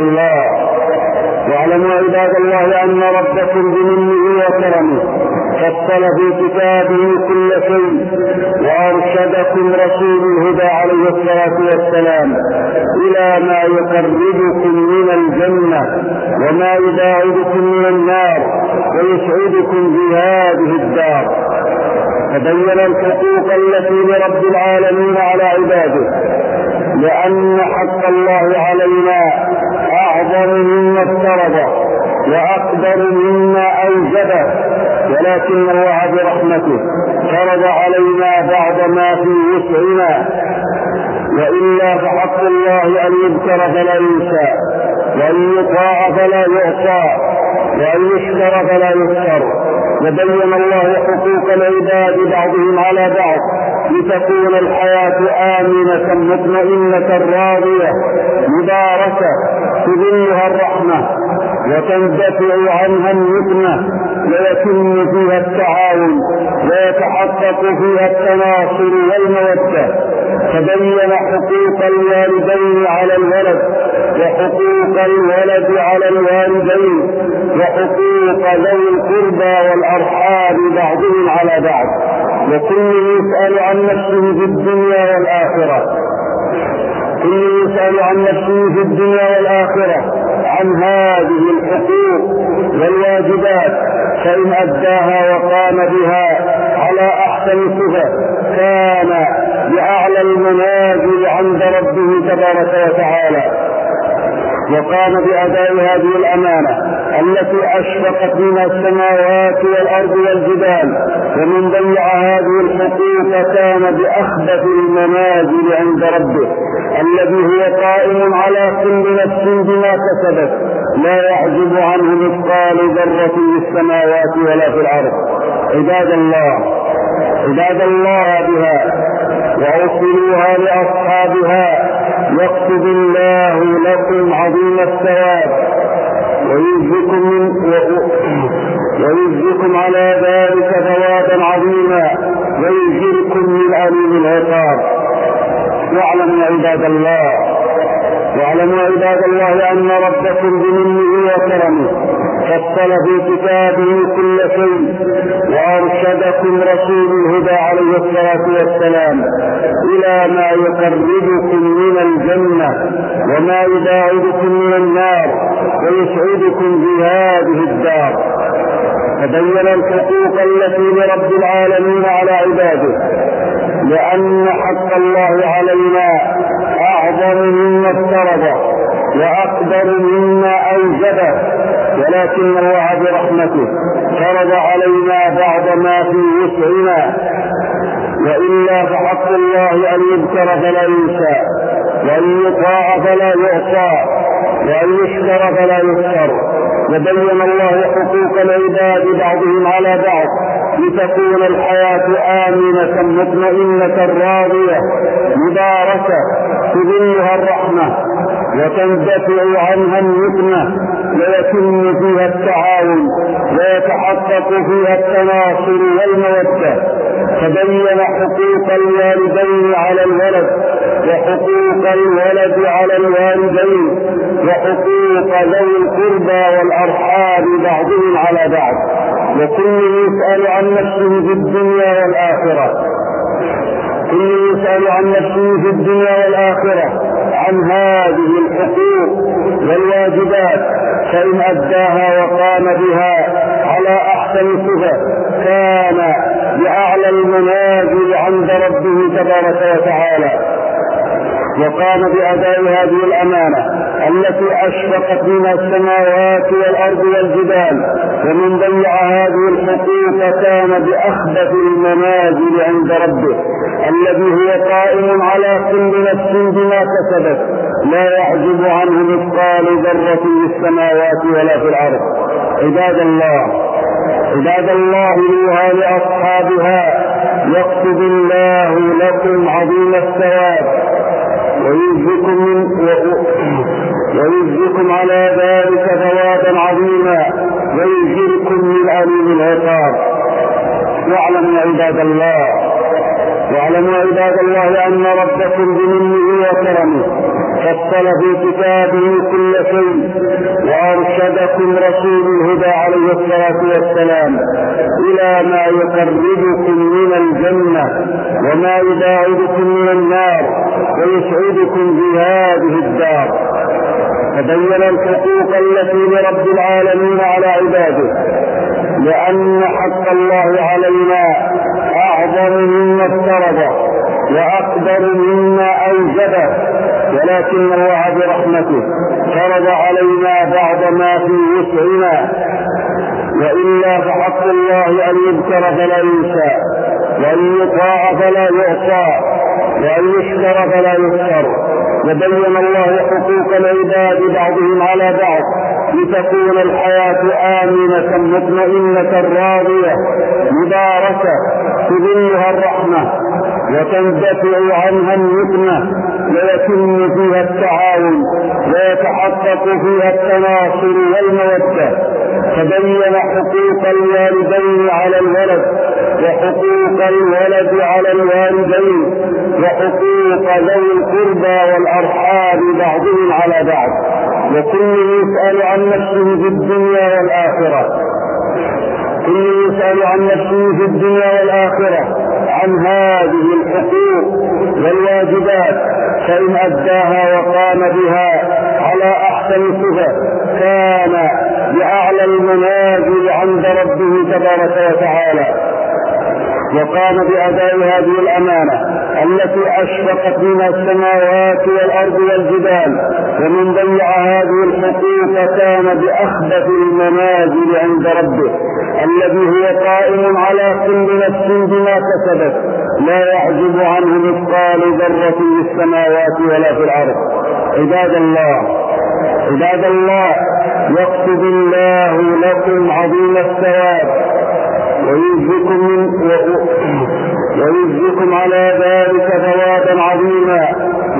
الله أن ربكم بمنه وكرمه فصل في كتابه كل شيء وأرشدكم رسول الهدى عليه الصلاة والسلام إلى ما يقربكم من الجنة وما يباعدكم من النار ويسعدكم في هذه الدار. فبين الحقوق التي لرب العالمين على عباده، لأن حق الله علينا أعظم مما افترض وأقدر مما أوجبه، ولكن الله برحمته فرض علينا بعض ما في وسعنا، وإلا فحق الله أن يذكر فلا ينسى، وأن يطاع فلا يعصى، وأن يشكر فلا يذكر. وبين الله حقوق العباد بعضهم على بعض لتكون الحياة آمنة مطمئنة راضية مباركة تظلها الرحمة وتندفع عنها النقمة ويتم فيها التعاون ويتحقق فيها التناصر والمودة. فبين حقوق الوالدين على الولد وحقوق الولد على الوالدين وحقوق ذوي القربى والأرحام بعضهم على بعض، وكل يسأل عن نفسه في الدنيا والآخرة عن هذه الحقوق والواجبات، فإن أداها وقام بها على أحسن صفة كان بأعلى المنازل عند ربه تبارك وتعالى، وقام بأداء هذه الأمانة التي أشرقت منها السماوات والأرض والجبال، ومن ضيع هذه الحقوق كان بأخبث المنازل عند ربه الذي هو قائم على كل نفس بما كسبت لا يعجب عنه مثقال ذرة في السماوات ولا في الأرض. عباد الله بها وأوصلوها لأصحابها يكتب الله لكم عظيم الثواب ويجزيكم على ذلك ثوابا عظيما ويجزيكم من أليم العقاب. واعلموا عباد الله أن ربكم بمنه وكرمه فصل في كتابه كل شيء وأرشدكم رسول الهدى عليه الصلاة والسلام إلى ما يقربكم من الجنة وما يباعدكم من النار ويسعدكم في هذه الدار. فبين الحقوق التي لرب العالمين على عباده، لأن حق الله علينا أعظم مما افترض وأقدر مما أوجبه، ولكن الله برحمته فرض علينا بعض ما في وسعنا، وإلا فحق الله أن يذكر فلا ينسى، وأن يطاع فلا يعصى، وأن يشكر فلا يشكر. وبين الله حقوق العباد بعضهم على بعض لتكون الحياة آمنة مطمئنة راضية مباركة تظلها الرحمة وتندفع عنها النقمة ويتم فيها التعاون ويتحقق فيها التناصر والمودة. فبين حقوق الوالدين على الولد وحقوق الولد على الوالدين وحقوق ذوي القربى والأرحام بعضهم على بعض، وكل يسأل عن نفسه في الدنيا والآخرة، عن هذه الحقوق والواجبات، فإن أداها وقام بها على أحسن صفة كان بأعلى المنازل عند ربه تبارك وتعالى، وقام بأداء هذه الأمانة التي أشرقت منها السماوات والأرض والجبال، ومن ضيع هذه الحقوق كان بأخبث المنازل عند ربه الذي هو قائم على كل نفس بما كسبت لا يعجب عنه مثقال ذرة في السماوات ولا في الأرض. عباد الله لها لأصحابها يكتب الله لكم عظيم الثواب ويجزيكم على ذلك ثوابا عظيما ويجزيكم من أليم العقاب. واعلموا عباد الله أن ربكم بمنه وكرمه فصل في كتابه كل شيء وأرشدكم رسول الهدى عليه الصلاة والسلام إلى ما يقربكم من الجنة وما يباعدكم من النار ويسعدكم في هذه الدار. فبين الحقوق التي لرب العالمين على عباده، لأن حق الله علينا أعظم مما افترض وأقدر مما أوجبه، ولكن الله برحمته فرض علينا بعض ما في وسعنا، وإلا فحق الله أن يذكر فلا ينسى، وأن يطاع فلا يعصى، وأن يشكر فلا يشكر. وبين الله حقوق العباد بعضهم على بعض لتكون الحياة آمنة مطمئنة راضية مباركة تظلها الرحمة وتندفع عنها النقمة ويتم فيها التعاون ويتحقق فيها التناصر والمودة. فبين حقوق الوالدين على الولد وحقوق الولد على الوالدين وحقوق ذوي القربى والأرحام بعضهم على بعض، وكل يسأل عن نفسه في الدنيا والآخرة عن هذه الحقوق والواجبات، فإن أداها وقام بها على أحسن صفة كان بأعلى المنازل عند ربه تبارك وتعالى، وقام بأداء هذه الأمانة التي أشرقت منها السماوات والأرض والجبال، ومن ضيع هذه الحقوق كان بأخبث المنازل عند ربه الذي هو قائم على كل نفس بما كسبت لا يعجب عنه مثقال ذرة في السماوات ولا في الأرض. عباد الله يكتب الله لكم عظيم الثواب ويجزيكم على ذلك ثوابا عظيما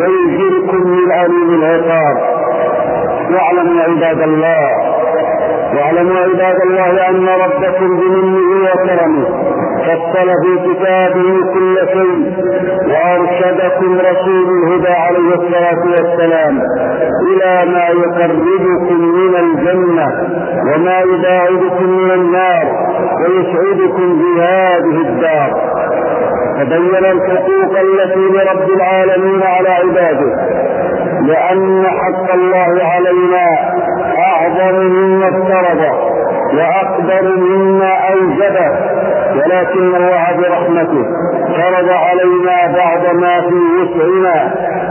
ويجزيكم من أليم العقاب. واعلموا واعلموا عباد الله أن ربكم بمنه وكرمه فصل في كتابه كل شيء وأرشدكم رسول الهدى عليه الصلاة والسلام إلى ما يقربكم من الجنة وما يباعدكم من النار ويسعدكم في هذه الدار. فبين الحقوق التي لرب العالمين على عباده، لأن حق الله علينا أعظم مما افترضه وأقدر مما أوجبه، ولكن الله برحمته فرض علينا بعض ما في وسعنا،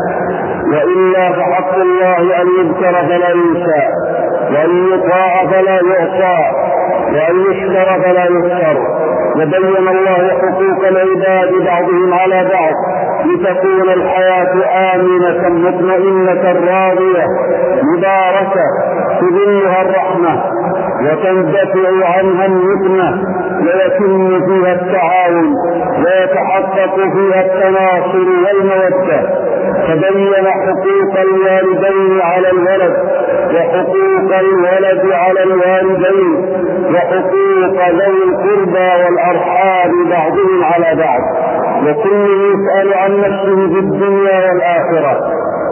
وإلا فحق الله أن يذكر فلا ينسى، وأن يطاع فلا يعصى، وأن يشكر فلا يشكر. وبين الله حقوق العباد بعضهم على بعض لتكون الحياة آمنة مطمئنة راضية مباركة تظلها الرحمة وتندفع عنها النقمة ويتم فيها التعاون ويتحقق فيها التناصر والمودة. فبين حقوق الوالدين على الولد وحقوق الولد على الوالدين وحقوق ذوي القربى والأرحام بعضهم على بعض، وكل يسأل عن نفسه في الدنيا والآخرة،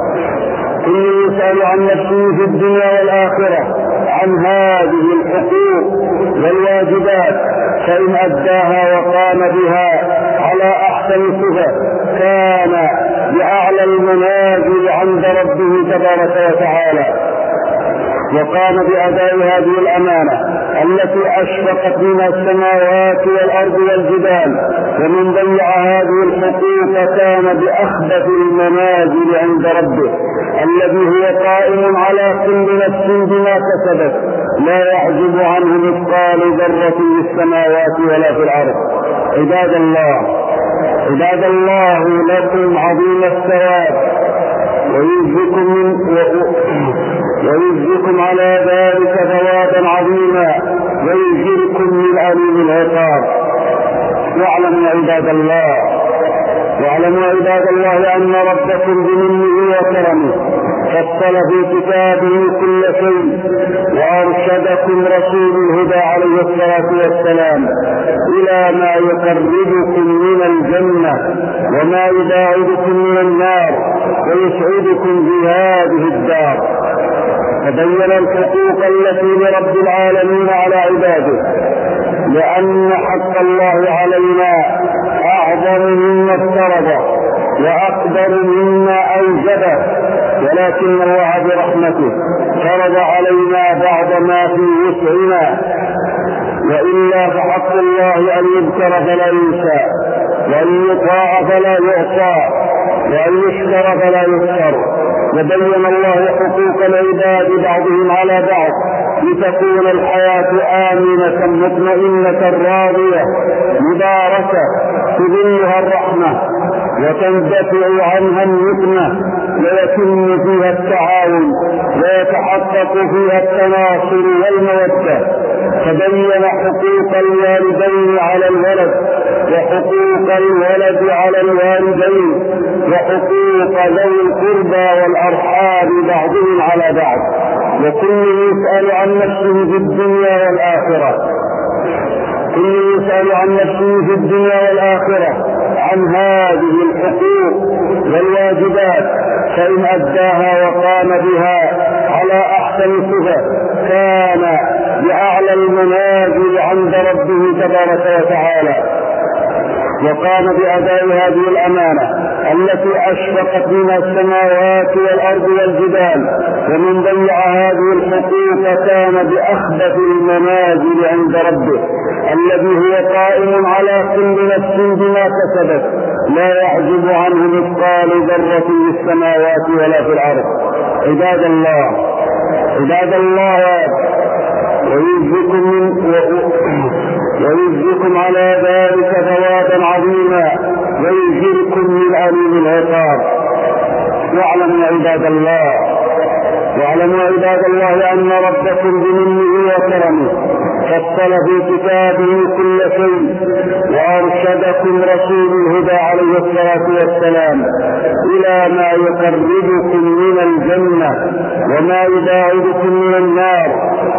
كل يسأل عن نفسه في الدنيا والآخرة عن هذه الحقوق والواجبات، فإن أداها وقام بها على أحسن صفة كان بأعلى المنازل عند ربه تبارك وتعالى، وقام بأداء هذه الأمانة التي أشرقت منها السماوات والأرض والجبال، ومن ضيع هذه الحقوق كان بأخبث المنازل عند ربه الذي هو قائم على كل نفس بما كسبت لا يعجب عنه مثقال ذرة في السماوات ولا في الأرض. عباد الله لكم عظيم الثواب ويجزيكم على ذلك ثوابا عظيما ويجزيكم من أليم العقاب. واعلموا عباد الله أن ربكم بمنه وكرمه فصل في كتابه كل شيء وأرشدكم رسول الهدى عليه الصلاة والسلام إلى ما يقربكم من الجنة وما يباعدكم من النار ويسعدكم في هذه الدار. فبين الحقوق التي لرب العالمين على عباده، لأن حق الله علينا أعظم مما افترضه وأقدر مما أوجبه، ولكن الله برحمته فرض علينا بعض ما في وسعنا، وإلا فحق الله أن يذكر فلا ينسى، وأن يطاع فلا يعصى، وأن يشكر فلا يشكر. وبين الله حقوق العباد بعضهم على بعض لتكون الحياة آمنة مطمئنة راضية مباركة تظلها الرحمة وتندفع عنها النقمة ويتم فيها التعاون ويتحقق فيها التناصر والمودة. فبين حقوق الوالدين على الولد وحقوق الولد على الوالدين وحقوق ذوي القربى والأرحام بعضهم على بعض، وكل يسأل عن نفسه في الدنيا والآخرة، عن هذه الحقوق والواجبات، فإن أداها وقام بها على أحسن صفة كان بأعلى المنازل عند ربه تبارك وتعالى، وقام بأداء هذه الأمانة التي أشرقت منها السماوات والأرض والجبال، ومن ضيع هذه الحقوق كان بأخبث المنازل عند ربه الذي هو قائم على كل نفس بما كسبت لا يعجب عنه مثقال ذرة في السماوات ولا في الأرض. عباد الله ويجزيكم على ذلك ثوابا عظيما ويجزيكم من أليم العقاب. واعلموا عباد الله أن ربكم بمنه وكرمه فصل في كتابه كل شيء وأرشدكم رسول الهدى عليه الصلاة والسلام إلى ما يقربكم من الجنة وما يباعدكم من النار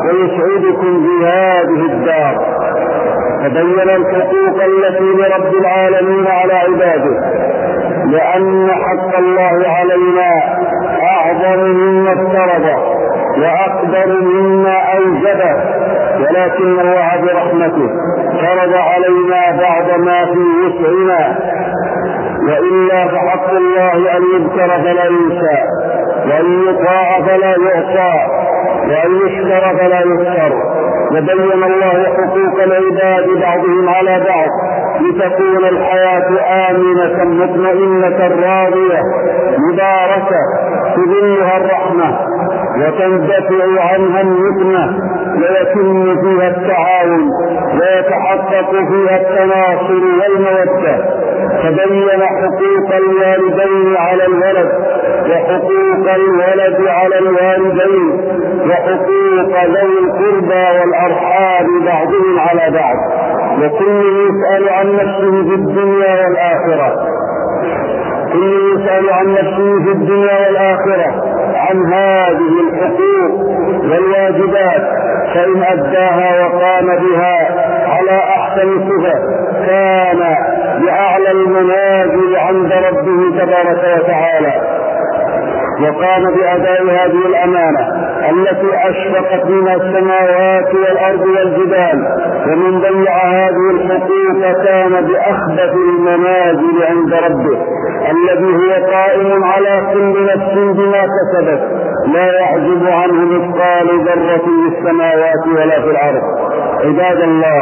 ويسعدكم في هذه الدار. فبين الحقوق التي لرب العالمين على عباده، لأن حق الله علينا أعظم مما افترضه وأقدر مما أوجبه، ولكن الله برحمته فرض علينا بعض ما في وسعنا، وإلا فحق الله أن يذكر فلا ينسى، وأن يطاع فلا يعصى، وأن يشكر فلا يشكر. وبين الله حقوق العباد بعضهم على بعض لتكون الحياة آمنة مطمئنة راضية مباركة تظلها الرحمة وتندفع عنها النقمة، ويتم فيها التعاون ويتحقق فيها التناصر والمودة. فبين حقوق الوالدين على الولد، وحقوق الولد على الوالدين، وحقوق ذوي القربى والأرحام بعضهم على بعض، وكل يسأل عن نفسه في الدنيا والآخرة. كل يسأل عن نفسه في الدنيا والآخرة عن هذه الحقوق والواجبات، فإن أداها وقام بها على أحسن صفة كان بأعلى المنازل عند ربه تبارك وتعالى، وقام بأداء هذه الأمانة التي أشرقت منها السماوات والأرض والجبال، ومن ضيع هذه الحقوق كان بأخبث المنازل عند ربه الذي هو قائم على كل نفس بما كسبت، لا يعجب عنه مثقال ذرة في السماوات ولا في الأرض. عباد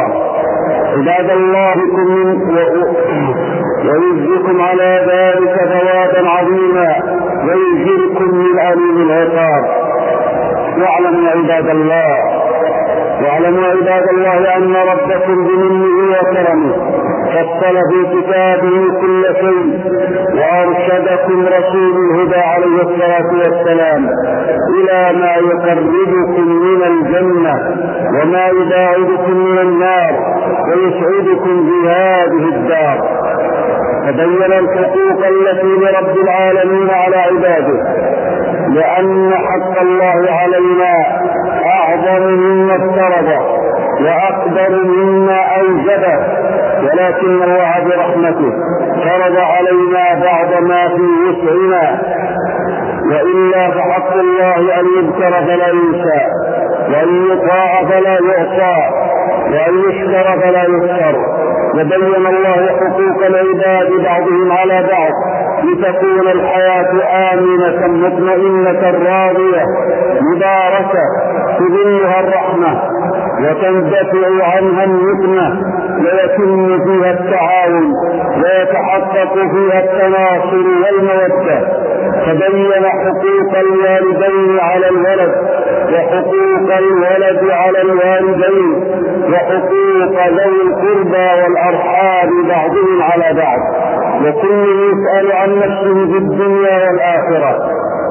الله ويجزيكم على ذلك ثوابا عظيما ويجزيكم من أليم العقاب. واعلموا عباد الله أن ربكم بمنه وكرمه فصل في كتابه كل شيء، وأرشدكم رسول الهدى عليه الصلاة والسلام إلى ما يقربكم من الجنة وما يباعدكم من النار ويسعدكم في هذه الدار. فبين الحقوق التي لرب العالمين على عباده، لأن حق الله علينا أعظم مما افترضه وأقدر مما أوجبه، ولكن الله برحمته فرض علينا بعض ما في وسعنا، وإلا فحق الله أن يذكر فلا ينسى، وأن يطاع فلا يعصى، وأن يشكر فلا يشكر. وبين الله حقوق العباد بعضهم على بعض لتكون الحياة آمنة مطمئنة راضية مباركة تظلها الرحمة وتندفع عنها النقمة، ويتم فيها التعاون ويتحقق فيها التناصر والمودة. فبين حقوق الوالدين على الولد، وحقوق الولد على الوالدين، وحقوق ذوي القربى والأرحام بعضهم على بعض، وكل يسأل عن نفسه في الدنيا والآخرة.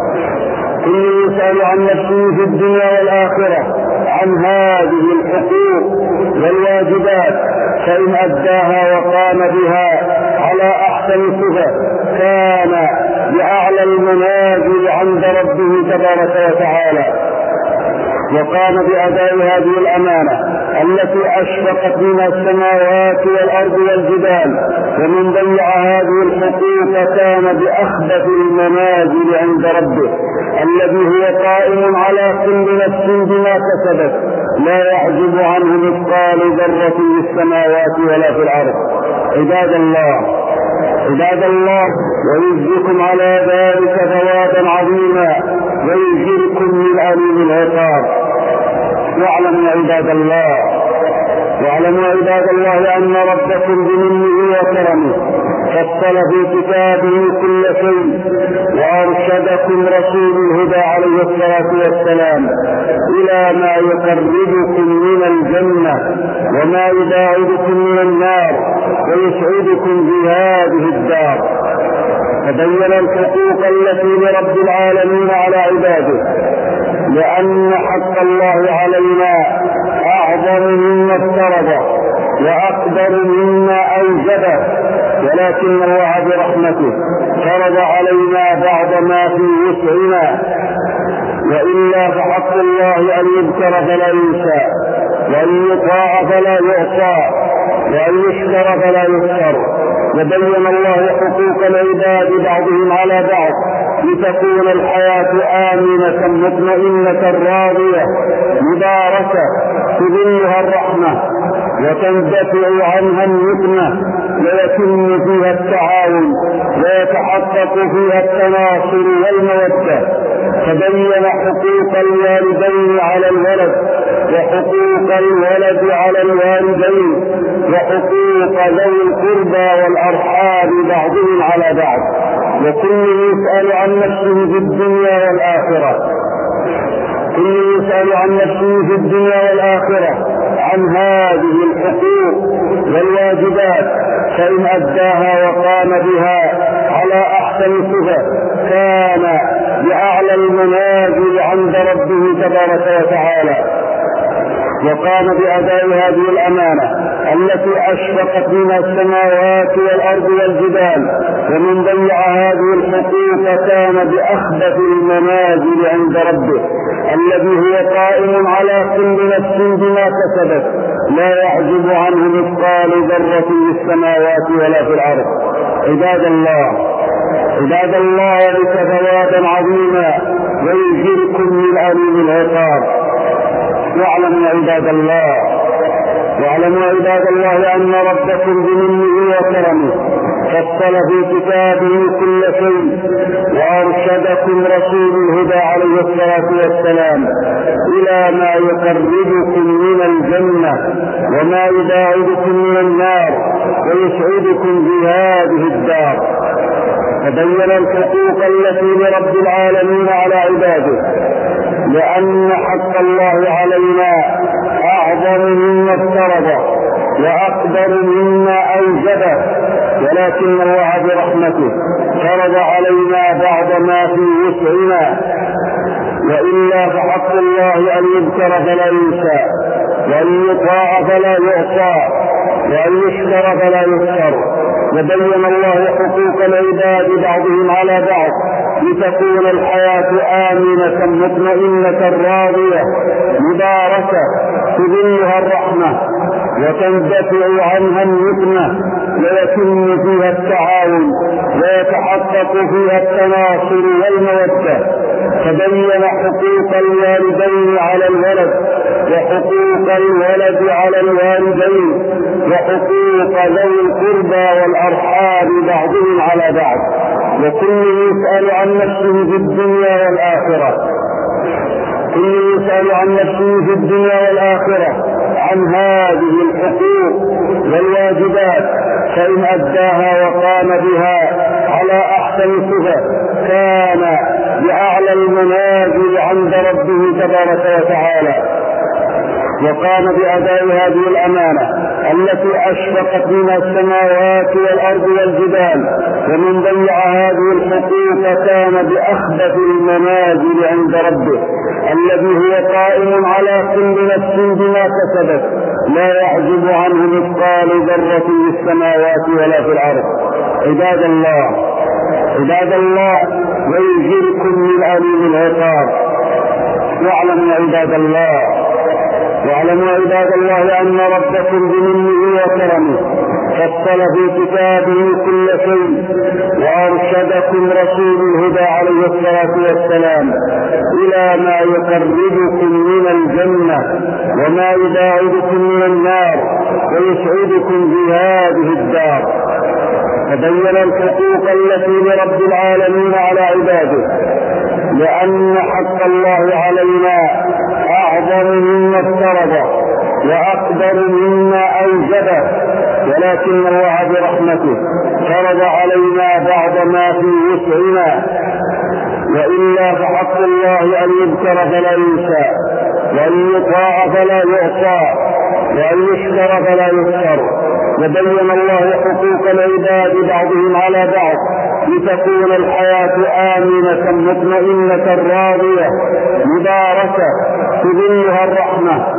كل يسأل عن نفسه في الدنيا والآخرة عن هذه الحقوق والواجبات، فإن أداها وقام بها على أحسن صفة كان بأعلى المنازل عند ربه تبارك وتعالى، وقام بأداء هذه الأمانة التي أشرقت منها السماوات والأرض والجبال، ومن ضيع هذه الحقوق كان بأخبث المنازل عند ربه الذي هو قائم على كل نفس بما كسبت، لا يعجب عنه مثقال ذرة في السماوات ولا في الأرض. عباد الله ويجزيكم على ذلك ثوابا عظيما ويجزيكم من أليم العقاب. واعلموا عباد الله أن ربكم بمنه وكرمه فصل في كتابه كل شيء، وأرشدكم رسول الهدى عليه الصلاة والسلام إلى ما يقربكم من الجنة وما يباعدكم من النار ويسعدكم في هذه الدار. فبين الحقوق التي لرب العالمين على عباده، لأن حق الله علينا أعظم مما افترضه وأقدر مما أوجبه، ولكن الله برحمته فرض علينا بعض ما في وسعنا، وإلا فحق الله أن يذكر فلا ينسى، وأن يطاع فلا يعصى، وأن يشكر فلا يشكر. وبين الله حقوق العباد بعضهم على بعض لتكون الحياة آمنة مطمئنة راضية مباركة تظلها الرحمة وتندفع عنها النقمة، ويتم فيها التعاون ويتحقق فيها التناصر والمودة. فبين حقوق الوالدين على الولد، وحقوق الولد على الوالدين، وحقوق ذوي القربى والأرحام بعضهم على بعض، وكل يسأل عن نفسه في الدنيا والآخرة، كل يسأل عن نفسه في الدنيا والآخرة عن هذه الحقوق والواجبات، فإن أداها وقام بها على أحسن صفة كان بأعلى المنازل عند ربه تبارك وتعالى، وقام بأداء هذه الأمانة التي أشرقت منها السماوات والأرض والجبال، ومن ضيع هذه الحقوق كان بأخبث المنازل عند ربه الذي هو قائم على كل نفس بما كسبت، لا يعجب عنه مثقال ذرة في السماوات ولا في الأرض. عباد الله لك ثوابا عظيما ويجركم من أليم العقاب. واعلموا عباد الله أن ربكم بمنه وكرمه فصل في كتابه كل شيء، وأرشدكم رسول الهدى عليه الصلاة والسلام إلى ما يقربكم من الجنة وما يباعدكم من النار ويسعدكم في هذه الدار. فبين الحقوق التي لرب العالمين على عباده، لأن حق الله علينا أعظم مما افترض وأقدر مما أوجبه، ولكن الله برحمته فرض علينا بعض ما في وسعنا، وإلا فحق الله أن يذكر فلا ينسى، وأن يطاع فلا يعصى، وأن يشكر فلا يشكر. وبين الله حقوق العباد بعضهم على بعض لتكون الحياة آمنة مطمئنة راضية مباركة تظلها الرحمة وتندفع عنها النقمة، ويتم فيها التعاون ويتحقق فيها التناصر والمودة. فبين حقوق الوالدين على الولد، وحقوق الولد على الوالدين، وحقوق ذوي القربى والأرحام بعضهم على بعض، وكل يسأل عن نفسه في الدنيا والآخرة، كل يسأل عن نفسه في الدنيا والآخرة عن هذه الحقوق والواجبات، فإن أداها وقام بها على أحسن صفة كان بأعلى المنازل عند ربه تبارك وتعالى، وقام بأداء هذه الأمانة التي أشرقت منها السماوات والأرض والجبال، ومن ضيع هذه الحقوق كان بأخبث المنازل عند ربه الذي هو قائم على كل نفس بما كسبت، لا يعجب عنه مثقال ذرة في السماوات ولا في الأرض. عباد الله ويجركم من أليم العقاب. واعلموا عباد الله أن ربكم بمنه وكرمه فصل في كتابه كل شيء، وأرشدكم رسول الهدى عليه الصلاة والسلام إلى ما يقربكم من الجنة وما يباعدكم من النار ويسعدكم في هذه الدار. فبين الحقوق التي لرب العالمين على عباده، لأن حق الله علينا أعظم مما افترض وأقدر مما أوجبه، ولكن الله برحمته فرض علينا بعض ما في وسعنا، وإلا فحق الله أن يذكر فلا ينسى، وأن يطاع فلا يعصى، وأن يشكر فلا يشكر. وبين الله حقوق العباد بعضهم على بعض لتكون الحياة آمنة مطمئنة راضية مباركة تظلها الرحمة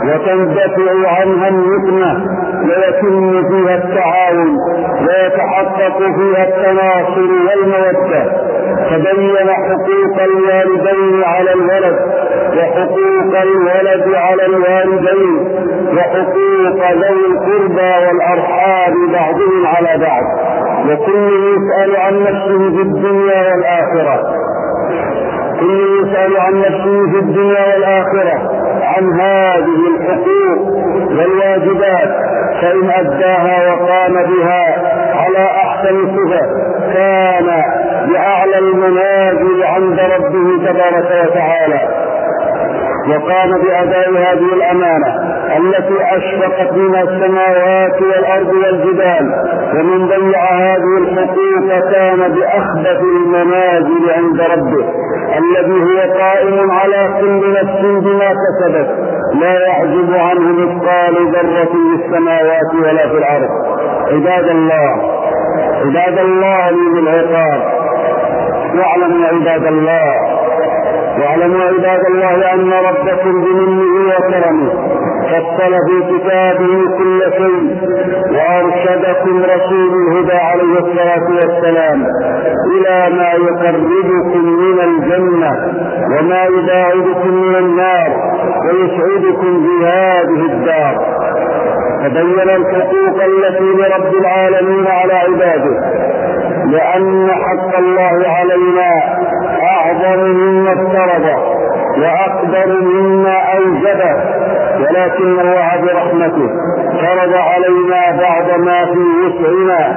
وتندفع عنها النقمة ويتم فيها التعاون ويتحقق فيها التناصر والمودة. تبين حقوق الوالدين على الولد وحقوق الولد على الوالدين وحقوق ذوي القربى والأرحام بعضهم على بعض، وكل يسأل عن نفسه في الدنيا والآخرة. كل يسأل عن نفسه في الدنيا والآخرة عن هذه الحقوق والواجبات، فإن أداها وقام بها على أحسن صفة كان بأعلى المنازل عند ربه تبارك وتعالى، وقام بأداء هذه الأمانة التي أشرقت منها السماوات والأرض والجبال، ومن ضيع هذه الحقوق كان بأخبث المنازل عند ربه الذي هو قائم على كل نفس بما كسبت، لا يعجب عنه مثقال ذرة في السماوات ولا في الأرض. عباد الله من العقاب، واعلموا عباد الله أن ربكم بمنه وكرمه فصل في كتابه كل شيء، وأرشدكم رسول الهدى عليه الصلاة والسلام إلى ما يقربكم من الجنة وما يباعدكم من النار ويسعدكم في هذه الدار. تبين الحقوق التي لرب العالمين على عباده، لأن حق الله علينا أعظم مما افترض وأقدر مما أوجبه، ولكن الله برحمته فرض علينا بعض ما في وسعنا،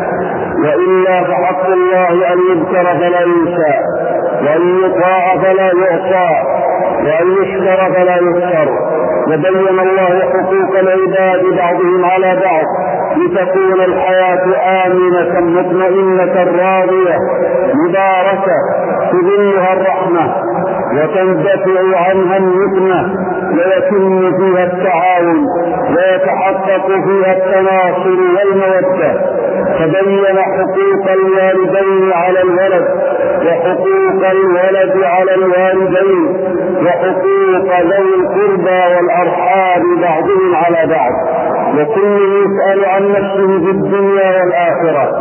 وإلا فحق الله أن يذكر فلا ينسى، وأن يطاع فلا يعصى، وأن يشكر فلا يشكر. وبين الله حقوق العباد بعضهم على بعض لتكون الحياة آمنة مطمئنة راضية مباركة تظلها الرحمة وتندفع عنها النقمة ويتم فيها التعاون ويتحقق فيها التناصر والمودة. تبين حقوق الوالدين على الولد وحقوق الولد على الوالدين وحقوق ذوي القربى والأرحام بعضهم على بعض، وكل يسأل عن نفسه في الدنيا والآخرة.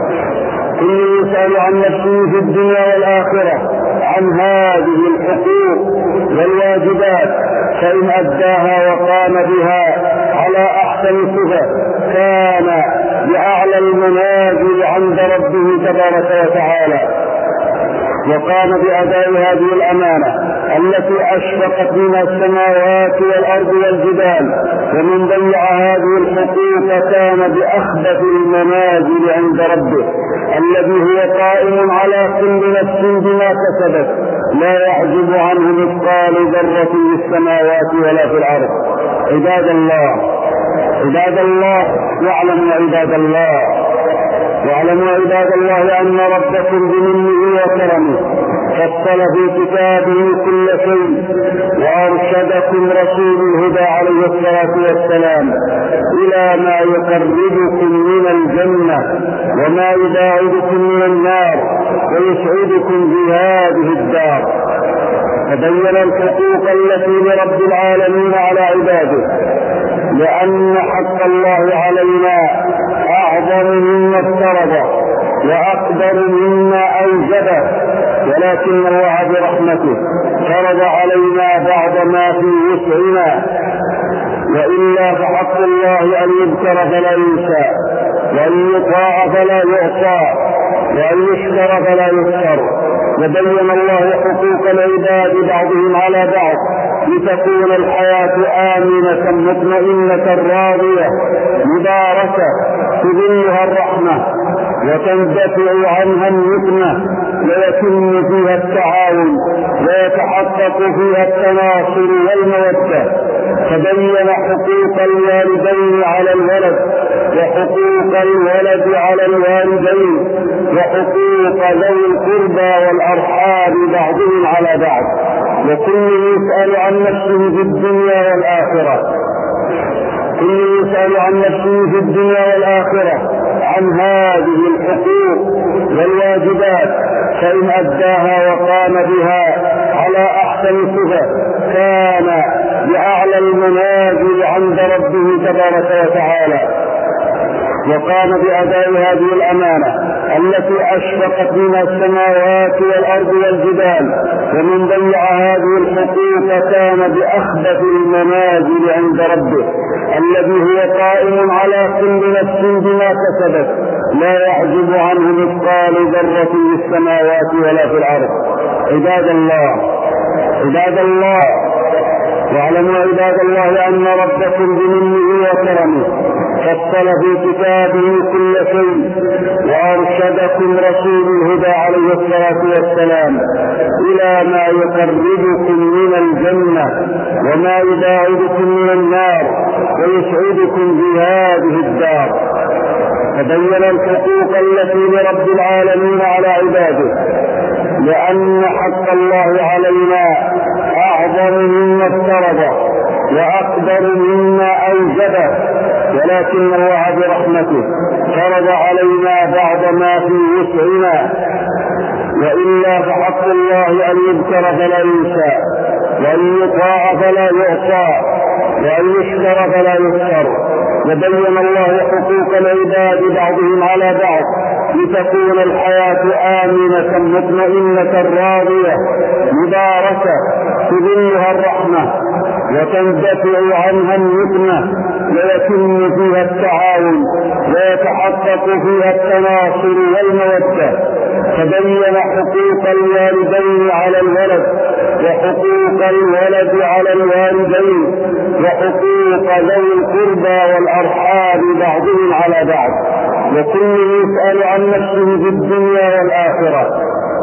كل يسأل عن نفسه في الدنيا والآخرة عن هذه الحقوق والواجبات، فإن أداها وقام بها على أحسن صفة كان بأعلى المنازل عند ربه تبارك وتعالى، وقام بأداء هذه الأمانة التي أشرقت منها السماوات والأرض والجبال، ومن ضيع هذه الحقوق كان بأخبث المنازل عند ربه الذي هو قائم على كل نفس بما كسبت، لا يعجب عنه مثقال ذرة في السماوات ولا في الأرض. عباد الله واعلموا عباد الله أن ربكم بمنه وكرمه فصل في كتابه كل شيء، وأرشدكم رسول الهدى عليه الصلاة والسلام إلى ما يقربكم من الجنة وما يباعدكم من النار ويسعدكم في هذه الدار. تبين الحقوق التي لرب العالمين على عباده، لأن حق الله علينا أعظم مما افترض وأقدر مما أوجبه، ولكن الله برحمته فرض علينا بعض ما في وسعنا، وإلا فحق الله أن يذكر فلا ينسى، وأن يطاع فلا يعصى، وأن يشكر فلا يشكر. وبين الله حقوق العباد بعضهم على بعض لتكون الحياة آمنة مطمئنة راضية مباركة تظلها الرحمة وتندفع عنها النقمة ويتم فيها التعاون ويتحقق فيها التناصر والمودة. تبين حقوق الوالدين على الولد وحقوق الولد على الوالدين وحقوق ذوي القربى والأرحام بعضهم على بعض، وكل يسأل عن نفسه في الدنيا والآخرة. كل يسأل عن نفسه في الدنيا والآخرة عن هذه الحقوق والواجبات، فإن أداها وقام بها على أحسن صفة كان بأعلى المنازل عند ربه تبارك وتعالى، وقام بأداء هذه الأمانة التي أشرقت منها السماوات والأرض والجبال، ومن ضيع هذه الحقوق كان بأخبث المنازل عند ربه الذي هو قائم على كل نفس بما كسبت، لا يعجب عنه مثقال ذرة في السماوات ولا في الأرض. عباد الله، واعلموا عباد الله أن ربكم بمنه وكرمه فصل في كتابه كل شيء، وأرشدكم رسول الهدى عليه الصلاة والسلام إلى ما يقربكم من الجنة وما يباعدكم من النار ويسعدكم في هذه الدار. فبين الحقوق التي لرب العالمين على عباده، لأن حق الله علينا أعظم مما افترض وأقدر مما أوجبه، ولكن الله برحمته فرض علينا بعض ما في وسعنا، وإلا فحق الله أن يذكر فلا ينسى، وأن يطاع فلا يعصى، وأن يشكر فلا يشكر. وبين الله حقوق العباد بعضهم على بعض لتكون الحياة آمنة مطمئنة راضية مباركة تظلها الرحمة وتندفع عنها النقمة، ويتم فيها التعاون ويتحقق فيها التناصر والمودة. فبين حقوق الوالدين على الولد، وحقوق الولد على الوالدين، وحقوق ذوي القربى والأرحام بعضهم على بعض، وكل يسأل عن نفسه في الدنيا والآخرة،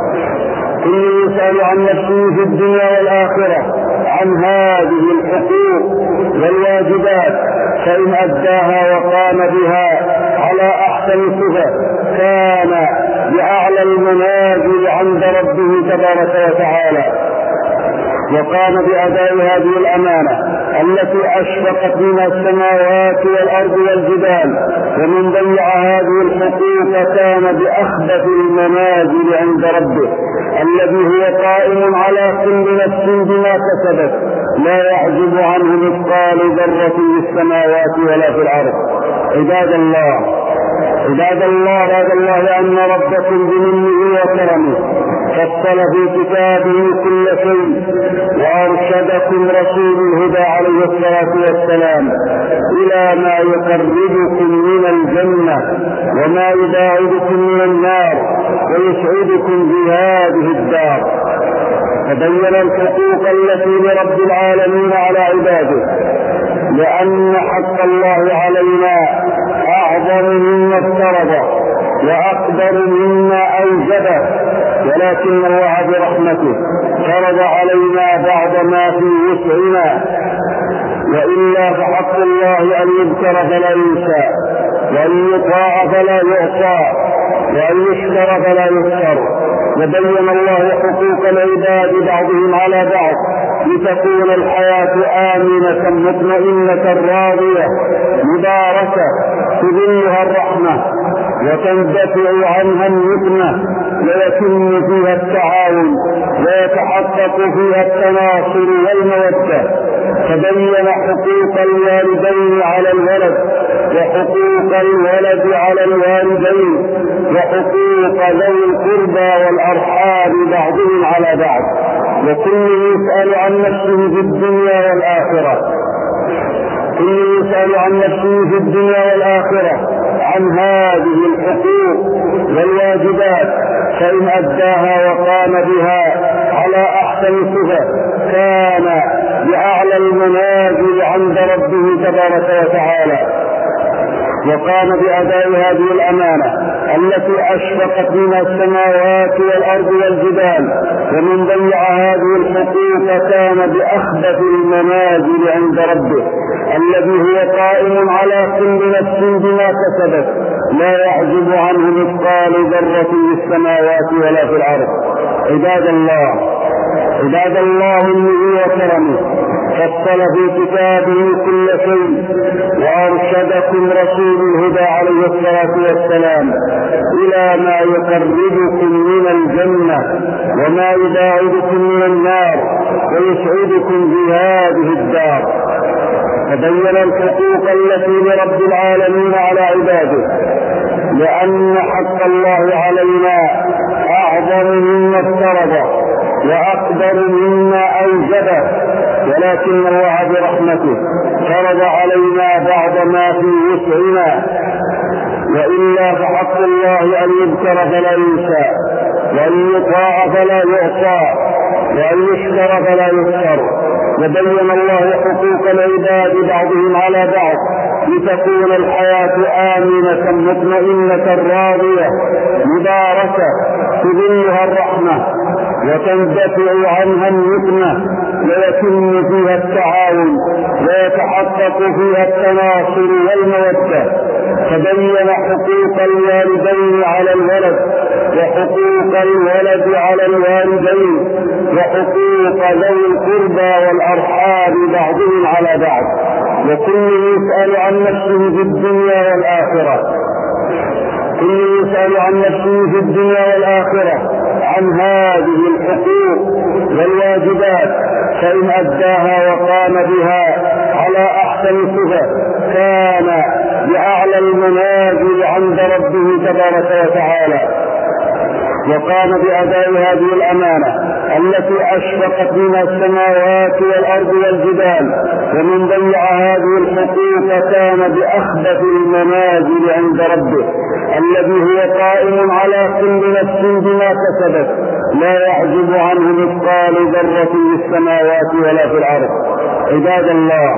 عن هذه الحقوق والواجبات، فإن أداها وقام بها على أحسن صفة كان بأعلى المنازل عند ربه تبارك وتعالى، وقام بأداء هذه الأمانة التي أشرقت منها السماوات والأرض والجبال، ومن ضيع هذه الحقوق كان بأخبث المنازل عند ربه الذي هو قائم على كل نفس بما كسبت، لا يعجب عنه مثقال ذرة في السماوات ولا في الأرض. عباد الله لأن ربكم بمنه وكرمه فصل في كتابه كل شيء، وأرشدكم رسول الهدى عليه الصلاة والسلام إلى ما يقربكم من الجنة وما يباعدكم من النار ويسعدكم في هذه الدار. فبين الحقوق التي لرب العالمين على عباده، لأن حق الله علينا أعظم مما افترض وأقدر مما أوجبه، ولكن الله برحمته فرض علينا بعض ما في وسعنا، وإلا فحق الله أن يذكر فلا ينسى، وأن يطاع فلا يعصى، وأن يشكر فلا يشكر. وبين الله حقوق العباد بعضهم على بعض لتكون الحياة آمنة مطمئنة راضية مباركة تظلها الرحمة وتندفع عنها النقمة، ويتم فيها التعاون ويتحقق فيها التناصر والمودة. فبين حقوق الوالدين على الولد، وحقوق الولد على الوالدين، وحقوق ذوي القربى والأرحام بعضهم على بعض، وكل يسأل عن نفسه في الدنيا والآخرة عن هذه الحقوق والواجبات، فإن أداها وقام بها على أحسن صفة كان بأعلى المنازل عند ربه تبارك وتعالى، وقام بأداء هذه الأمانة التي أشرقت منها السماوات والأرض والجبال، ومن ضيع هذه الحقوق كان بأخبث المنازل عند ربه الذي هو قائم على كل نفس بما كسبت، لا يعجب عنه مثقال ذرة في السماوات ولا في الأرض. عباد الله منه وكرمه فصل في كتابه كل شيء، وأرشدكم رسول الهدى عليه الصلاة والسلام إلى ما يقربكم من الجنة وما يباعدكم من النار ويسعدكم في هذه الدار. فبين الحقوق التي لرب العالمين على عباده، لأن حق الله علينا أعظم مما افترض وأقدر مما أوجبه، ولكن الله برحمته فرض علينا بعض ما في وسعنا، وإلا فحق الله أن يذكر فلا ينسى، وأن يطاع فلا يعصى، وأن يشكر فلا يشكر. وبين الله حقوق العباد بعضهم على بعض لتكون الحياة آمنة مطمئنة راضية مباركة تظلها الرحمة وتندفع عنها النقمة، ويتم فيها التعاون ويتحقق فيها التناصر والمودة. فبين حقوق الوالدين على الولد، وحقوق الولد على الوالدين، وحقوق ذوي القربى والأرحام بعضهم على بعض، وكل يسأل عن نفسه في الدنيا والآخرة، كل يسأل عن نفسه في الدنيا والآخرة عن هذه الحقوق والواجبات، فإن أداها وقام بها على أحسن صفة كان بأعلى المنازل عند ربه تبارك وتعالى، وقام بأداء هذه الأمانة التي أشرقت منها السماوات والأرض والجبال، ومن ضيع هذه الحقوق كان بأخبث المنازل عند ربه الذي هو قائم على كل نفس بما كسبت، لا يعجب عنه مثقال ذرة في السماوات ولا في الأرض. عباد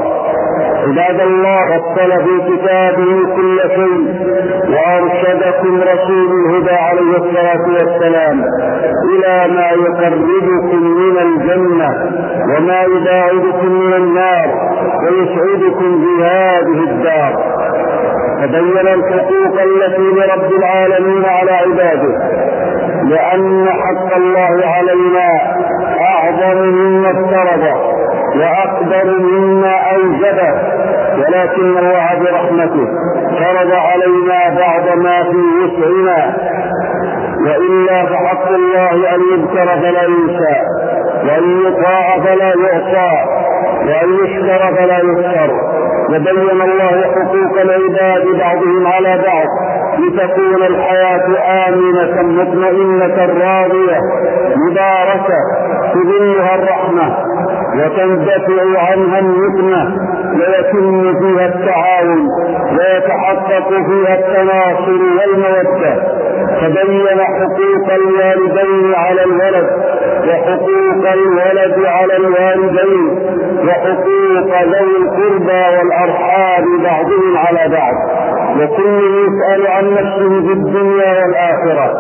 الله، فصل في كتابه كل شيء، وأرشدكم رسول الهدى عليه الصلاة والسلام إلى ما يقربكم من الجنة وما يباعدكم من النار ويسعدكم في هذه الدار. فبين الحقوق التي لرب العالمين على عباده، لأن حق الله علينا أعظم مما افترض وأقدر مما أوجبه، ولكن الله برحمته فرض علينا بعض ما في وسعنا، وإلا فحق الله أن يذكر فلا ينسى، وأن يطاع فلا يعصى، وأن يشكر فلا يشكر. وبين الله حقوق العباد بعضهم على بعض لتكون الحياة آمنة مطمئنة راضية مباركة تظلها الرحمة وتندفع عنها النقمة، ويتم فيها التعاون ويتحقق فيها التناصر والمودة. فبين حقوق الوالدين على الولد، وحقوق الولد على الوالدين، وحقوق ذوي القربى والأرحام بعضهم على بعض، وكل يسأل عن نفسه في الدنيا والآخرة،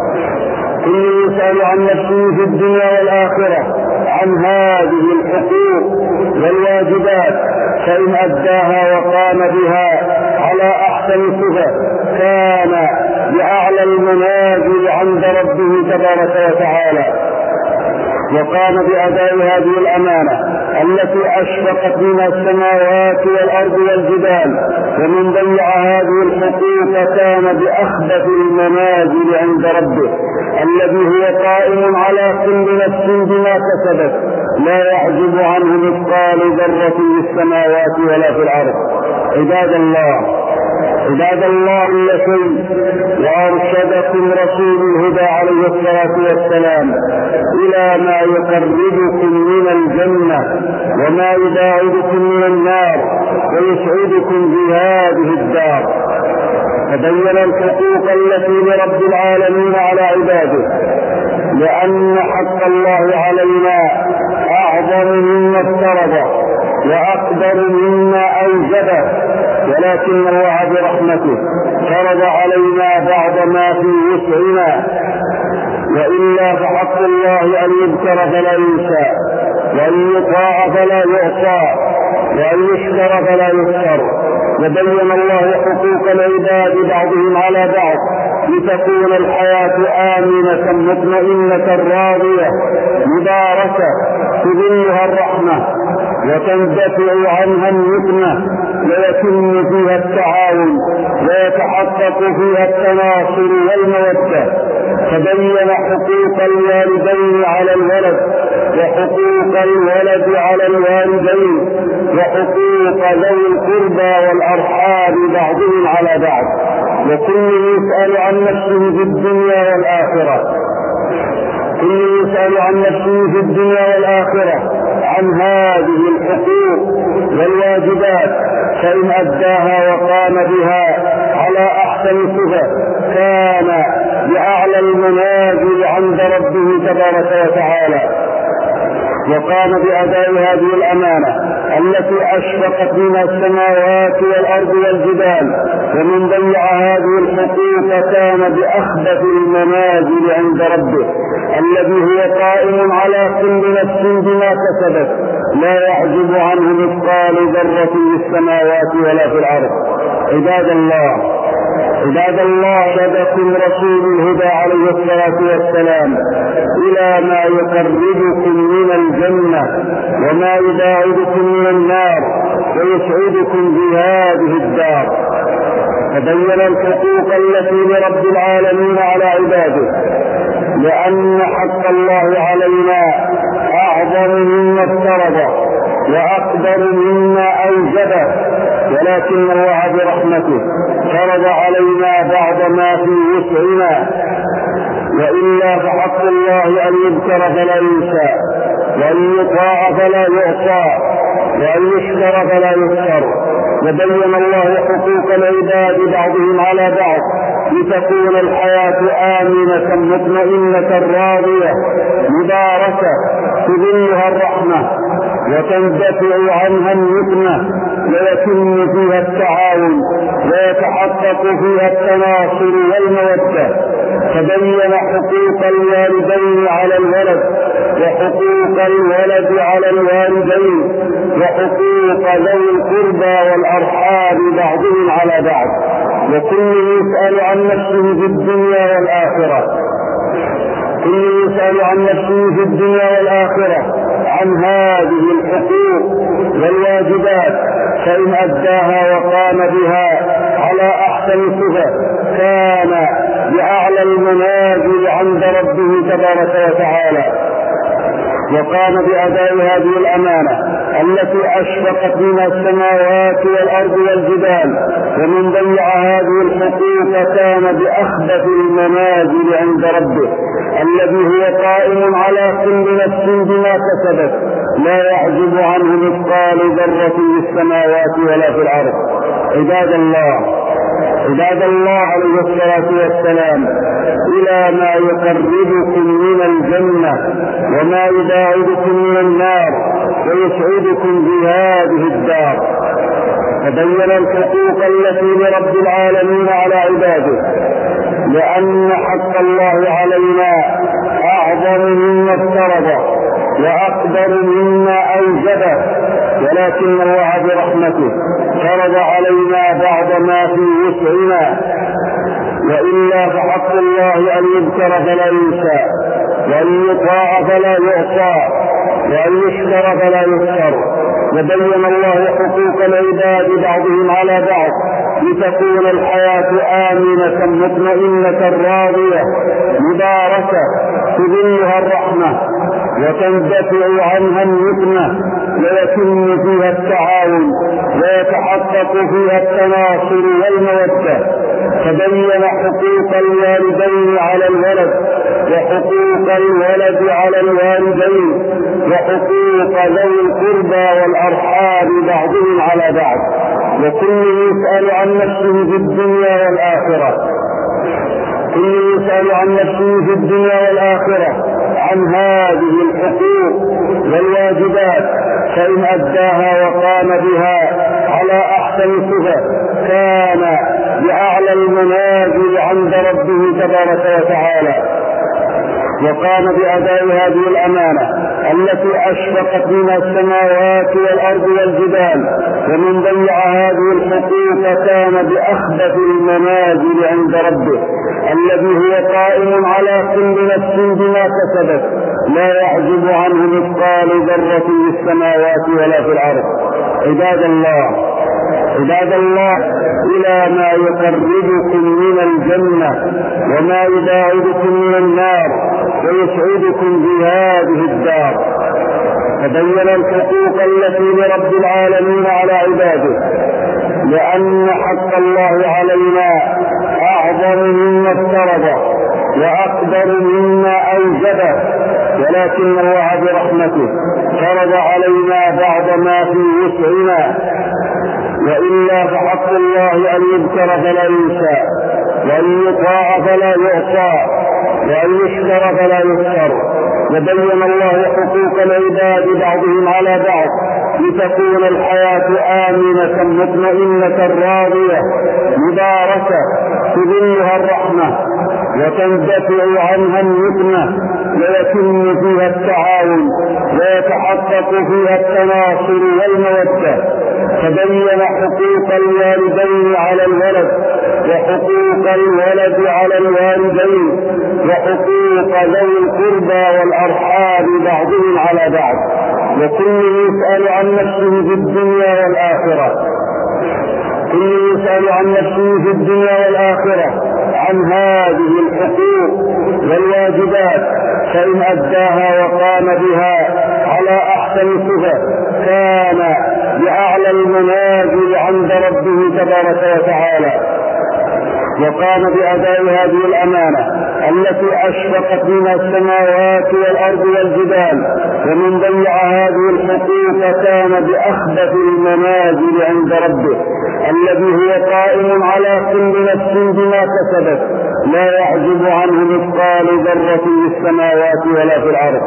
كل يسأل عن نفسه في الدنيا والآخرة عن هذه الحقوق والواجبات، فإن أداها وقام بها على أحسن صفة كان بأعلى المنازل عند ربه تبارك وتعالى، وقام بأداء هذه الأمانة التي أشرقت منها السماوات والأرض والجبال، ومن ضيع هذه الحقوق كان بأخبث المنازل عند ربه الذي هو قائم على كل نفس بما كسبت، لا يعجب عنه مثقال ذرة في السماوات ولا في الأرض. عباد الله كل شيء، وأرشدكم رسول الهدى عليه الصلاة والسلام إلى ما يقربكم من الجنة وما يباعدكم من النار ويسعدكم في هذه الدار. فبين الحقوق التي لرب العالمين على عباده، لأن حق الله علينا أعظم مما افترض وأقدر مما أوجبه، ولكن الله برحمته فرض علينا بعض ما في وسعنا، وإلا فحق الله أن يذكر فلا ينسى، وأن يطاع فلا يعصى، وأن يشكر فلا يشكر. وبين الله حقوق العباد بعضهم على بعض لتكون الحياة آمنة مطمئنة راضية مباركة تظلها الرحمة وتندفع عنها النقمة، ويتم فيها التعاون ويتحقق فيها التناصر والمودة. فبين حقوق الوالدين على الولد وحقوق الولد على الوالدين وحقوق ذوي القربى والأرحام بعضهم على بعض، وكل يسأل عن نفسه في الدنيا والآخرة. كل يسأل عن نفسه في الدنيا والآخرة عن هذه الحقوق والواجبات، فإن أداها وقام بها على أحسن صفة كان بأعلى المنازل عند ربه تبارك وتعالى، وقام بأداء هذه الأمانة التي أشرقت منها السماوات والأرض والجبال، ومن ضيع هذه الحقوق كان بأخبث المنازل عند ربه الذي هو قائم على كل نفس بما كسبت، لا يعجب عنه مثقال ذرة في السماوات ولا في الأرض. عباد الله، شدكم رسول الهدى عليه الصلاة والسلام إلى ما يقربكم من الجنة وما يباعدكم من النار ويسعدكم بهذه الدار. فبين الحقوق التي لرب العالمين على عباده، لأن حق الله علينا أعظم مما افترض وأقدر مما أوجبه، ولكن الله برحمته فرض علينا بعض ما في وسعنا، وإلا فحق الله أن يذكر فلا ينسى، وأن يطاع فلا يعصى، وأن يشكر فلا يشكر. وبين الله حقوق العباد بعضهم على بعض لتكون الحياة آمنة مطمئنة راضية مباركة تظلها الرحمة وتندفع عنها النقمة، ويتم فيها التعاون ويتحقق فيها التناصر والمودة. فبين حقوق الوالدين على الولد وحقوق الولد على الوالدين وحقوق ذوي القربى والأرحام بعضهم على بعض، وكل يسأل عن نفسه في الدنيا والآخرة. كل يسأل عن نفسه في الدنيا والآخرة عن هذه الحقوق والواجبات، فإن أداها وقام بها على أحسن صفة كان بأعلى المنازل عند ربه تبارك وتعالى، وقام بأداء هذه الأمانة التي أشرقت منها السماوات والأرض والجبال، ومن ضيع هذه الحقوق كان بأخبث المنازل عند ربه الذي هو قائم على كل نفس بما كسبت، لا يعجب عنه مثقال ذرة في السماوات ولا في الأرض. عباد الله عليه الصلاة والسلام إلى ما يقربكم من الجنة وما يباعدكم من النار ويسعدكم بهذه الدار. فبين الحقوق التي لرب العالمين على عباده، لأن حق الله علينا أعظم مما افترض وأقدر مما أوجبه، ولكن الله برحمته فرض علينا بعض ما في وسعنا، وإلا فحق الله أن يذكر فلا ينسى، وأن يطاع فلا يعصى، وأن يشكر فلا يشكر. وبين الله حقوق العباد بعضهم على بعض لتكون الحياة آمنة مطمئنة راضية مباركة تظلها الرحمة وتندفع عنها النقمة، ويتم فيها التعاون ويتحقق فيها التناصر والمودة. فبين حقوق الوالدين على الولد وحقوق الولد على الوالدين وحقوق ذوي القربى والأرحام بعضهم على بعض، وكل يسأل عن نفسه في الدنيا والآخرة. كل يسأل عن نفسه في الدنيا والآخرة عن هذه الحقوق والواجبات، فإن أداها وقام بها على أحسن صفة كان بأعلى المنازل عند ربه تبارك وتعالى، وقام بأداء هذه الأمانة التي أشرقت منها السماوات والأرض والجبال، ومن ضيع هذه الحقوق كان بأخبث المنازل عند ربه الذي هو قائم على كل نفس بما كسبت، لا يعجب عنه مثقال ذرة في السماوات ولا في الأرض. عباد عباد الله إلى ما يقربكم من الجنة وما يباعدكم من النار ويسعدكم بهذه الدار. تبين الحقوق التي لرب العالمين على عباده، لأن حق الله علينا أعظم مما افترض وأقدر مما أوجبه، ولكن الله برحمته فرض علينا بعض ما في وسعنا، وإلا فحق الله أن يذكر فلا ينسى، وأن يطاع فلا يعصى، وأن يشكر فلا يشكر. وبين الله حقوق العباد بعضهم على بعض لتكون الحياة آمنة مطمئنة راضية مباركة تظلها الرحمة وتندفع عنها النقمة ويتم فيها التعاون ويتحقق فيها التناصر والمودة. تبين حقوق الوالدين على الولد وحقوق الولد على الوالدين وحقوق ذوي القربى والأرحام بعضهم على بعض، وكل يسأل عن نفسه في الدنيا والآخرة. كل يسأل عن نفسه في الدنيا والآخرة عن هذه الحقوق والواجبات، فإن أداها وقام بها على أحسن صفة كان بأعلى المنازل عند ربه تبارك وتعالى، وقام بأداء هذه الأمانة التي أشرقت منها السماوات والأرض والجبال، ومن ضيع هذه الحقوق كان بأخبث المنازل عند ربه الذي هو قائم على كل نفس بما كسبت، لا يعجب عنه مثقال ذرة في السماوات ولا في الأرض.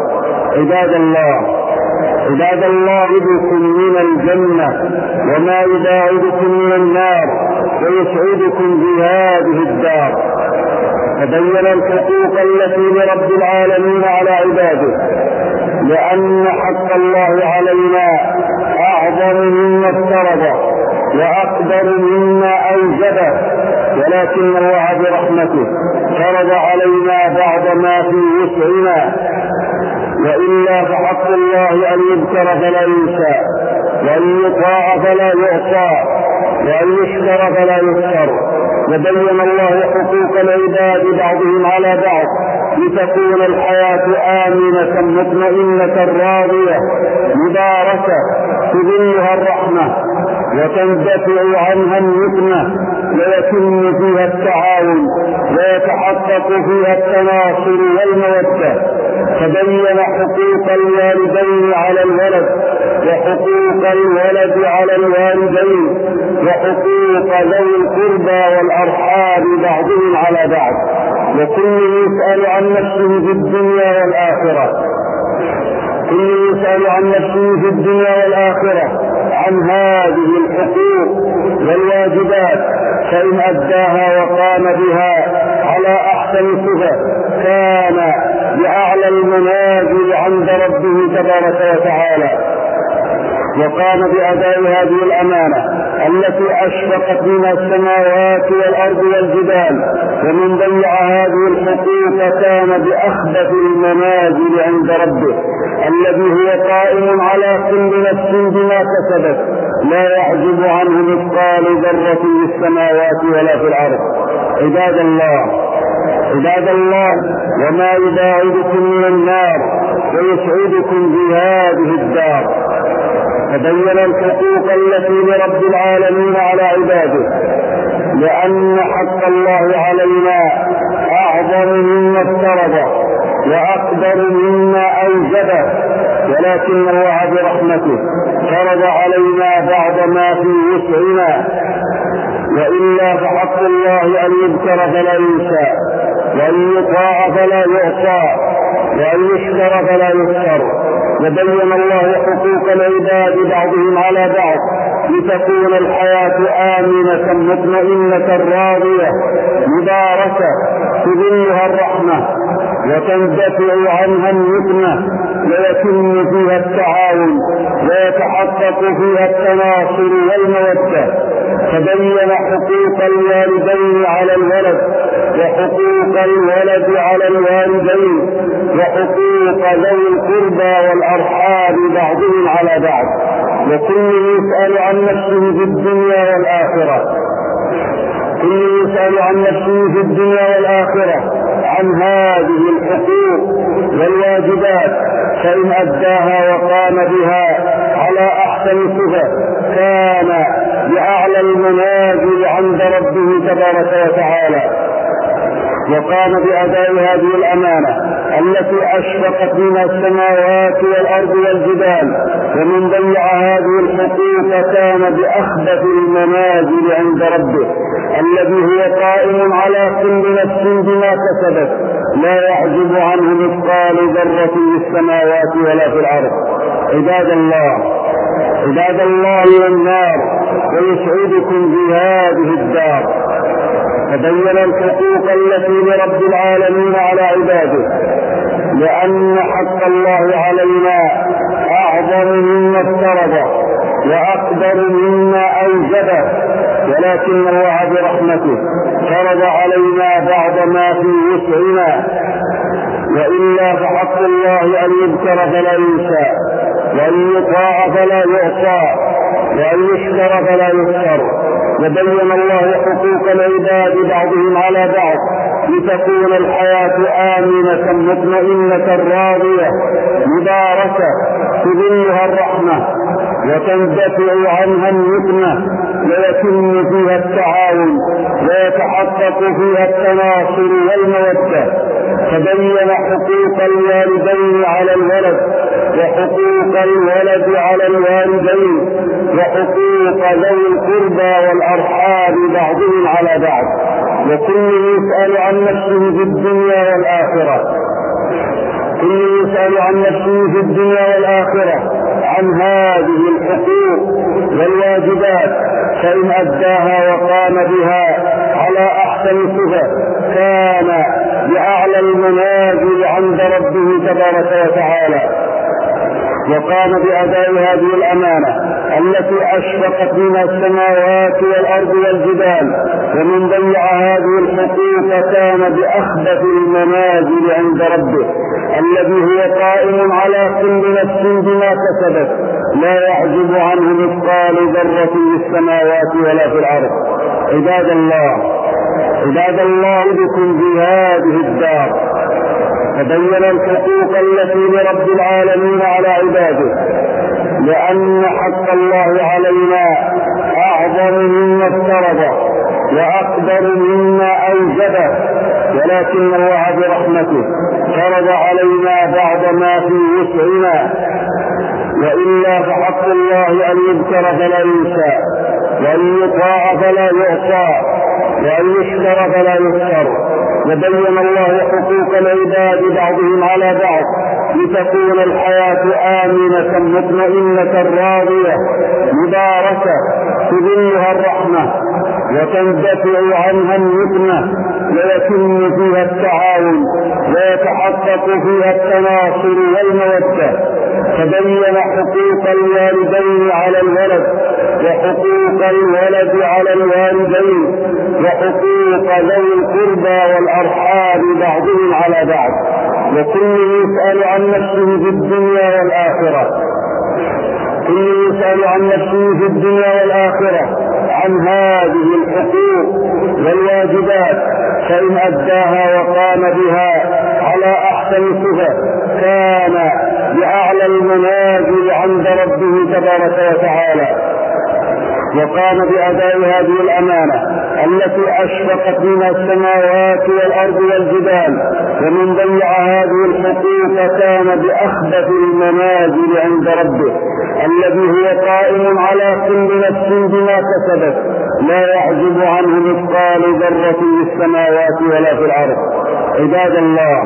عباد الله بكم من الجنة وما يباعدكم من النار ويسعدكم بهذه الدار. تبين الحقوق التي لرب العالمين على عباده، لأن حق الله علينا أعظم مما افترض وأقدر مما أوجبه، ولكن الله برحمته فرض علينا بعض ما في وسعنا، وإلا فحق الله أن يذكر فلا ينسى، وأن يطاع فلا يعصى، وأن يشكر فلا يشكر. وبين الله حقوق العباد بعضهم على بعض لتكون الحياة آمنة مطمئنة راضية مباركة تظلها الرحمة وتندفع عنها النقمة ويتم فيها التعاون ويتحقق فيها التناصر والمودة. تبين حقوق الوالدين على الولد وحقوق الولد على الوالدين وحقوق ذوي القربى والأرحام بعضهم على بعض، وكل يسأل عن نفسه في الدنيا والآخرة. كل يسأل عن نفسه في الدنيا والآخرة عن هذه الحقوق والواجبات، فإن أداها وقام بها على أحسن صفة كان بأعلى المنازل عند ربه تبارك وتعالى، وقام بأداء هذه الأمانة التي أشرقت منها السماوات والأرض والجبال، ومن ضيع هذه الحقوق كان بأخبث المنازل عند ربه الذي هو قائم على كل نفس بما كسبت، لا يعجب عنه مثقال ذرة في السماوات ولا في الأرض. عباد الله وما يباعدكم من النار ويسعدكم بهذه الدار. تبين الحقوق التي لرب العالمين على عباده، لأن حق الله علينا أعظم مما افترض وأقدر مما أوجبه، ولكن الله برحمته فرض علينا بعض ما في وسعنا، وإلا فحق الله أن يذكر فلا ينسى، وأن يطاع فلا يعصى، وأن يشكر فلا يشكر. وبين الله حقوق العباد بعضهم على بعض لتكون الحياة آمنة مطمئنة راضية مباركة تظلها الرحمة وتندفع عنها النقمة ويتم فيها التعاون ويتحقق فيها التناصر والمودة. تبين حقوق الوالدين على الولد وحقوق الولد على الوالدين وحقوق ذوي القربى والأرحام بعضهم على بعض، وكل يسأل عن نفسه في الدنيا والآخرة. كل يسأل عن نفسه في الدنيا والآخرة عن هذه الحقوق والواجبات، فإن أداها وقام بها على أحسن صفة كان بأعلى المنازل عند ربه تبارك وتعالى، وقام بأداء هذه الأمانة التي أشرقت منها السماوات والأرض والجبال، ومن ضيع هذه الحقوق كان بأخبث المنازل عند ربه الذي هو قائم على كل نفس بما كسبت، لا يعجب عنه مثقال ذرة في السماوات ولا في الأرض. عباد الله والنار، ويسعدكم في هذه الدار. تبين الحقوق التي لرب العالمين على عباده، لأن حق الله علينا أعظم مما افترض وأقدر مما أوجبه، ولكن الله برحمته فرض علينا بعض ما في وسعنا، وإلا فحق الله أن يذكر فلا ينسى، وأن يطاع فلا يعصى، وأن يشكر فلا يذكر. وبين الله حقوق العباد بعضهم على بعض لتكون الحياة آمنة مطمئنة راضية مباركة تظلها الرحمة وتندفع عنها النقمة، ويتم فيها التعاون ويتحقق فيها التناصر والمودة. تبين حقوق الوالدين على الولد، وحقوق الولد على الوالدين، وحقوق ذوي القربى والأرحام بعضهم على بعض. وكل يسأل عن نفسه في الدنيا والآخرة. كل يسأل عن نفسه في الدنيا والآخرة عن هذه الحقوق والواجبات، فإن أداها وقام بها على أحسن صفة كان بأعلى المنازل عند ربه تبارك وتعالى، وقام بأداء هذه الأمانة التي أشرقت منها السماوات والأرض والجبال، ومن ضيع هذه الحقوق كان بأخبث المنازل عند ربه الذي هو قائم على كل نفس بما كسبت، لا يعجب عنه مثقال ذرة في السماوات ولا في الأرض. عباد الله بكم في هذه الدار. تبين الحقوق التي لرب العالمين على عباده، لأن حق الله علينا أعظم مما افترض وأقدر مما أوجبه، ولكن الله برحمته فرض علينا بعض ما في وسعنا، وإلا فحق الله أن يذكر فلا ينسى، وأن يطاع فلا يعصى، وأن يشكر فلا يذكر. وبين الله حقوق العباد بعضهم على بعض لتكون الحياة آمنة مطمئنة راضية مباركة تظلها الرحمة وتندفع عنها النقمة، ويتم فيها التعاون ويتحقق فيها التناصر والمودة. تبين حقوق الوالدين على الولد، وحقوق الولد على الوالدين، وحقوق ذوي القربى والأرحام بعضهم على بعض. وكل يسأل عن نفسه في الدنيا والآخرة. كل يسأل عن نفسه في الدنيا والآخرة عن هذه الحقوق والواجبات، فإن أداها وقام بها على أحسن صفة كان بأعلى المنازل عند ربه تبارك وتعالى، وقام بأداء هذه الأمانة التي أشرقت منها السماوات والأرض والجبال، ومن ضيع هذه الحقوق كان بأخبث المنازل عند ربه الذي هو قائم على كل نفس بما كسبت، لا يعجب عنه مثقال ذرة في السماوات ولا في الأرض. عباد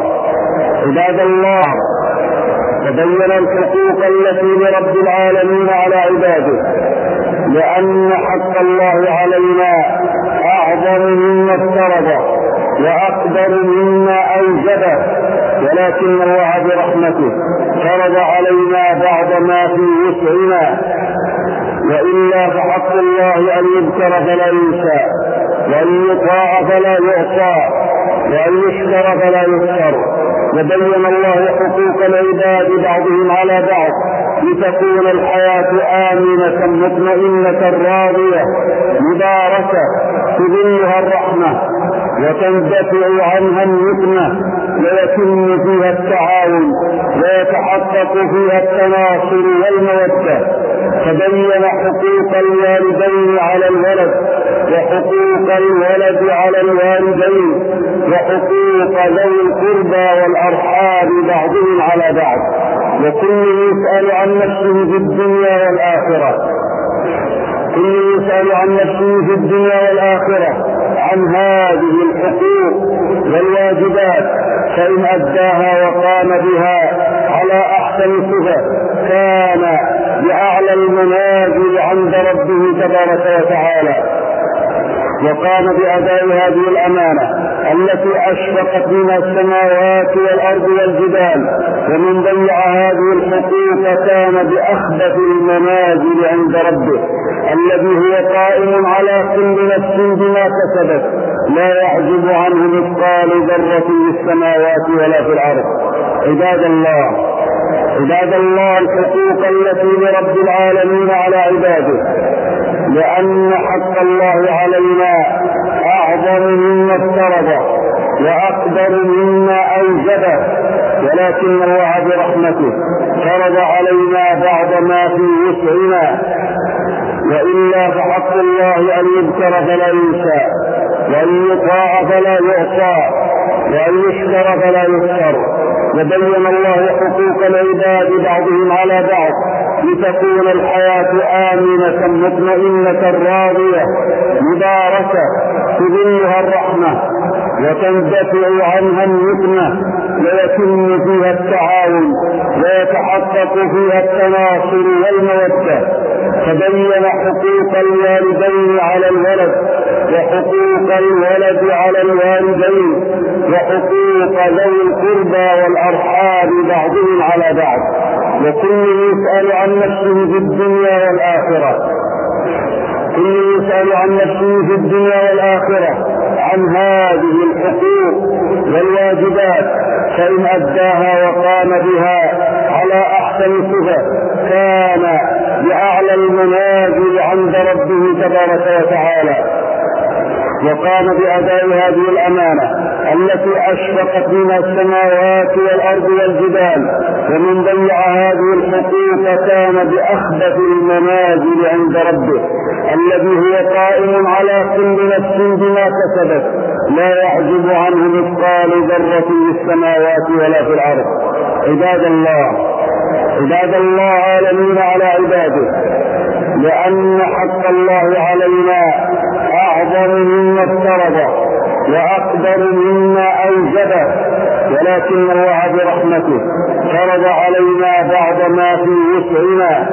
الله تبين الحقوق التي لرب العالمين على عباده، لأن حق الله علينا أعظم مما افترض وأقدر مما أوجبه، ولكن الله برحمته فرض علينا بعض ما في وسعنا، وإلا فحق الله أن يذكر فلا ينسى، وأن يطاع فلا يعصى، وأن يشكر فلا يذكر. وبين الله حقوق العباد بعضهم على بعض لتكون الحياة آمنة مطمئنة راضية مباركة تظلها الرحمة وتندفع عنها النقمة ويتم فيها التعاون ويتحقق فيها التناصر والمودة. تبين حقوق الوالدين على الولد وحقوق الولد على الوالدين وحقوق ذوي القربى والأرحام بعضهم على بعض، وكل يسأل عن نفسه في الدنيا والآخرة. كل يسأل عن نفسه في الدنيا والآخرة عن هذه الحقوق والواجبات، فإن أداها وقام بها على أحسن صفة كان بأعلى المنازل عند ربه تبارك وتعالى، وقام بأداء هذه الأمانة التي أشرقت منها السماوات والأرض والجبال، ومن ضيع هذه الحقوق كان بأخبث المنازل عند ربه الذي هو قائم على كل نفس بما كسبت، لا يعجب عنه مثقال ذرة في السماوات ولا في الأرض. عباد الله، الحقوق التي لرب العالمين على عباده، لأن حق الله علينا أعظم مما افترض وأقدر مما أوجبه، ولكن الله برحمته فرض علينا بعض ما في وسعنا، وإلا فحق الله أن يذكر فلا ينسى، وأن يطاع فلا يعصى، وأن يشكر فلا يذكر. وبين الله حقوق العباد بعضهم على بعض لتكون الحياة آمنة مطمئنة راضية مباركة تظلها الرحمة وتندفع عنها النقمة ويتم فيها التعاون ويتحقق فيها التناصر والمودة. تبين حقوق الوالدين على الولد وحقوق الولد على الوالدين وحقوق ذوي القربى والأرحام بعضهم على بعض، وكل يسأل عن نفسه في الدنيا والآخرة. كل يسأل عن نفسه في الدنيا والآخرة عن هذه الحقوق والواجبات، فإن أداها وقام بها على أحسن صفة كان بأعلى المنازل عند ربه تبارك وتعالى، وقام بأداء هذه الأمانة التي أشرقت منها السماوات والأرض والجبال، ومن ضيع هذه الحقوق كان بأخبث المنازل عند ربه الذي هو قائم على كل نفس بما كسبت، لا يعجب عنه مثقال ذرة في السماوات ولا في الأرض. عباد الله عالمين على عباده، لأن حق الله علينا أعظم مما افترض وأقدر مما أوجبه، ولكن الله برحمته فرض علينا بعض ما في وسعنا،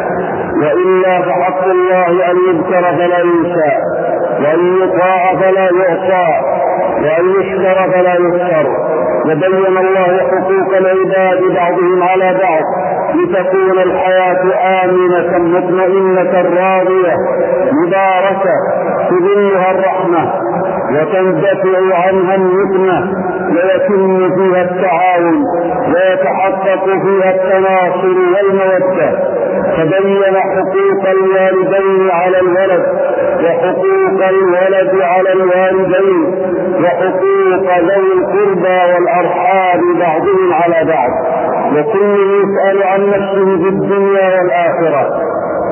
وإلا فحق الله أن يذكر فلا ينسى، وأن يطاع فلا يعصى، وأن يشكر فلا يذكر. وبين الله حقوق العباد بعضهم على بعض لتكون الحياة آمنة مطمئنة راضية مباركة تظلها الرحمة وتندفع عنها النقمة ويتم فيها التعاون ويتحقق فيها التناصر والمودة. تبين حقوق الوالدين على الولد وحقوق الولد على الوالدين وحقوق ذوي القربى والأرحام بعضهم على بعض، وكل يسأل عن نفسه في الدنيا والآخرة.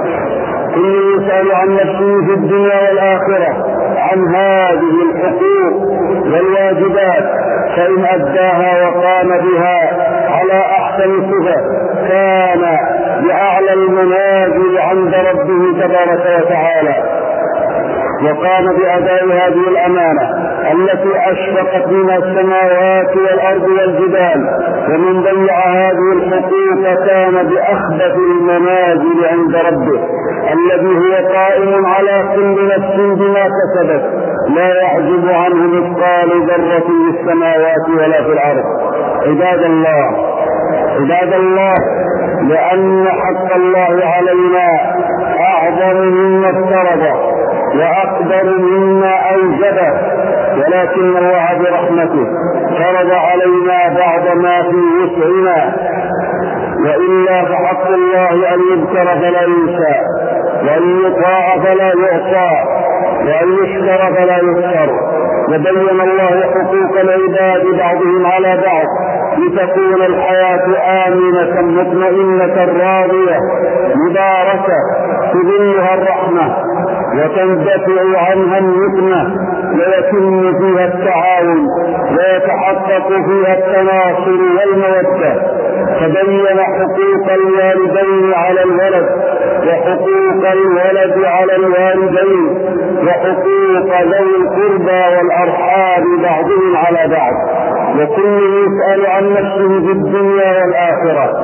كل يسأل عن نفسه في الدنيا والآخرة عن هذه الحقوق والواجبات، فإن أداها وقام بها على أحسن صفة كان بأعلى المنازل عند ربه تبارك وتعالى، وقام بأداء هذه الأمانة التي أشرقت منها السماوات والأرض والجبال، ومن ضيع هذه الحقوق كان بأخبث المنازل عند ربه الذي هو قائم على كل نفس بما كسبت، لا يعجب عنه مثقال ذرة في السماوات ولا في الأرض. عباد الله، لأن حق الله علينا أعظم مما افترض وأقدر مما أوجبه، ولكن الله برحمته فرض علينا بعض ما في وسعنا، وإلا فحق الله أن يذكر فلا ينسى، وأن يطاع فلا يعصى، وأن يشكر فلا يشكر. وبين الله حقوق العباد بعضهم على بعض لتكون الحياة آمنة مطمئنة راضية مباركة تظلها الرحمة وتندفع عنها النقمة ويتم فيها التعاون ويتحقق فيها التناصر والمودة. فبين حقوق الوالدين على الولد، وحقوق الولد على الوالدين، وحقوق ذوي القربى والأرحام بعضهم على بعض، وكل يسأل عن نفسه في الدنيا والآخرة.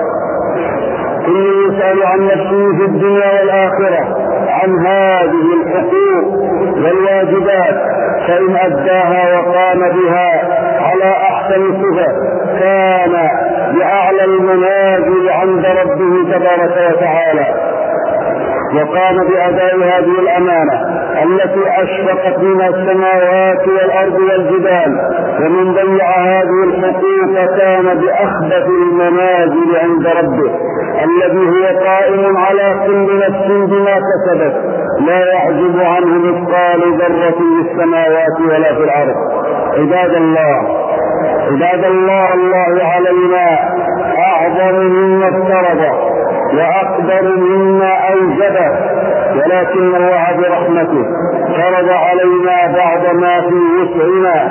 كل يسأل عن نفسه في الدنيا والآخرة عن هذه الحقوق والواجبات، فإن أداها وقام بها على أحسن صفة كان بأعلى المنازل عند ربه تبارك وتعالى، وقام بأداء هذه الأمانة التي أشرقت منها السماوات والأرض والجبال، ومن ضيع هذه الحقوق كان بأخبث المنازل عند ربه الذي هو قائم على كل نفس بما كسبت، لا يعجب عنه مثقال ذرة في السماوات ولا في الأرض. عباد الله الله علينا أعظم مما افترض وأقدر مما أوجبه، ولكن الله برحمته فرض علينا بعض ما في وسعنا،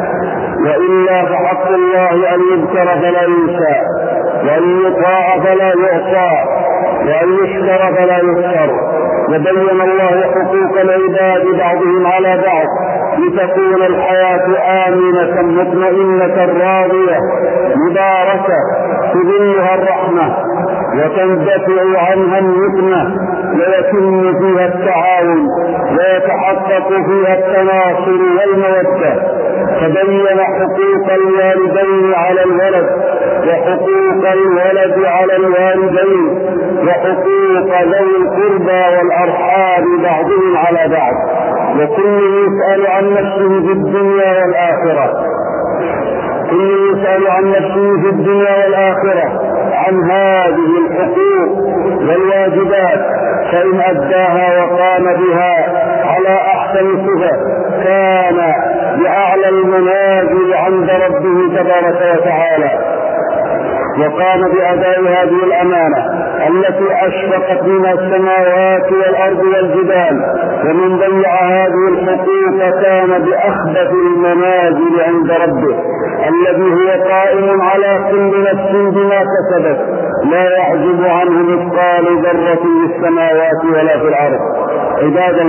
وإلا فحق الله أن يذكر فلا ينسى، وأن يطاع فلا يعصى، وأن يشكر فلا يشكر. وبين الله حقوق العباد بعضهم على بعض لتكون الحياة آمنة مطمئنة راضية مباركة تظلها الرحمة وتندفع عنها النقمة ويتم فيها التعاون ويتحقق فيها التناصر والمودة. فبين حقوق الوالدين على الولد، وحقوق الولد على الوالدين، وحقوق ذوي القربى والأرحام بعضهم على بعض، وكل يسأل عن نفسه في الدنيا والآخرة. كل يسأل عن نفسه في الدنيا والآخرة عن هذه الحقوق والواجبات، فإن أداها وقام بها على أحسن صفة كان بأعلى المنازل عند ربه تبارك وتعالى، وقام بأداء هذه الأمانة التي أشرقت منها السماوات والأرض والجبال، ومن ضيع هذه الحقوق كان بأخبث المنازل عند ربه الذي هو قائم على كل نفس بما كسبت، لا يعجب عنه مثقال ذرة في السماوات ولا في الأرض. عباد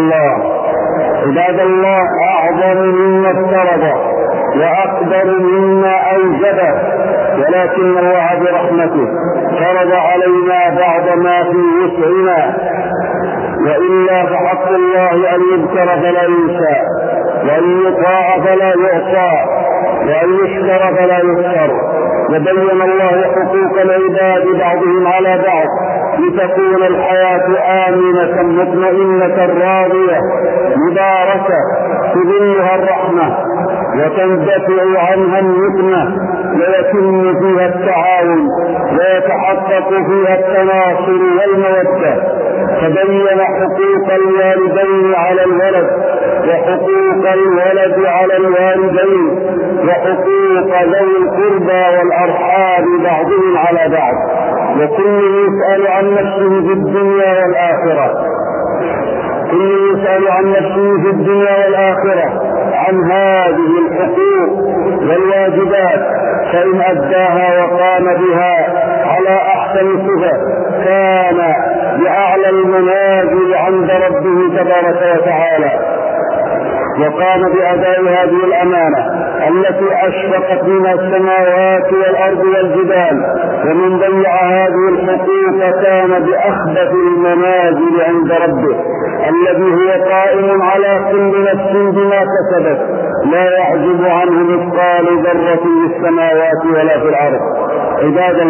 الله أعظم مما افترض وأقدر مما أوجبه، ولكن الله برحمته فرض علينا بعض ما في وسعنا، وإلا فحق الله أن يذكر فلا ينسى، وأن يطاع فلا يعصى، وأن يشكر فلا يشكر. وبين الله حقوق العباد بعضهم على بعض لتكون الحياة آمنة مطمئنة راضية مباركة تظلها الرحمة وتندفع عنها النقمة ويتم فيها التعاون ويتحقق فيها التناصر والمودة. فبين حقوق الوالدين على الولد، وحقوق الولد على الوالدين، وحقوق ذوي القربى والأرحام بعضهم على بعض، وكل يسأل عن نفسه في الدنيا والآخرة. كل يسأل عن نفسه في الدنيا والآخرة عن هذه الحقوق والواجبات، فإن أداها وقام بها على أحسن صفة كان بأعلى المنازل عند ربه تبارك وتعالى، وقام بأداء هذه الأمانة التي أشرقت منها السماوات والأرض والجبال، ومن ضيع هذه الحقوق كان بأخبث المنازل عند ربه الذي هو قائم على كل نفس بما كسبت، لا يعجب عنه مثقال ذرة في السماوات ولا في الأرض. عباد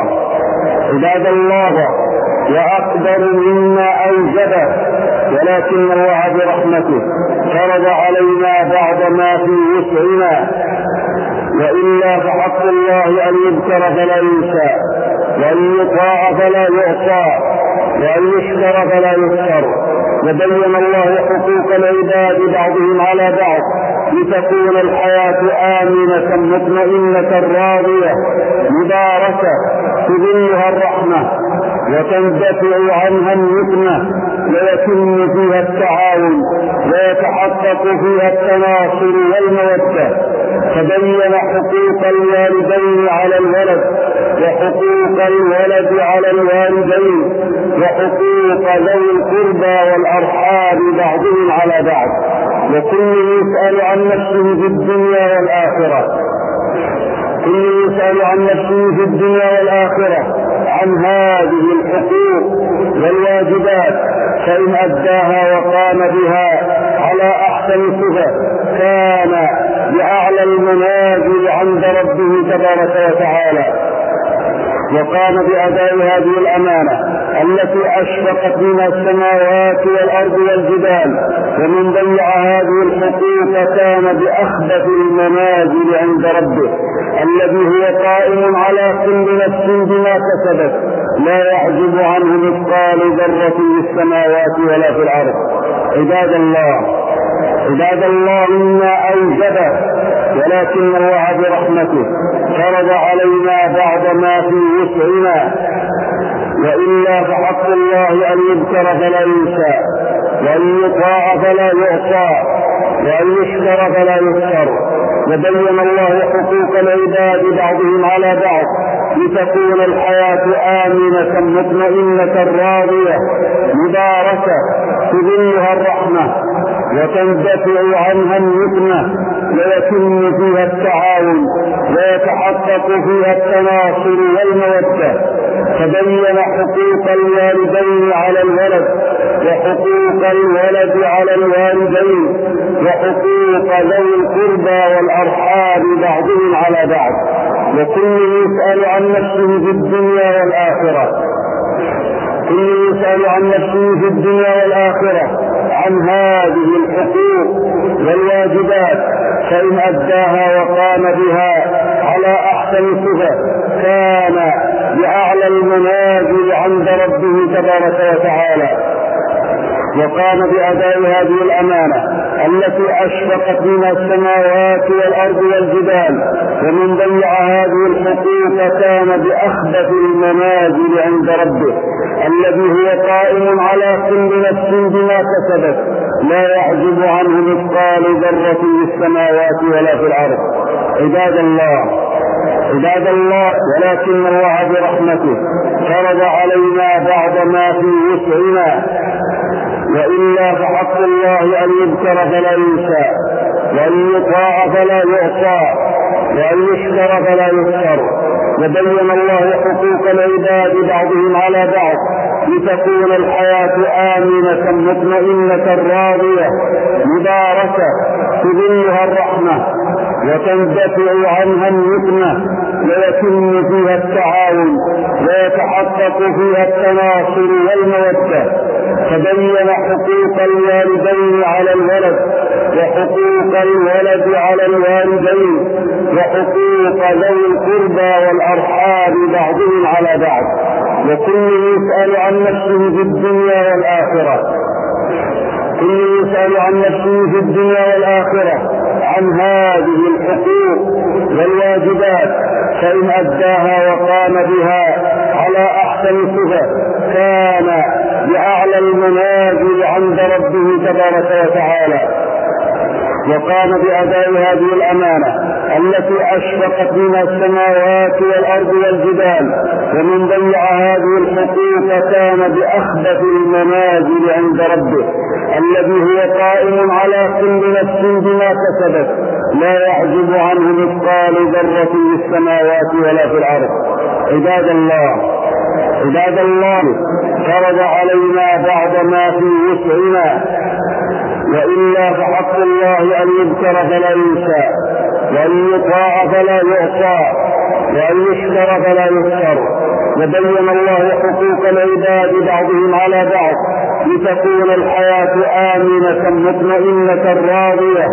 الله وأقدر مما أوجبه، ولكن الله برحمته فرض علينا بعض ما في وسعنا، وإلا فحق الله أن يذكر فلا ينسى، وأن يطاع فلا يعصى، وأن يشكر فلا يشكر. وبين الله حقوق العباد بعضهم على بعض لتكون الحياة آمنة مطمئنة راضية مباركة تظلها الرحمة وتندفع عنها النقمة ويتم فيها التعاون ويتحقق فيها التناصر والمودة. فبين حقوق الوالدين على الولد وحقوق الولد على الوالدين وحقوق ذوي القربى والأرحام بعضهم على بعض، وكل يسأل عن نفسه في الدنيا والآخرة. كل يسأل عن نفسه في الدنيا والآخرة عن هذه الحقوق والواجبات، فإن أداها وقام بها على أحسن صفة كان بأعلى المنازل عند ربه تبارك وتعالى، وقام بأداء هذه الأمانة التي أشرقت منها السماوات والأرض والجبال، ومن ضيع هذه الحقوق كان بأخبث المنازل عند ربه الذي هو قائم على كل نفس بما كسبت لا يعجب عنه مثقال ذرة في السماوات ولا في الأرض. عباد الله مما أوجبه، ولكن الله برحمته فرض علينا بعض ما في وسعنا، وإلا فحق الله أن يذكر فلا ينسى، وأن يطاع فلا يعصى، وأن يشكر فلا يشكر. وبين الله حقوق العباد بعضهم على بعض لتكون الحياة آمنة مطمئنة راضية مباركة تظلها الرحمة وتندفع عنها النقمة ويتم فيها التعاون ويتحقق فيها التناصر والمودة. فبين حقوق الوالدين على الولد وحقوق الولد على الوالدين وحقوق ذوي القربى والأرحام بعضهم على بعض، وكل يسأل عن نفسه في الدنيا والآخرة. كل يسأل عن نفسه في الدنيا والآخرة عن هذه الحقوق والواجبات، فإن أداها وقام بها على أحسن صفة كان بأعلى المنازل عند ربه تبارك وتعالى، وقام بأداء هذه الأمانة التي أشرقت منها السماوات والأرض والجبال، ومن ضيع هذه الحقوق كان بأخبث المنازل عند ربه الذي هو قائم على كل نفس بما كسبت لا يعجب عنه مثقال ذرة في السماوات ولا في الأرض. عباد الله ولكن الله برحمته فرض علينا بعض ما في وسعنا، وإلا فحق الله أن يذكر فلا ينسى، وأن يطاع فلا يعصى، وأن يشكر فلا يشكر. وبين الله حقوق العباد بعضهم على بعض لتكون الحياة آمنة مطمئنة راضية مباركة تظلها الرحمة وتندفع عنها النقمة ويتم فيها التعاون ويتحقق فيها التناصر والمودة. فبين حقوق الوالدين على الولد وحقوق الولد على الوالدين وحقوق ذوي القربى والأرحام بعضهم على بعض، وكل يسأل عن نفسه في الدنيا والآخرة. كل يسأل عن نفسه في الدنيا والآخرة عن هذه الحقوق والواجبات، فإن أداها وقام بها على أحسن صفة كان بأعلى المنازل عند ربه تبارك وتعالى، وقام بأداء هذه الأمانة التي أشرقت منها السماوات والأرض والجبال، ومن ضيع هذه الحقوق كان بأخبث المنازل عند ربه الذي هو قائم على كل نفس بما كسبت لا يعجب عنه مثقال ذرة في السماوات ولا في الأرض. عباد الله فرض علينا بعض ما في وسعنا، وإلا فحق الله أن يذكر فلا ينسى، وأن يطاع فلا يعصى، وأن يشكر فلا يشكر. وبين الله حقوق العباد بعضهم على بعض لتكون الحياة آمنة مطمئنة راضية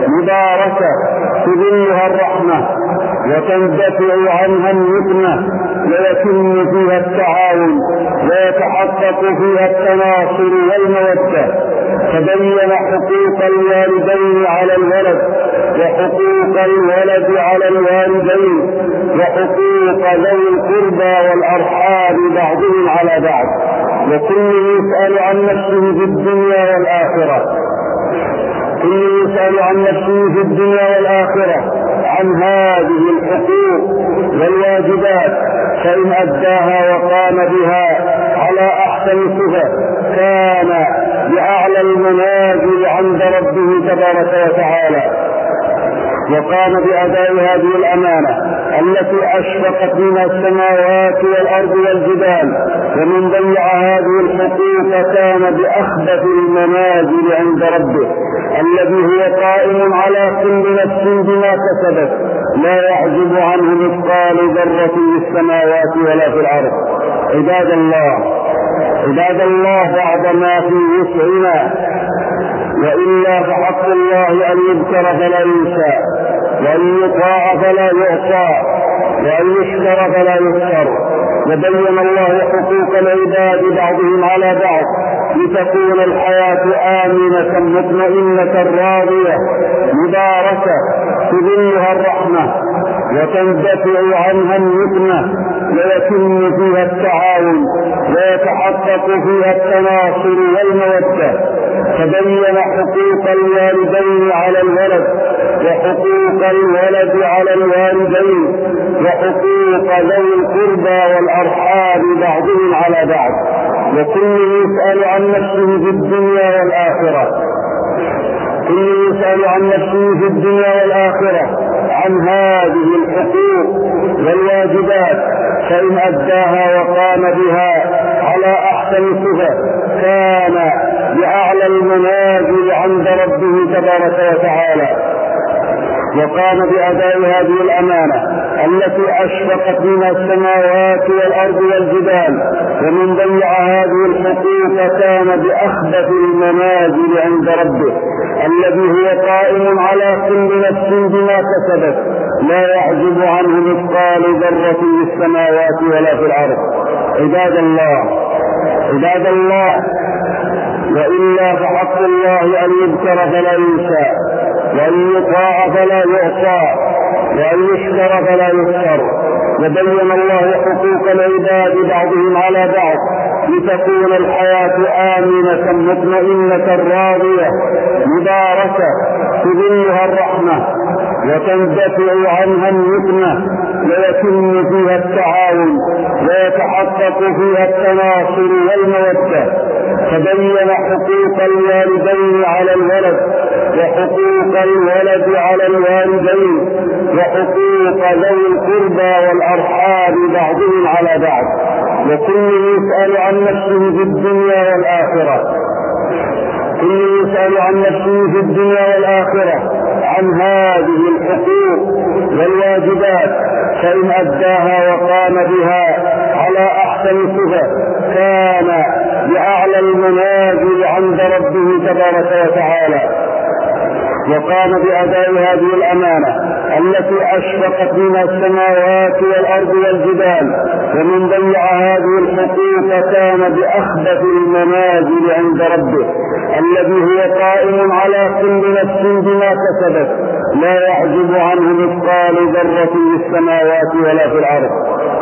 مباركة تظلها الرحمة وتندفع عنها النقمة ويتم فيها التعاون ويتحقق فيها التناصر والمودة. تبين حقوق الوالدين على الولد وحقوق الولد على الوالدين وحقوق ذوي القربى والأرحام بعضهم على بعض، وكل يسأل عن نفسه في الدنيا والآخرة. كل يسأل عن نفسه في الدنيا والآخرة عن هذه الحقوق والواجبات، فإن أداها وقام بها على أحسن صفة كان بأعلى المنازل عند ربه تبارك وتعالى، وقام بأداء هذه الأمانة التي أشرقت منها السماوات والأرض والجبال، ومن ضيع هذه الحقوق كان بأخبث المنازل عند ربه الذي هو قائم على كل نفس بما كسبت، لا يعجب عنه مثقال ذرة في السماوات ولا في الأرض. عباد الله، بعد ما في وسعنا، وإلا فحق الله أن يذكر فلا ينسى، وأن يطاع فلا يعصى، وأن يشكر فلا يشكر. وبين الله حقوق العباد بعضهم على بعض لتكون الحياة آمنة مطمئنة راضية مباركة تظلها الرحمة وتندفع عنها النقمة، ويتم فيها التعاون ويتحقق فيها التناصر والمودة. تبين حقوق الوالدين على الولد وحقوق الولد على الوالدين وحقوق ذوي القربى والأرحام بعضهم على بعض، وكل يسأل عن نفسه في الدنيا والآخرة. كل يسأل عن نفسه في الدنيا والآخرة عن هذه الحقوق والواجبات، فإن أداها وقام بها على أحسن صفة كان بأعلى المنازل عند ربه تبارك وتعالى، وقام بأداء هذه الأمانة التي أشرقت منها السماوات والأرض والجبال، ومن ضيع هذه الحقوق كان بأخبث المنازل عند ربه الذي هو قائم على كل نفس بما كسبت، لا يعجب عنه مثقال ذرة في السماوات ولا في الأرض. عباد الله، وإلا فحق الله أن يذكر فلا ينسى، وأن يطاع فلا يعصى، وأن يشكر فلا يشكر. وبين الله حقوق العباد بعضهم على بعض لتكون الحياة آمنة مطمئنة راضية مباركة تظلها الرحمة وتندفع عنها النقمة، ويتم فيها التعاون ويتحقق فيها التناصر والمودة. تبين حقوق الوالدين على الولد وحقوق الولد على الوالدين وحقوق ذوي القربى والأرحام بعضهم على بعض، وكل يسأل عن نفسه في الدنيا والآخرة. كل يسأل عن نفسه في الدنيا والآخرة عن هذه الحقوق والواجبات، فإن أداها وقام بها على أحسن صفة كان بأعلى المنازل عند ربه تبارك وتعالى، وقام بأداء هذه الأمانة التي أشرقت منها السماوات والأرض والجبال، ومن ضيع هذه الحقوق كان بأخبث المنازل عند ربه الذي هو قائم على كل نفس بما كسبت، لا يعجب عنه مثقال ذرة في السماوات ولا في الأرض.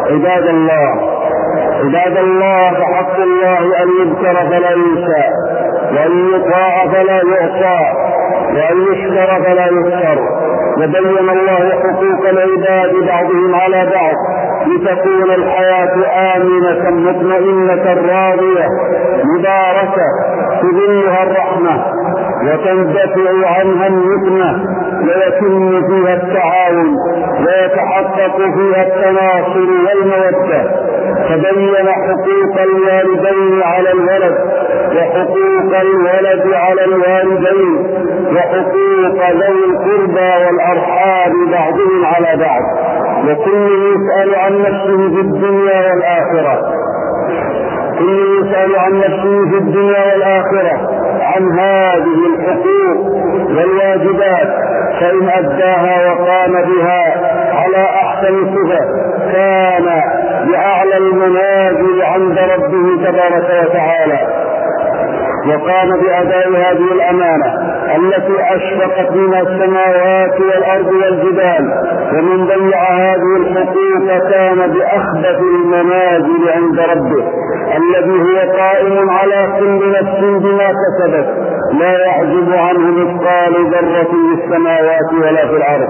عباد الله، فحق الله أن يذكر فلا ينسى، وأن يطاع فلا يعصى، وأن يشكر فلا يشكر. وبين الله حقوق العباد بعضهم على بعض لتكون الحياة آمنة مطمئنة راضية مباركة تظلها الرحمة وتندفع عنها النقمة، ويتم فيها التعاون ويتحقق فيها التناصر والمودة. تبين حقوق الوالدين على الولد وحقوق الولد على الوالدين وحقوق ذوي القربى والأرحام بعضهم على بعض، وكل يسأل عن نفسه في الدنيا والآخرة. كل يسأل عن نفسه في الدنيا والآخرة عن هذه الحقوق والواجبات، فإن أداها وقام بها على أحسن صفة كان بأعلى المنازل عند ربه تبارك وتعالى، وقام بأداء هذه الأمانة التي أشرقت منها السماوات والأرض والجبال، ومن ضيع هذه الحقوق كان بأخبث المنازل عند ربه الذي هو قائم على كل نفس بما كسبت، لا يعجب عنه مثقال ذرة في السماوات ولا في الأرض.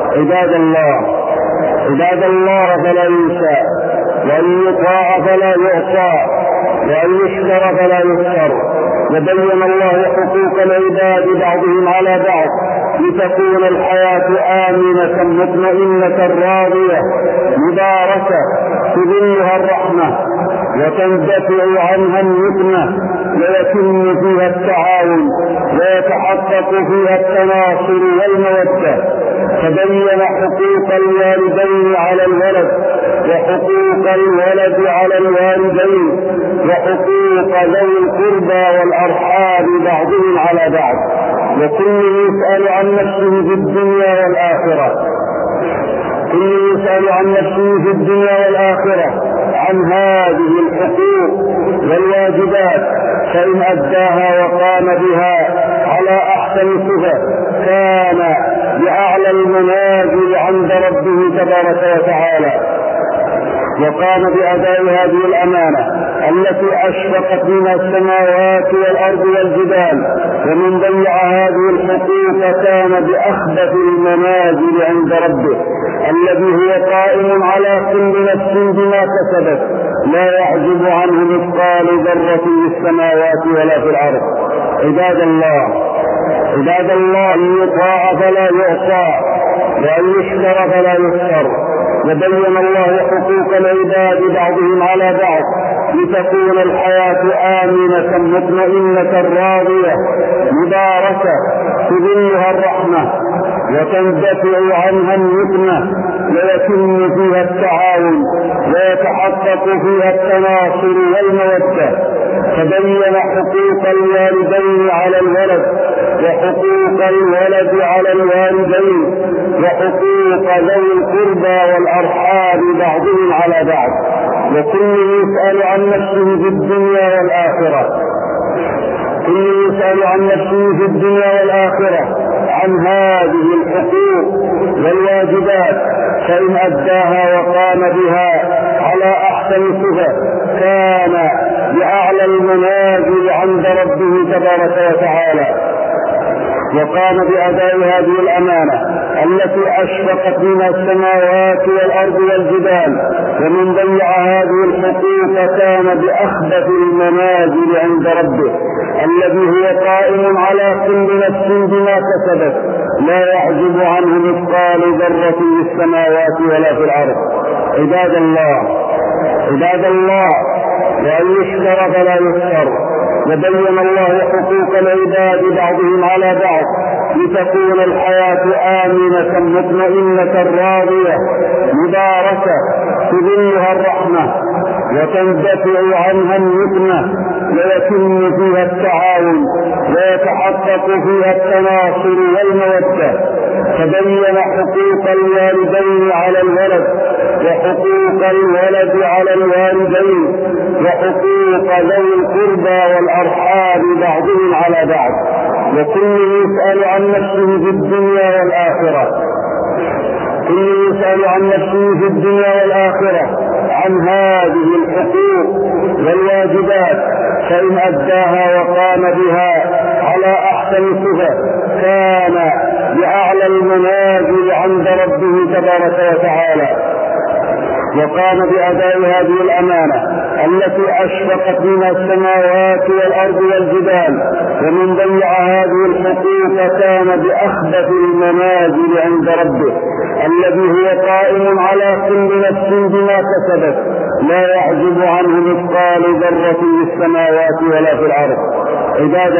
عباد الله فلا ينسى، وأن يطاع فلا يعصى، وأن يشكر فلا يشكر. وبين الله حقوق العباد بعضهم على بعض لتكون الحياة آمنة مطمئنة راضية مباركة تظلها الرحمة وتندفع عنها النقمة، ويتم فيها التعاون ويتحقق فيها التناصر والمودة. فبين حقوق الوالدين على الولد، وحقوق الولد على الوالدين، وحقوق ذوي القربى والأرحام بعضهم على بعض، وكل يسأل عن نفسه في الدنيا والآخرة. كل يسأل عن نفسه في الدنيا والآخرة عن هذه الحقوق والواجبات، فإن أداها وقام بها على أحسن صفة كان بأعلى المنازل عند ربه تبارك وتعالى، وقام بأداء هذه الأمانة التي أشرقت منها السماوات والأرض والجبال، ومن ضيع هذه الحقوق كان بأخبث المنازل عند ربه الذي هو قائم على كل نفس بما كسبت، لا يعجب عنه مثقال ذرة في السماوات ولا في الأرض. عباد الله أن يطاع فلا يعصى، وأن يشكر فلا يشكر. وبين الله حقوق العباد بعضهم على بعض لتكون الحياة آمنة مطمئنة راضية مباركة تظلها الرحمة وتندفع عنها النقمة، ويتم فيها التعاون ويتحقق فيها التناصر والمودة. فبين حقوق الوالدين على الولد، وحقوق الولد على الوالدين، وحقوق ذوي القربى والأرحام بعضهم على بعض، وكل يسأل عن نفسه في الدنيا والآخرة. كل يسأل عن نفسه في الدنيا والآخرة عن هذه الحقوق والواجبات، فإن أداها وقام بها على أحسن صفة كان بأعلى المنازل عند ربه تبارك وتعالى، وقام بأداء هذه الأمانة التي أشرقت منها السماوات والأرض والجبال، ومن ضيع هذه الحقوق كان بأخبث المنازل عند ربه الذي هو قائم على كل نفس بما كسبت، لا يعجب عنه مثقال ذرة في السماوات ولا في الأرض. عباد الله وأن يشكر فلا يشكر. وبين الله حقوق العباد بعضهم على بعض لتكون الحياة آمنة مطمئنة راضية مباركة تظلها الرحمة وتندفع عنها النقمة، ويتم فيها التعاون ويتحقق فيها التناصر والمودة. فبين حقوق الوالدين على الولد، وحقوق الولد على الوالدين، وحقوق ذوي القربى والأرحام بعضهم على بعض، وكل يسأل عن نفسه في الدنيا والآخرة. كل يسأل عن نفسه في الدنيا والآخرة عن هذه الحقوق والواجبات، فإن أداها وقام بها على أحسن صفة كان بأعلى المنازل عند ربه تبارك وتعالى، وقام بأداء هذه الأمانة التي أشرقت منها السماوات والأرض والجبال، ومن ضيع هذه الحقوق كان بأخبث المنازل عند ربه الذي هو قائم على كل نفس بما كسبت، لا يعجب عنه مثقال ذرة في السماوات ولا في الأرض. عباد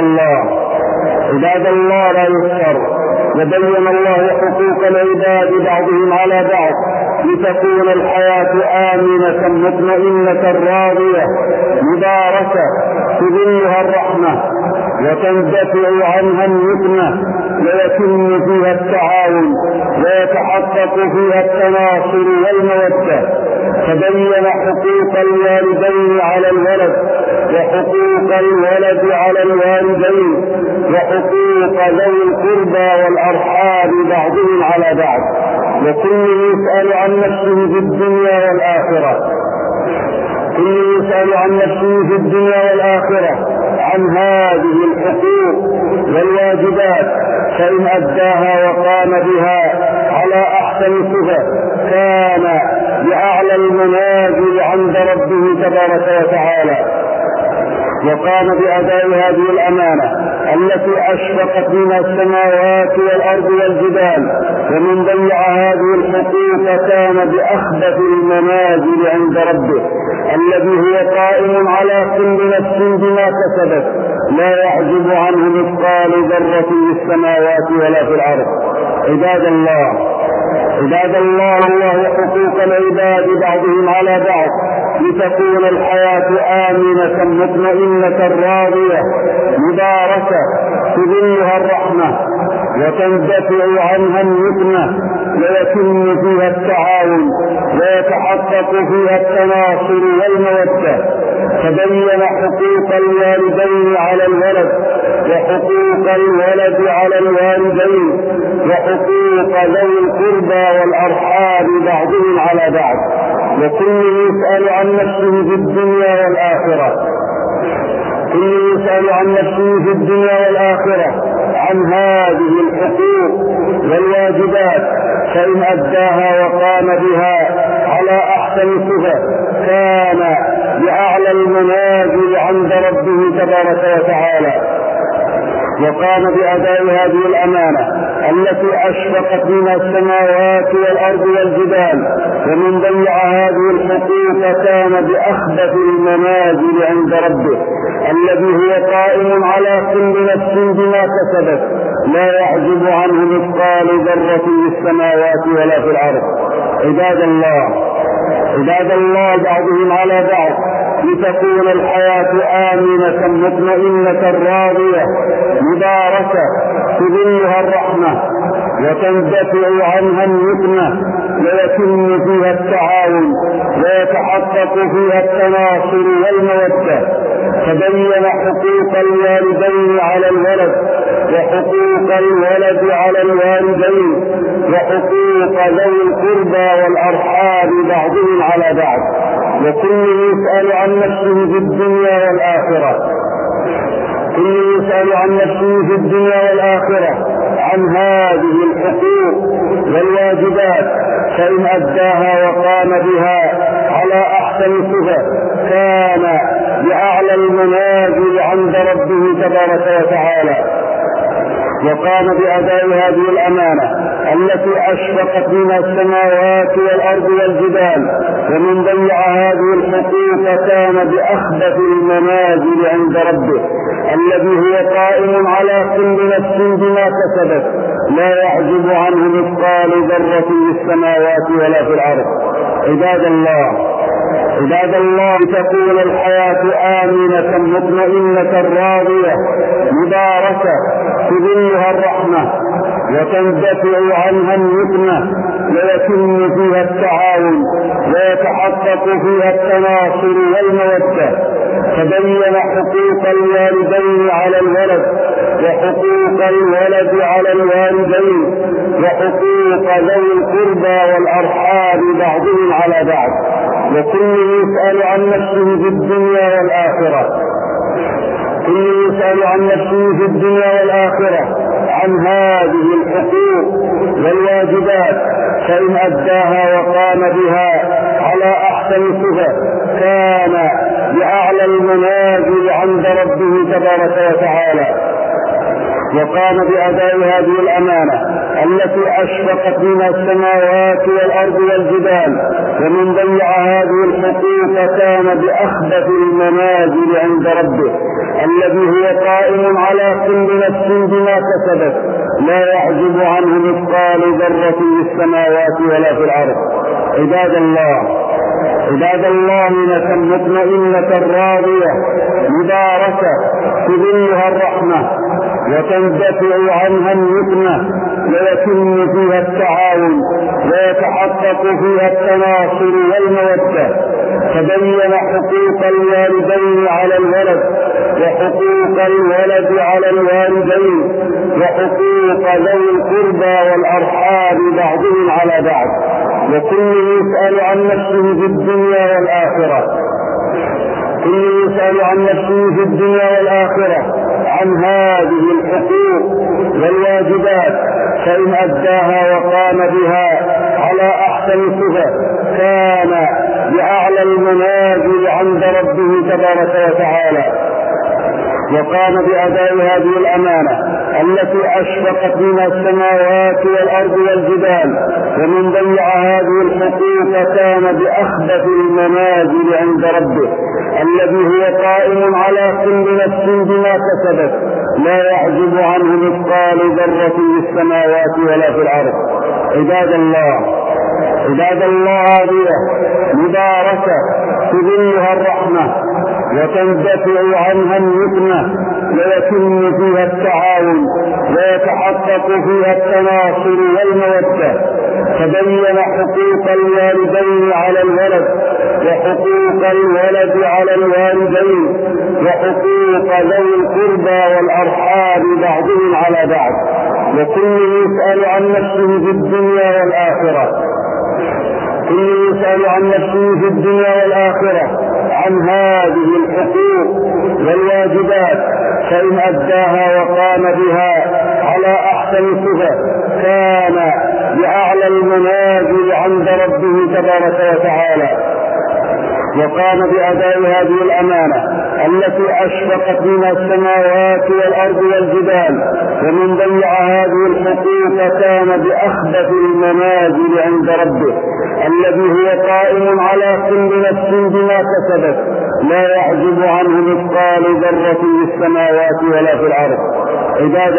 الله لا يذكر. وبين الله حقوق العباد بعضهم على بعض لتكون الحياة آمنة مطمئنة راضية مباركة تظلها الرحمة وتندفع عنها النقمة، ويتم فيها التعاون ويتحقق فيها التناصر والمودة. تبين حقوق الوالدين على الولد وحقوق الولد على الوالدين وحقوق ذوي القربى والأرحام بعضهم على بعض، وكل يسأل عن نفسه في الدنيا والآخرة. كل يسأل عن نفسه في الدنيا والآخرة عن هذه الحقوق والواجبات، فإن أداها وقام بها على أحسن صفة كان بأعلى المنازل عند ربه تبارك وتعالى، وقام بأداء هذه الأمانة التي أشرقت منها السماوات والأرض والجبال، ومن ضيع هذه الحقوق كان بأخبث المنازل عند ربه الذي هو قائم على كل نفس بما كسبت، لا يعجب عنه مثقال ذرة في السماوات ولا في الأرض. عباد الله، الله حقوق العباد بعضهم على بعض لتكون الحياة آمنة مطمئنة راضية مباركة تظلها الرحمة وتندفع عنها النقمة ويتم فيها التعاون ويتحقق فيها التناصر والمودة. تبين حقوق الوالدين على الولد وحقوق الولد على الوالدين وحقوق ذوي القربى والأرحام بعضهم على بعض، وكل يسأل عن نفسه في الدنيا والآخرة. كل يسأل عن نفسه في الدنيا والآخرة عن هذه الحقوق والواجبات، فإن أداها وقام بها على أحسن صفة كان بأعلى المنازل عند ربه تبارك وتعالى، وقام بأداء هذه الأمانة التي أشرقت منها السماوات والأرض والجبال، ومن ضيع هذه الحقوق كان بأخبث المنازل عند ربه الذي هو قائم على كل نفس بما كسبت، لا يعجب عنه مثقال ذرة في السماوات ولا في الأرض. عباد الله، بعضهم على بعض لتكون الحياة آمنة مطمئنة راضية مباركة تظلها الرحمة وتندفع عنها النقمة ويتم فيها التعاون ويتحقق فيها التناصر والمودة. تبين حقوق الوالدين على الولد وحقوق الولد على الوالدين وحقوق ذوي القربى والأرحام بعضهم على بعض، وكل يسأل عن نفسه في الدنيا والآخرة. كل يسأل عن نفسه في الدنيا والآخرة عن هذه الحقوق والواجبات، فإن أداها وقام بها على أحسن صفة كان بأعلى المنازل عند ربه تبارك وتعالى، وقام بأداء هذه الأمانة التي أشرقت منها السماوات والأرض والجبال، ومن ضيع هذه الحقوق كان بأخبث المنازل عند ربه الذي هو قائم على كل نفس بما كسبت، لا يعجب عنه مثقال ذرة في السماوات ولا في الأرض. عباد الله، تكون الحياة آمنة مطمئنة راضية مباركة تظلها الرحمة وتندفع عنها النقمة ويتم فيها التعاون ويتحقق فيها التناصر والمودة. تبين حقوق الوالدين على الولد وحقوق الولد على الوالدين وحقوق ذوي القربى والأرحام بعضهم على بعض، وكل يسأل عن نفسه في الدنيا والآخرة. كل يسأل عن نفسه في الدنيا والآخرة عن هذه الحقوق والواجبات، فإن أداها وقام بها على أحسن صفة كان بأعلى المنازل عند ربه تبارك وتعالى، وقام بأداء هذه الأمانة التي أشرقت منها السماوات والأرض والجبال، ومن ضيع هذه الحقوق كان بأخبث المنازل عند ربه الذي هو قائم على كل نفس بما كسبت، لا يعجب عنه مثقال ذرة في السماوات ولا في الأرض. عباد الله، نفسا مطمئنة راضية مباركة تظلها الرحمة وتندفع عنها النقمة ويتم فيها التعاون ويتحقق فيها التناصر والمودة. تبين حقوق الوالدين على الولد وحقوق الولد على الوالدين وحقوق ذوي القربى والأرحام بعضهم على بعض، وكل يسأل عن نفسه في الدنيا والآخرة. كل يسأل عن نفسه في الدنيا والآخرة عن هذه الحقوق والواجبات، فإن أداها وقام بها على أحسن صفة كان بأعلى المنازل عند ربه تبارك وتعالى، وقام بأداء هذه الأمانة التي أشرقت منها السماوات والأرض والجبال، ومن ضيع هذه الحقوق كان بأخبث المنازل عند ربه الذي هو قائم على كل نفس بما كسبت، لا يعجب عنه مثقال ذرة في السماوات ولا في الأرض. عباد الله هذه مباركة تظلها الرحمة وتندفع عنها النقمة، ويتم فيها التعاون ويتحقق فيها التناصر والمودة. تبين حقوق الوالدين على الولد وحقوق الولد على الوالدين وحقوق ذوي القربى والأرحام بعضهم على بعض، وكل يسأل عن نفسه في الدنيا والآخرة. كل يسأل عن نفسه في الدنيا والآخرة عن هذه الحقوق والواجبات، فإن أداها وقام بها على أحسن صفة كان بأعلى المنازل عند ربه تبارك وتعالى، وقام بأداء هذه الأمانة التي أشرقت منها السماوات والأرض والجبال، ومن ضيع هذه الحقوق كان بأخبث المنازل عند ربه الذي هو قائم على كل نفس بما كسبت، لا يعجب عنه مثقال ذرة في السماوات ولا في الأرض. عباد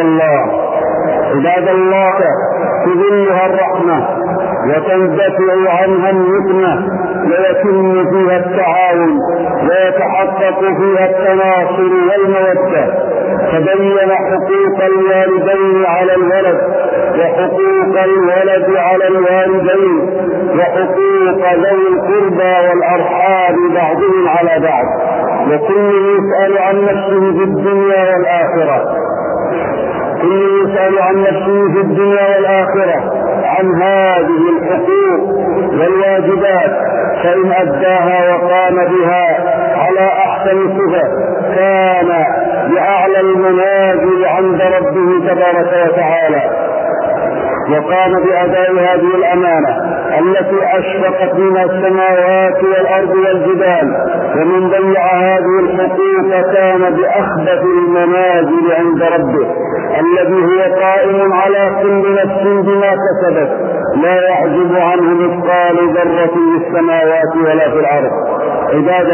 الله تظلها الرحمة وتندفع عنها النقمة، ويتم فيها التعاون ويتحقق فيها التناصر والمودة. تبين حقوق الوالدين على الولد وحقوق الولد على الوالدين وحقوق ذوي القربى والأرحام بعضهم على بعض، وكل يسأل عن نفسه في الدنيا والآخرة. كل يسأل عن نفسه في الدنيا والآخرة عن هذه الحقوق والواجبات، فإن أداها وقام بها على أحسن صفة كان بأعلى المنازل عند ربه تبارك وتعالى، وقام بأداء هذه الأمانة التي أشرقت منها السماوات والأرض والجبال، ومن ضيع هذه الحقوق كان بأخبث المنازل عند ربه الذي هو قائم على كل نفس بما كسبت، لا يعجب عنه مثقال ذرة في السماوات ولا في الأرض. عباد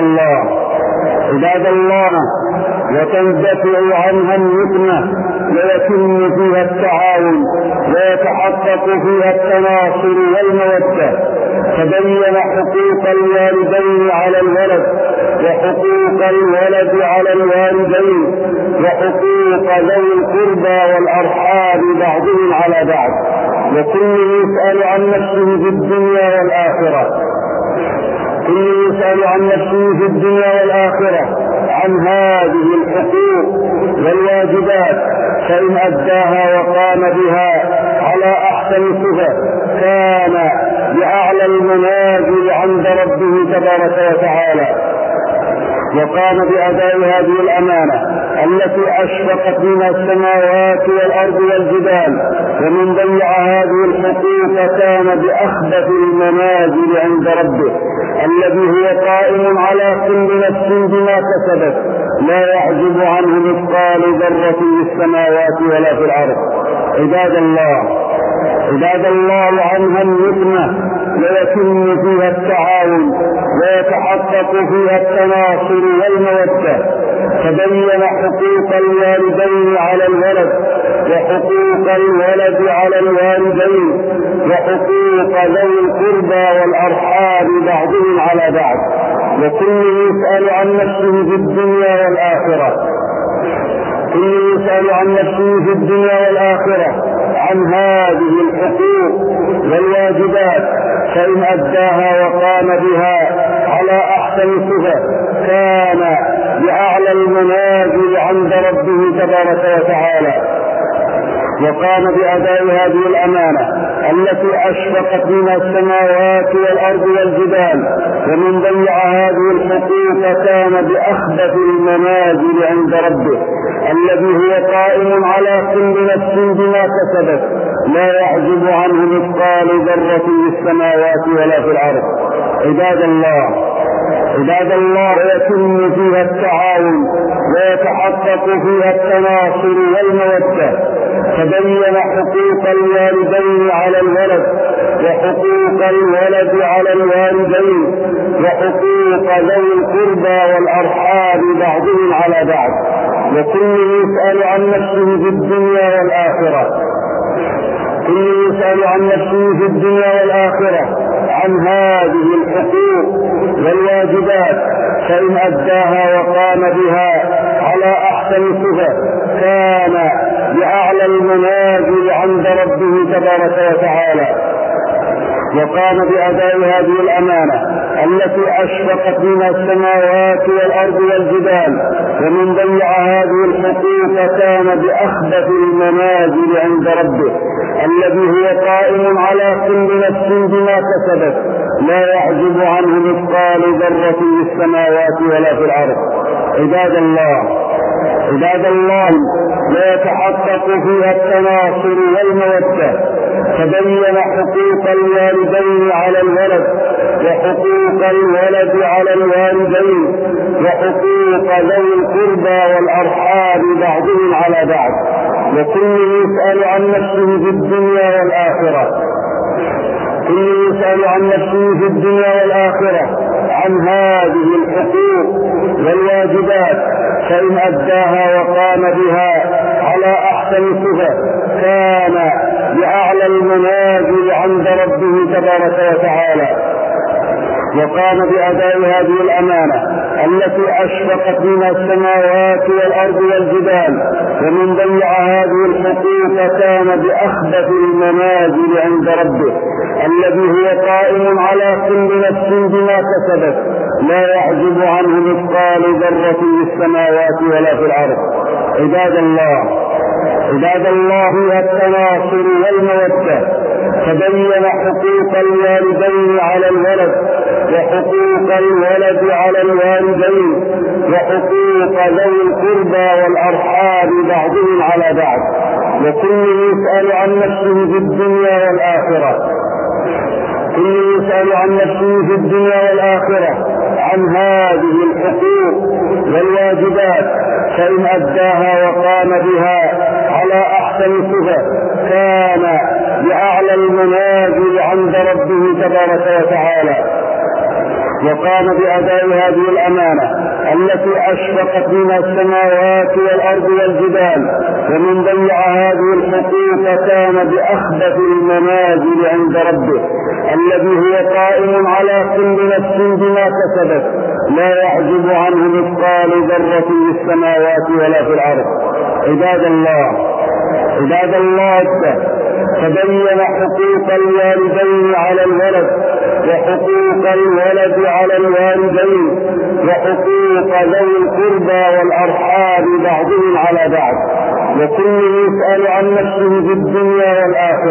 الله وتندفع عنها النقمة، ويتم فيها التعاون ويتحقق فيها التناصر والمودة. تبين حقوق الوالدين على الولد وحقوق الولد على الوالدين وحقوق ذوي القربى والأرحام بعضهم على بعض، وكل يسأل عن نفسه في الدنيا والآخرة. كل يسأل عن نفسه في الدنيا والآخرة عن هذه الحقوق والواجبات، فإن أداها وقام بها على أحسن صفة كان بأعلى المنازل عند ربه تبارك وتعالى، وقام بأداء هذه الأمانة التي أشرقت منها السماوات والأرض والجبال، ومن ضيع هذه الحقوق كان بأخبث المنازل عند ربه الذي هو قائم على كل نفس بما كسبت، لا يعجب عنه مثقال ذرة في السماوات ولا في الأرض. عباد الله عنها النقمة، ويتم فيها التعاون ويتحقق فيها التناصر والمودة. تبين حقوق الوالدين على الولد وحقوق الولد على الوالدين وحقوق ذوي القربى والأرحام بعضهم على بعض، وكل يسأل عن نفسه في الدنيا والآخرة. كل يسأل عن نفسه في الدنيا والآخرة عن هذه الحقوق والواجبات، فإن أداها وقام بها على أحسن صفة كان بأعلى المنازل عند ربه تبارك وتعالى. وقام بأداء هذه الأمانة التي أشرقت منها السماوات والأرض والجبال، ومن ضيع هذه الحقوق كان بأخبث المنازل عند ربه الذي هو قائم على كل نفس بما كسبت، لا يعجب عنه مثقال ذرة في السماوات ولا في الأرض. عباد الله، يتم فيها التعاون ويتحقق فيها التناصر والمودة. تبين حقوق الوالدين على الولد، وحقوق الولد على الوالدين، وحقوق ذوي القربى والأرحام بعضهم على بعض، وكل يسأل عن نفسه في الدنيا والآخرة. عن هذه الحقوق والواجبات، فإن أداها وقام بها على أحسن صفة كان بأعلى المنازل عند ربه تبارك وتعالى. وقام بأداء هذه الأمانة التي أشرقت منها السماوات والأرض والجبال، ومن ضيع هذه الحقوق كان بأخبث المنازل عند ربه الذي هو قائم على كل نفس بما كسبت، لا يعجب عنه مثقال ذرة في السماوات ولا في الأرض. عباد الله، لا يتحقق فيها التناصر والمودة. تبين حقوق الوالدين على الولد، وحقوق الولد على الوالدين، وحقوق ذوي القربى والأرحام بعضهم على بعض، وكل يسأل عن نفسه في الدنيا والآخرة. عن هذه الحقوق والواجبات، فإن أداها وقام بها على أحسن صفة كان بأعلى المنازل عند ربه تبارك وتعالى. وقام بأداء هذه الأمانة التي أشرقت منها السماوات والأرض والجبال، ومن ضيع هذه الحقوق كان بأخبث المنازل عند ربه الذي هو قائم على كل نفس بما كسبت، لا يعجب عنه مثقال ذرة في السماوات ولا في الأرض. عباد الله، فيها التناصر والمودة. تبين حقوق الوالدين على الولد، وحقوق الولد على الوالدين، وحقوق ذوي القربى والأرحام بعضهم على بعض، وكل يسأل عن نفسه في الدنيا والآخرة. عن هذه الحقوق والواجبات، فإن أداها وقام بها على أحسن صفة كان بأعلى المنازل عند ربه تبارك وتعالى. وقام بأداء هذه الأمانة التي أشرقت منها السماوات والأرض والجبال، ومن ضيع هذه الحقوق كان بأخبث المنازل عند ربه الذي هو قائم على كل نفس بما كسبت، لا يعجب عنه مثقال ذرة في السماوات ولا في الأرض. عباد الله، تبين حقوق الوالدين على الولد، وحقوق الولد على الوالدين، وحقوق ذوي القربى والأرحام بعضهم على بعض، وكل يسأل عن نفسه في الدنيا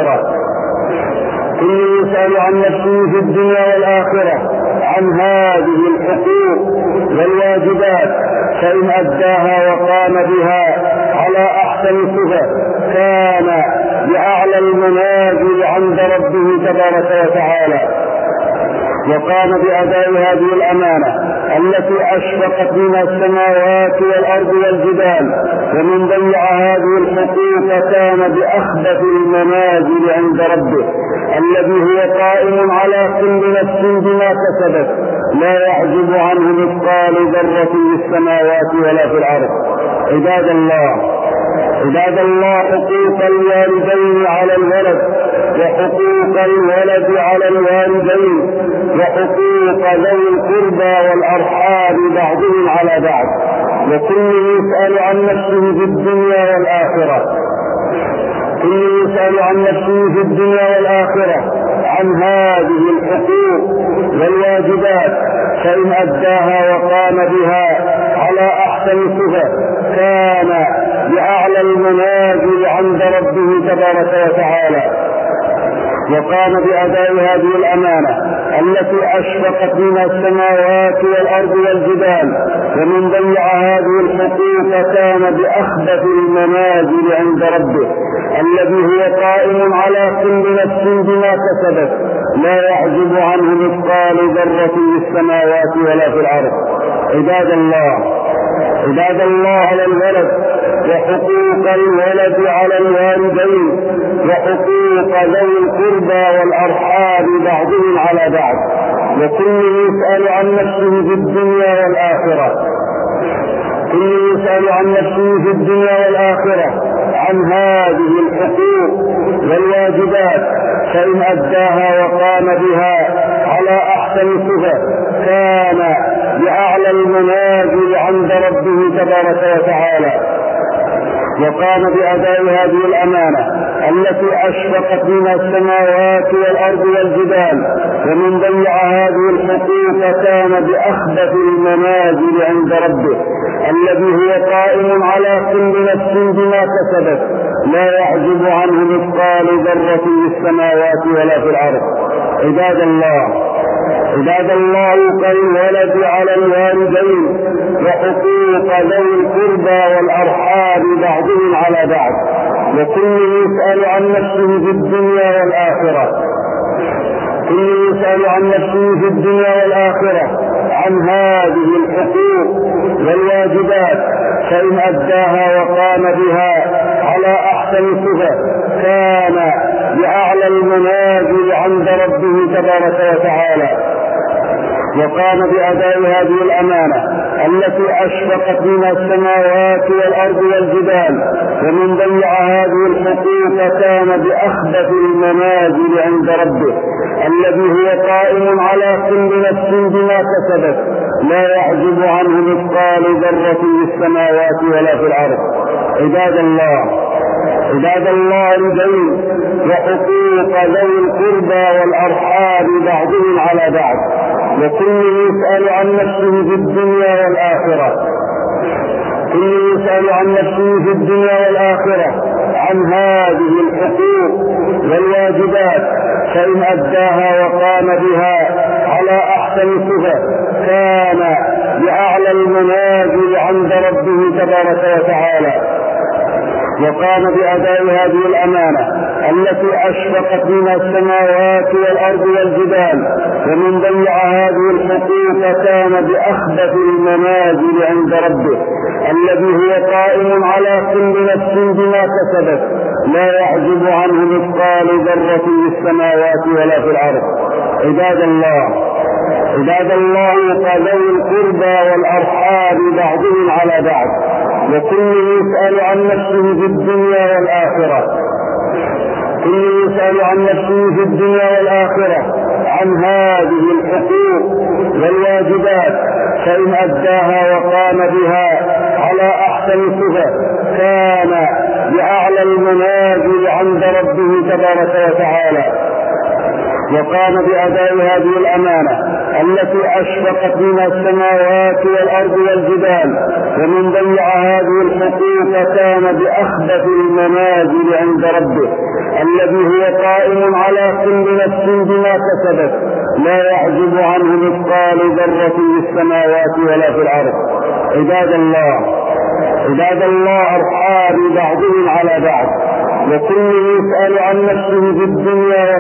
والآخرة. عن هذه الحقوق والواجبات، فإن أداها وقام بها على أحسن صفة كان بأعلى المنازل عند ربه تبارك وتعالى. وقام بأداء هذه الأمانة التي أشرقت منها السماوات والأرض والجبال، ومن ضيع هذه الحقوق كان بأخبث المنازل عند ربه الذي هو قائم على كل نفس بما كسبت، لا يعجب عنه مثقال ذرة في السماوات ولا في الأرض. عباد الله، حقوق الوالدين على الولد، وحقوق الولد على الوالدين، وحقوق ذوي القربى والأرحام بعضهم على بعض، وكل يسأل عن نفسه في الدنيا كل يسأل عن نفسه في الدنيا والآخرة عن هذه الحقوق والواجبات، فإن أداها وقام بها على أحسن صفة كان بأعلى المنازل عند ربه تبارك وتعالى، وقام بأداء هذه الأمانة التي أشرقت منها السماوات والأرض والجبال، ومن ضيع هذه الحقوق كان بأخبث المنازل عند ربه الذي هو قائم على كل نفس بما كسبت، لا يعجب عنه مثقال ذرة في السماوات ولا في الأرض. عباد الله على الولد وحقوق الولد على الوالدين وحقوق ذوي القربى والأرحام بعضهم على بعض، وكل يسأل عن نفسه في الدنيا والآخرة، عن هذه الحقوق والواجبات، فإن أداها وقام بها على أحسن صفة كان بأعلى المنازل عند ربه تبارك وتعالى، وقام بأداء هذه الأمانة التي أشرقت منها السماوات والأرض والجبال، ومن ضيع هذه الحقوق كان بأخبث المنازل عند ربه الذي هو قائم على كل نفس بما كسبت، لا يعجب عنه مثقال ذرة في السماوات ولا في الأرض. عباد الله كالولد على الوالدين وحقوق ذوي القربى والأرحام بعضهم على بعض، وكل يسأل عن نفسه في الدنيا والآخرة عن هذه الحقوق والواجبات، فإن أداها وقام بها على أحسن صفة كان بأعلى المنازل عند ربه تبارك وتعالى، وقام بأداء هذه الأمانة التي أشرقت منها السماوات والأرض والجبال، ومن ضيع هذه الحقوق كان بأخبث المنازل عند ربه الذي هو قائم على كل نفس بما كسبت، لا يعجب عنه مثقال ذرة في السماوات ولا في الأرض. عباد الله الدين وحقوق ذوي القربى والأرحام بعضهم على بعض، وكل يسأل عن نفسه في الدنيا والآخرة عن هذه الحقوق والواجبات، فإن أداها وقام بها على أحسن صفة كان بأعلى المنازل عند ربه تبارك وتعالى، وقام بأداء هذه الأمانة التي أشرقت منها السماوات والأرض والجبال، ومن ضيع هذه الحقوق كان بأخبث المنازل عند ربه الذي هو قائم على كل نفس بما كسبت، لا يعجب عنه مثقال ذرة في السماوات ولا في الأرض. عباد الله كذوي القربى والأرحام بعضهم على بعض، وكل يسأل عن نفسه في الدنيا والآخرة عن هذه الحقوق والواجبات، فإن أداها وقام بها على أحسن صفة كان بأعلى المنازل عند ربه تبارك وتعالى، وقام بأداء هذه الأمانة التي أشرقت منها السماوات والأرض والجبال، ومن ضيع هذه الحقوق كان بأخبث المنازل عند ربه الذي هو قائم على كل نفس بما كسبت، لا يعجب عنه مثقال ذرة في السماوات ولا في الأرض. عباد الله أرحام بعضهم على بعض، وكل يسأل عن نفسه في الدنيا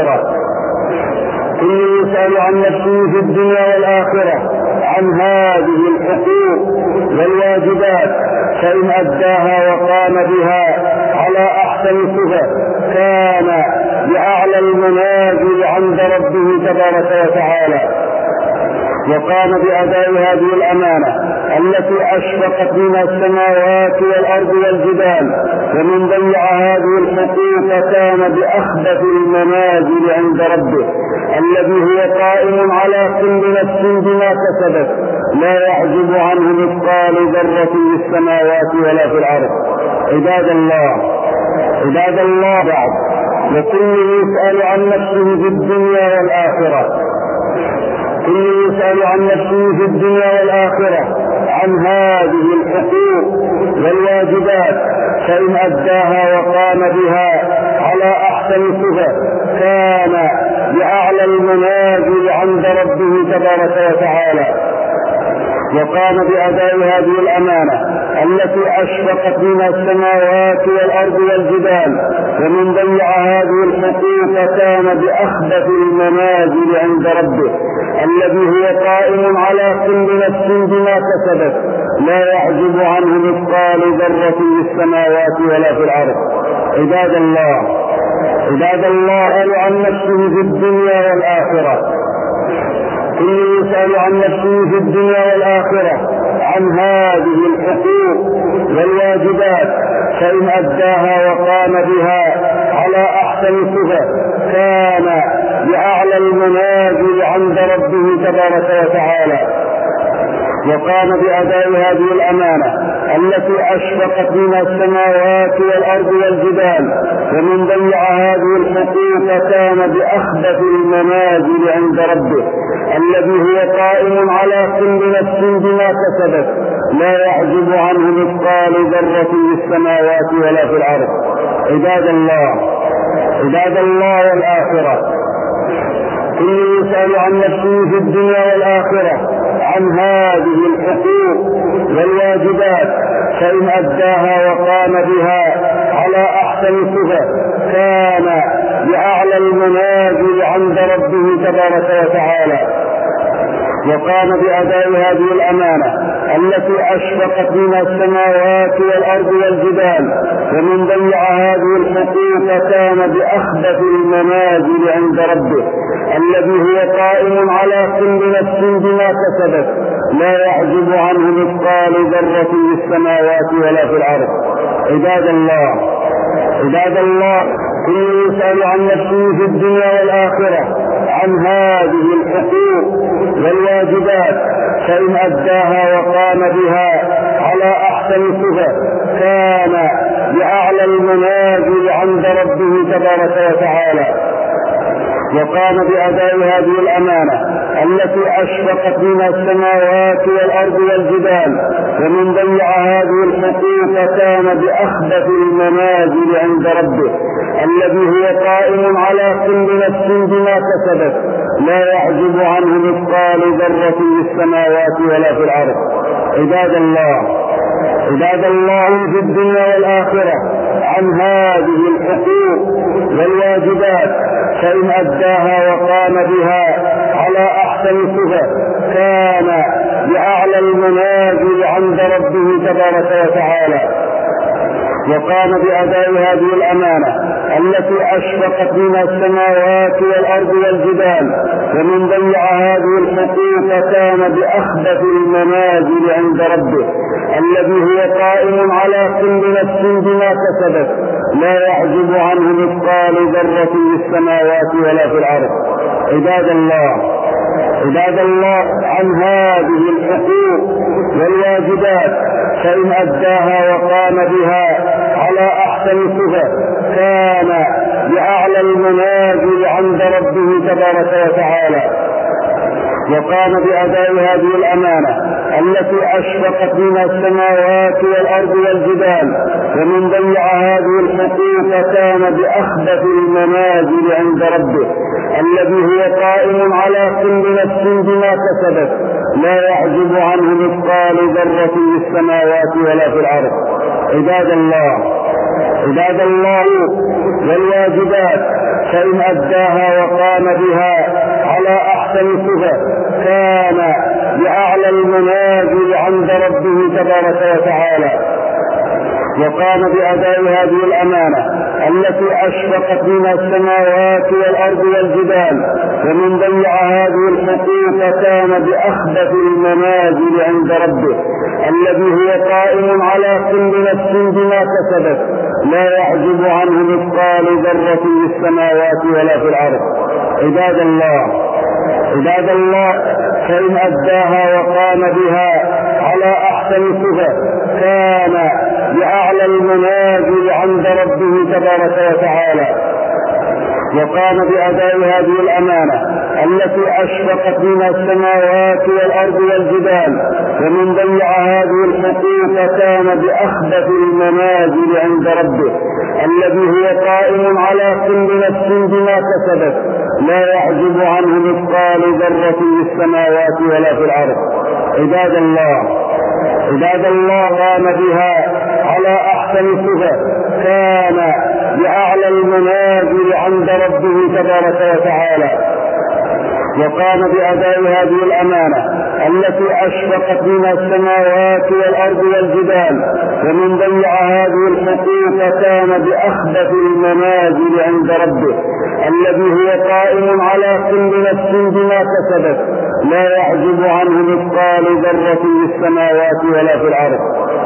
والآخرة عن هذه الحقوق والواجبات، فإن أداها وقام بها على أحسن صفة كان بأعلى المنازل عند ربه تبارك وتعالى، وقام بأداء هذه الأمانة التي أشرقت منها السماوات والأرض والجبال، ومن ضيع هذه الحقوق كان بأخبث المنازل عند ربه الذي هو قائم على كل نفس بما كسبت، لا يعجب عنه مثقال ذرة في السماوات ولا في الأرض. عباد عباد الله بعد، وكل يسأل عن نفسه في الدنيا والآخرة، كل يسأل عن نفسه في الدنيا والآخرة عن هذه الحقوق والواجبات، فإن أداها وقام بها على أحسن صفة كان بأعلى المنازل عند ربه تبارك وتعالى، وقام بأداء هذه الأمانة التي أشرقت منها السماوات والأرض والجبال، ومن ضيع هذه الحقوق كان بأخبث المنازل عند ربه الذي هو قائم على كل نفس بما كسبت، لا يعجب عنه مثقال ذرة في السماوات ولا في الأرض. عباد الله يسأل عن نفسه في الدنيا والآخرة، كل يسأل عن نفسه في الدنيا والآخرة عن هذه الحقوق والواجبات، فإن أداها وقام بها على أحسن صفة كان بأعلى المنازل عند ربه تبارك وتعالى، وقام بأداء هذه الأمانة التي أشرقت منها السماوات والأرض والجبال، ومن ضيع هذه الحقوق كان بأخبث المنازل عند ربه الذي هو قائم على كل نفس بما كسبت، لا يعجب عنه مثقال ذرة في السماوات ولا في الأرض. عباد الله والآخرة، كل يسأل عن نفسه في الدنيا والآخرة عن هذه الحقوق والواجبات، فإن أداها وقام بها على أحسن صفة كان بأعلى المنازل عند ربه تبارك وتعالى، وقام بأداء هذه الأمانة التي أشرقت منها السماوات والأرض والجبال، ومن ضيع هذه الحقوق كان بأخبث المنازل عند ربه الذي هو قائم على كل نفس بما كسبت، لا يعجب عنه مثقال ذرة في السماوات ولا في الأرض. عباد الله كل يسأل عن نفسه في الدنيا والآخرة عن هذه الحقوق والواجبات، فإن أداها وقام بها على أحسن صفة كان بأعلى المنازل عند ربه تبارك وتعالى، وقام بأداء هذه الأمانة التي أشرقت منها السماوات والأرض والجبال، ومن ضيع هذه الحقوق كان بأخبث المنازل عند ربه الذي هو قائم على كل نفس بما كسبت، لا يعجب عنه مثقال ذرة في السماوات ولا في الأرض. عباد الله في الدنيا والآخرة عن هذه الحقوق والواجبات، فإن أداها وقام بها على أحسن صفة كان بأعلى المنازل عند ربه تبارك وتعالى، وقام بأداء هذه الأمانة التي أشرقت منها السماوات والأرض والجبال، ومن ضيع هذه الحقوق كان بأخبث المنازل عند ربه الذي هو قائم على كل نفس بما كسبت، لا يعجب عنه مثقال ذرة في السماوات ولا في الأرض. عباد الله عن هذه الحقوق والواجبات، فإن أداها وقام بها على أحسن صفة كان بأعلى المنازل عند ربه تبارك وتعالى، وقام بأداء هذه الأمانة التي أشرقت منها السماوات والأرض والجبال، ومن ضيع هذه الحقوق كان بأخبث المنازل عند ربه الذي هو قائم على كل نفس بما كسبت، لا يعجب عنه مثقال ذرة في السماوات ولا في الأرض. عباد الله والواجبات، فإن أداها وقام بها على أحسن صفة كان بأعلى المنازل عند ربه تبارك وتعالى، وقام بأداء هذه الأمانة التي أشرقت منها السماوات والأرض والجبال، ومن ضيع هذه الحقوق كان بأخبث المنازل عند ربه الذي هو قائم على كل نفس بما كسبت، لا يعجب عنه مثقال ذرة في السماوات ولا في الأرض. عباد الله فإن أداها وقام بها على أحسن صفة كان بأعلى المنازل عند ربه تبارك وتعالى، وقام بأداء هذه الأمانة التي أشرقت منها السماوات والأرض والجبال، ومن ضيع هذه الحقوق كان بأخبث المنازل عند ربه الذي هو قائم على كل نفس بما كسبت، لا يحجب عنه مثقال ذرة في السماوات ولا في الأرض. عباد الله قام بها على أحسن صفة، كان بأعلى المنازل عند ربه تبارك وتعالى، وقام بأداء هذه الأمانة التي أشرقت منها السماوات والأرض والجبال، ومن ضيع هذه الحقوق كان بأخبث المنازل عند ربه الذي هو قائم على كل نفس بما كسبت، لا يحجب عنه مثقال ذرة في السماوات ولا في الأرض.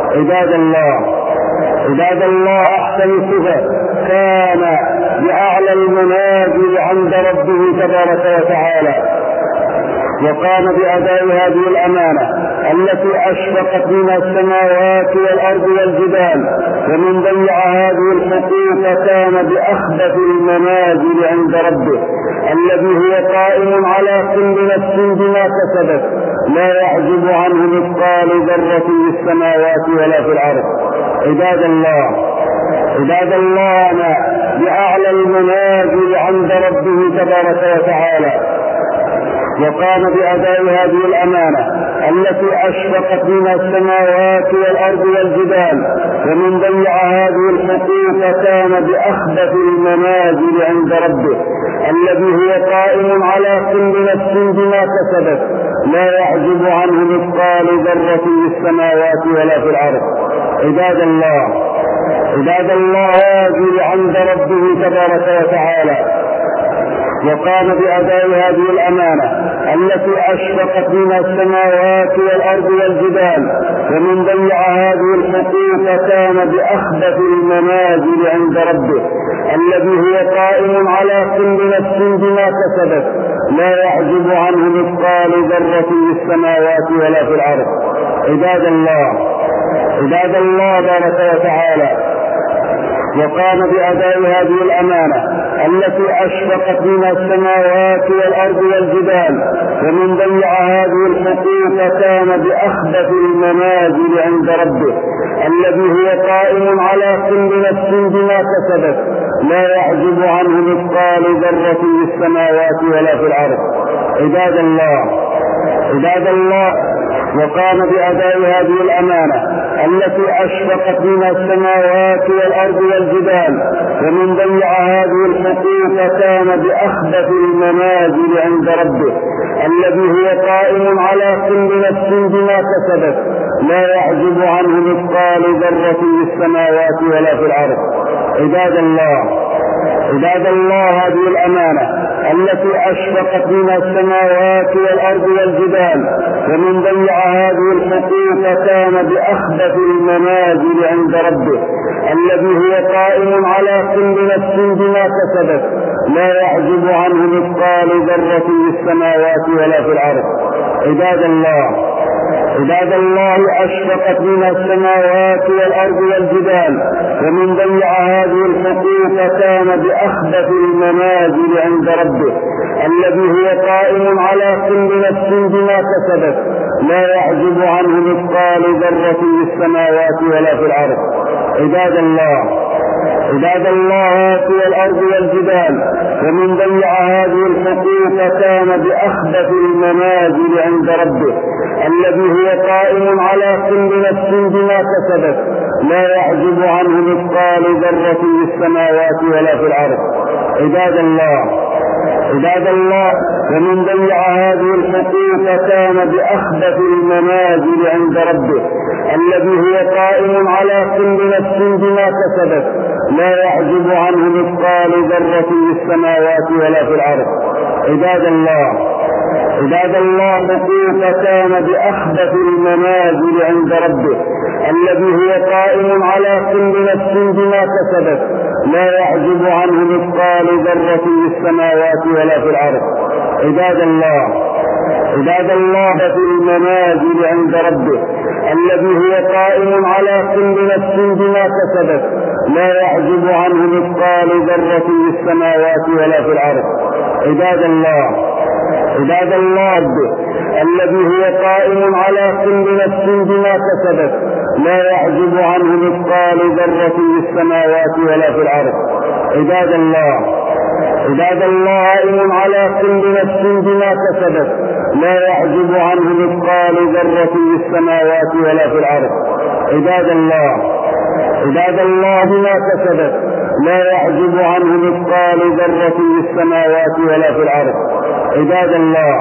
عباد الله أحسن صفة، كان بأعلى المنازل عند ربه تبارك وتعالى، وقام بأداء هذه الأمانة التي أشرقت منها السماوات والأرض والجبال، ومن ضيع هذه الحقوق كان بأخبث المنازل عند ربه الذي هو قائم على كل نفس بما كسبت، لا يحجب عنه مثقال ذرة في السماوات ولا في الأرض. عباد الله بأعلى المنازل عند ربه تبارك وتعالى، وقام بأداء هذه الأمانة التي أشرقت منها السماوات والأرض والجبال، ومن ضيع هذه الحقوق كان بأخبث المنازل عند ربه الذي هو قائم على كل نفس بما كسبت، لا يحجب عنه مثقال ذرة في السماوات ولا في الأرض. عباد الله هذه عند ربه تبارك وتعالى، وقام بأداء هذه الأمانة التي أشرقت منها السماوات والأرض والجبال، ومن ضيع هذه الحقوق كان بأخبث المنازل عند ربه الذي هو قائم على كل نفس بما كسبت، لا يحجب عنه مثقال ذرة في السماوات ولا في الأرض. عباد الله بارك وتعالى، وقام بأداء هذه الأمانة التي أشرقت منها السماوات والأرض والجبال، ومن ضيع هذه الحقوق كان بأخبث المنازل عند ربه الذي هو قائم على كل نفس بما كسبت، لا يحجب عنه مثقال ذرة في السماوات ولا في الأرض. عباد الله وقام بأداء هذه الأمانة التي أشرقت منها السماوات والأرض والجبال، ومن ضيع هذه الحقوق كان بأخبث المنازل عند ربه الذي هو قائم على كل نفس بما كسبت، لا يحجب عنه مثقال ذرة في السماوات ولا في الأرض. عباد الله هذه الأمانة التي أشرقت منها السماوات والأرض والجبال، ومن ضيع هذه الحقوق كان بأخبث المنازل عند ربه الذي هو قائم على كل نفس بما كسبت، لا يحجب عنه مثقال ذرة في السماوات ولا في الأرض. عباد الله أشرقت منها السماوات والأرض والجبال، ومن ضيع هذه الحقوق كان بأخبث المنازل عند ربه الذي هو قائم على كل نفس بما كسبت، لا يحجب عنه مثقال ذرة في السماوات ولا في الأرض. عباد الله في الأرض والجبال، ومن ضيع هذه الحقوق كان بأخبث المنازل عند ربه الذي هو قائم على كل نفس بما كسبت، لا يحجب عنه مثقال ذرة في السماوات ولا في الأرض. عباد الله ومن ضيع هذه الحقوق كان بأخبث المنازل عند ربه الذي هو قائم على كل نفس بما كسبت، لا يحجب عنه مثقال ذرة في السماوات ولا في الأرض. عباد الله حقوق كان بأخبث المنازل عند ربه الذي هو قائم على كل نفس بما كسبت، لا يحجب عنه مثقال ذرة في السماوات ولا في الأرض. عباد الله في المنازل عند ربه الذي هو قائم على كل نفس بما كسبت، لا يعزب عنه مثقال ذرة في السماوات ولا في الأرض. عباد الله الذي هو قائم على كل نفس بما كسبت لا يعزب عنه مثقال ذرة في السماوات ولا في الأرض. عباد الله قائم على كل نفس بما كسبت لا يعزب عنه مثقال ذرة في السماوات ولا في الأرض. عباد الله بما كسبت لا يعزب عنه مثقال ذرة في السماوات ولا في الأرض. عباد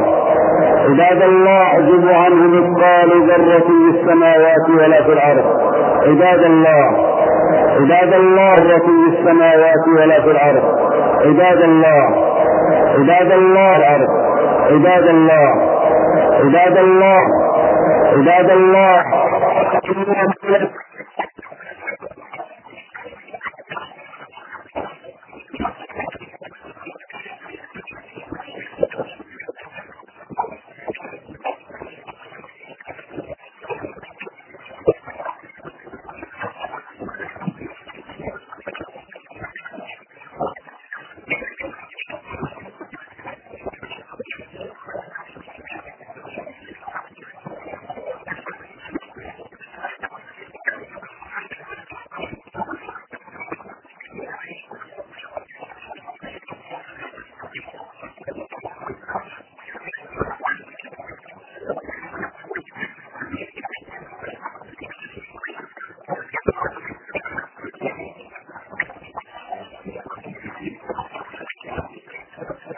الله يعزب عنه مثقال ذرة في السماوات ولا في الأرض. عباد الله في السماوات ولا في الأرض. عباد الله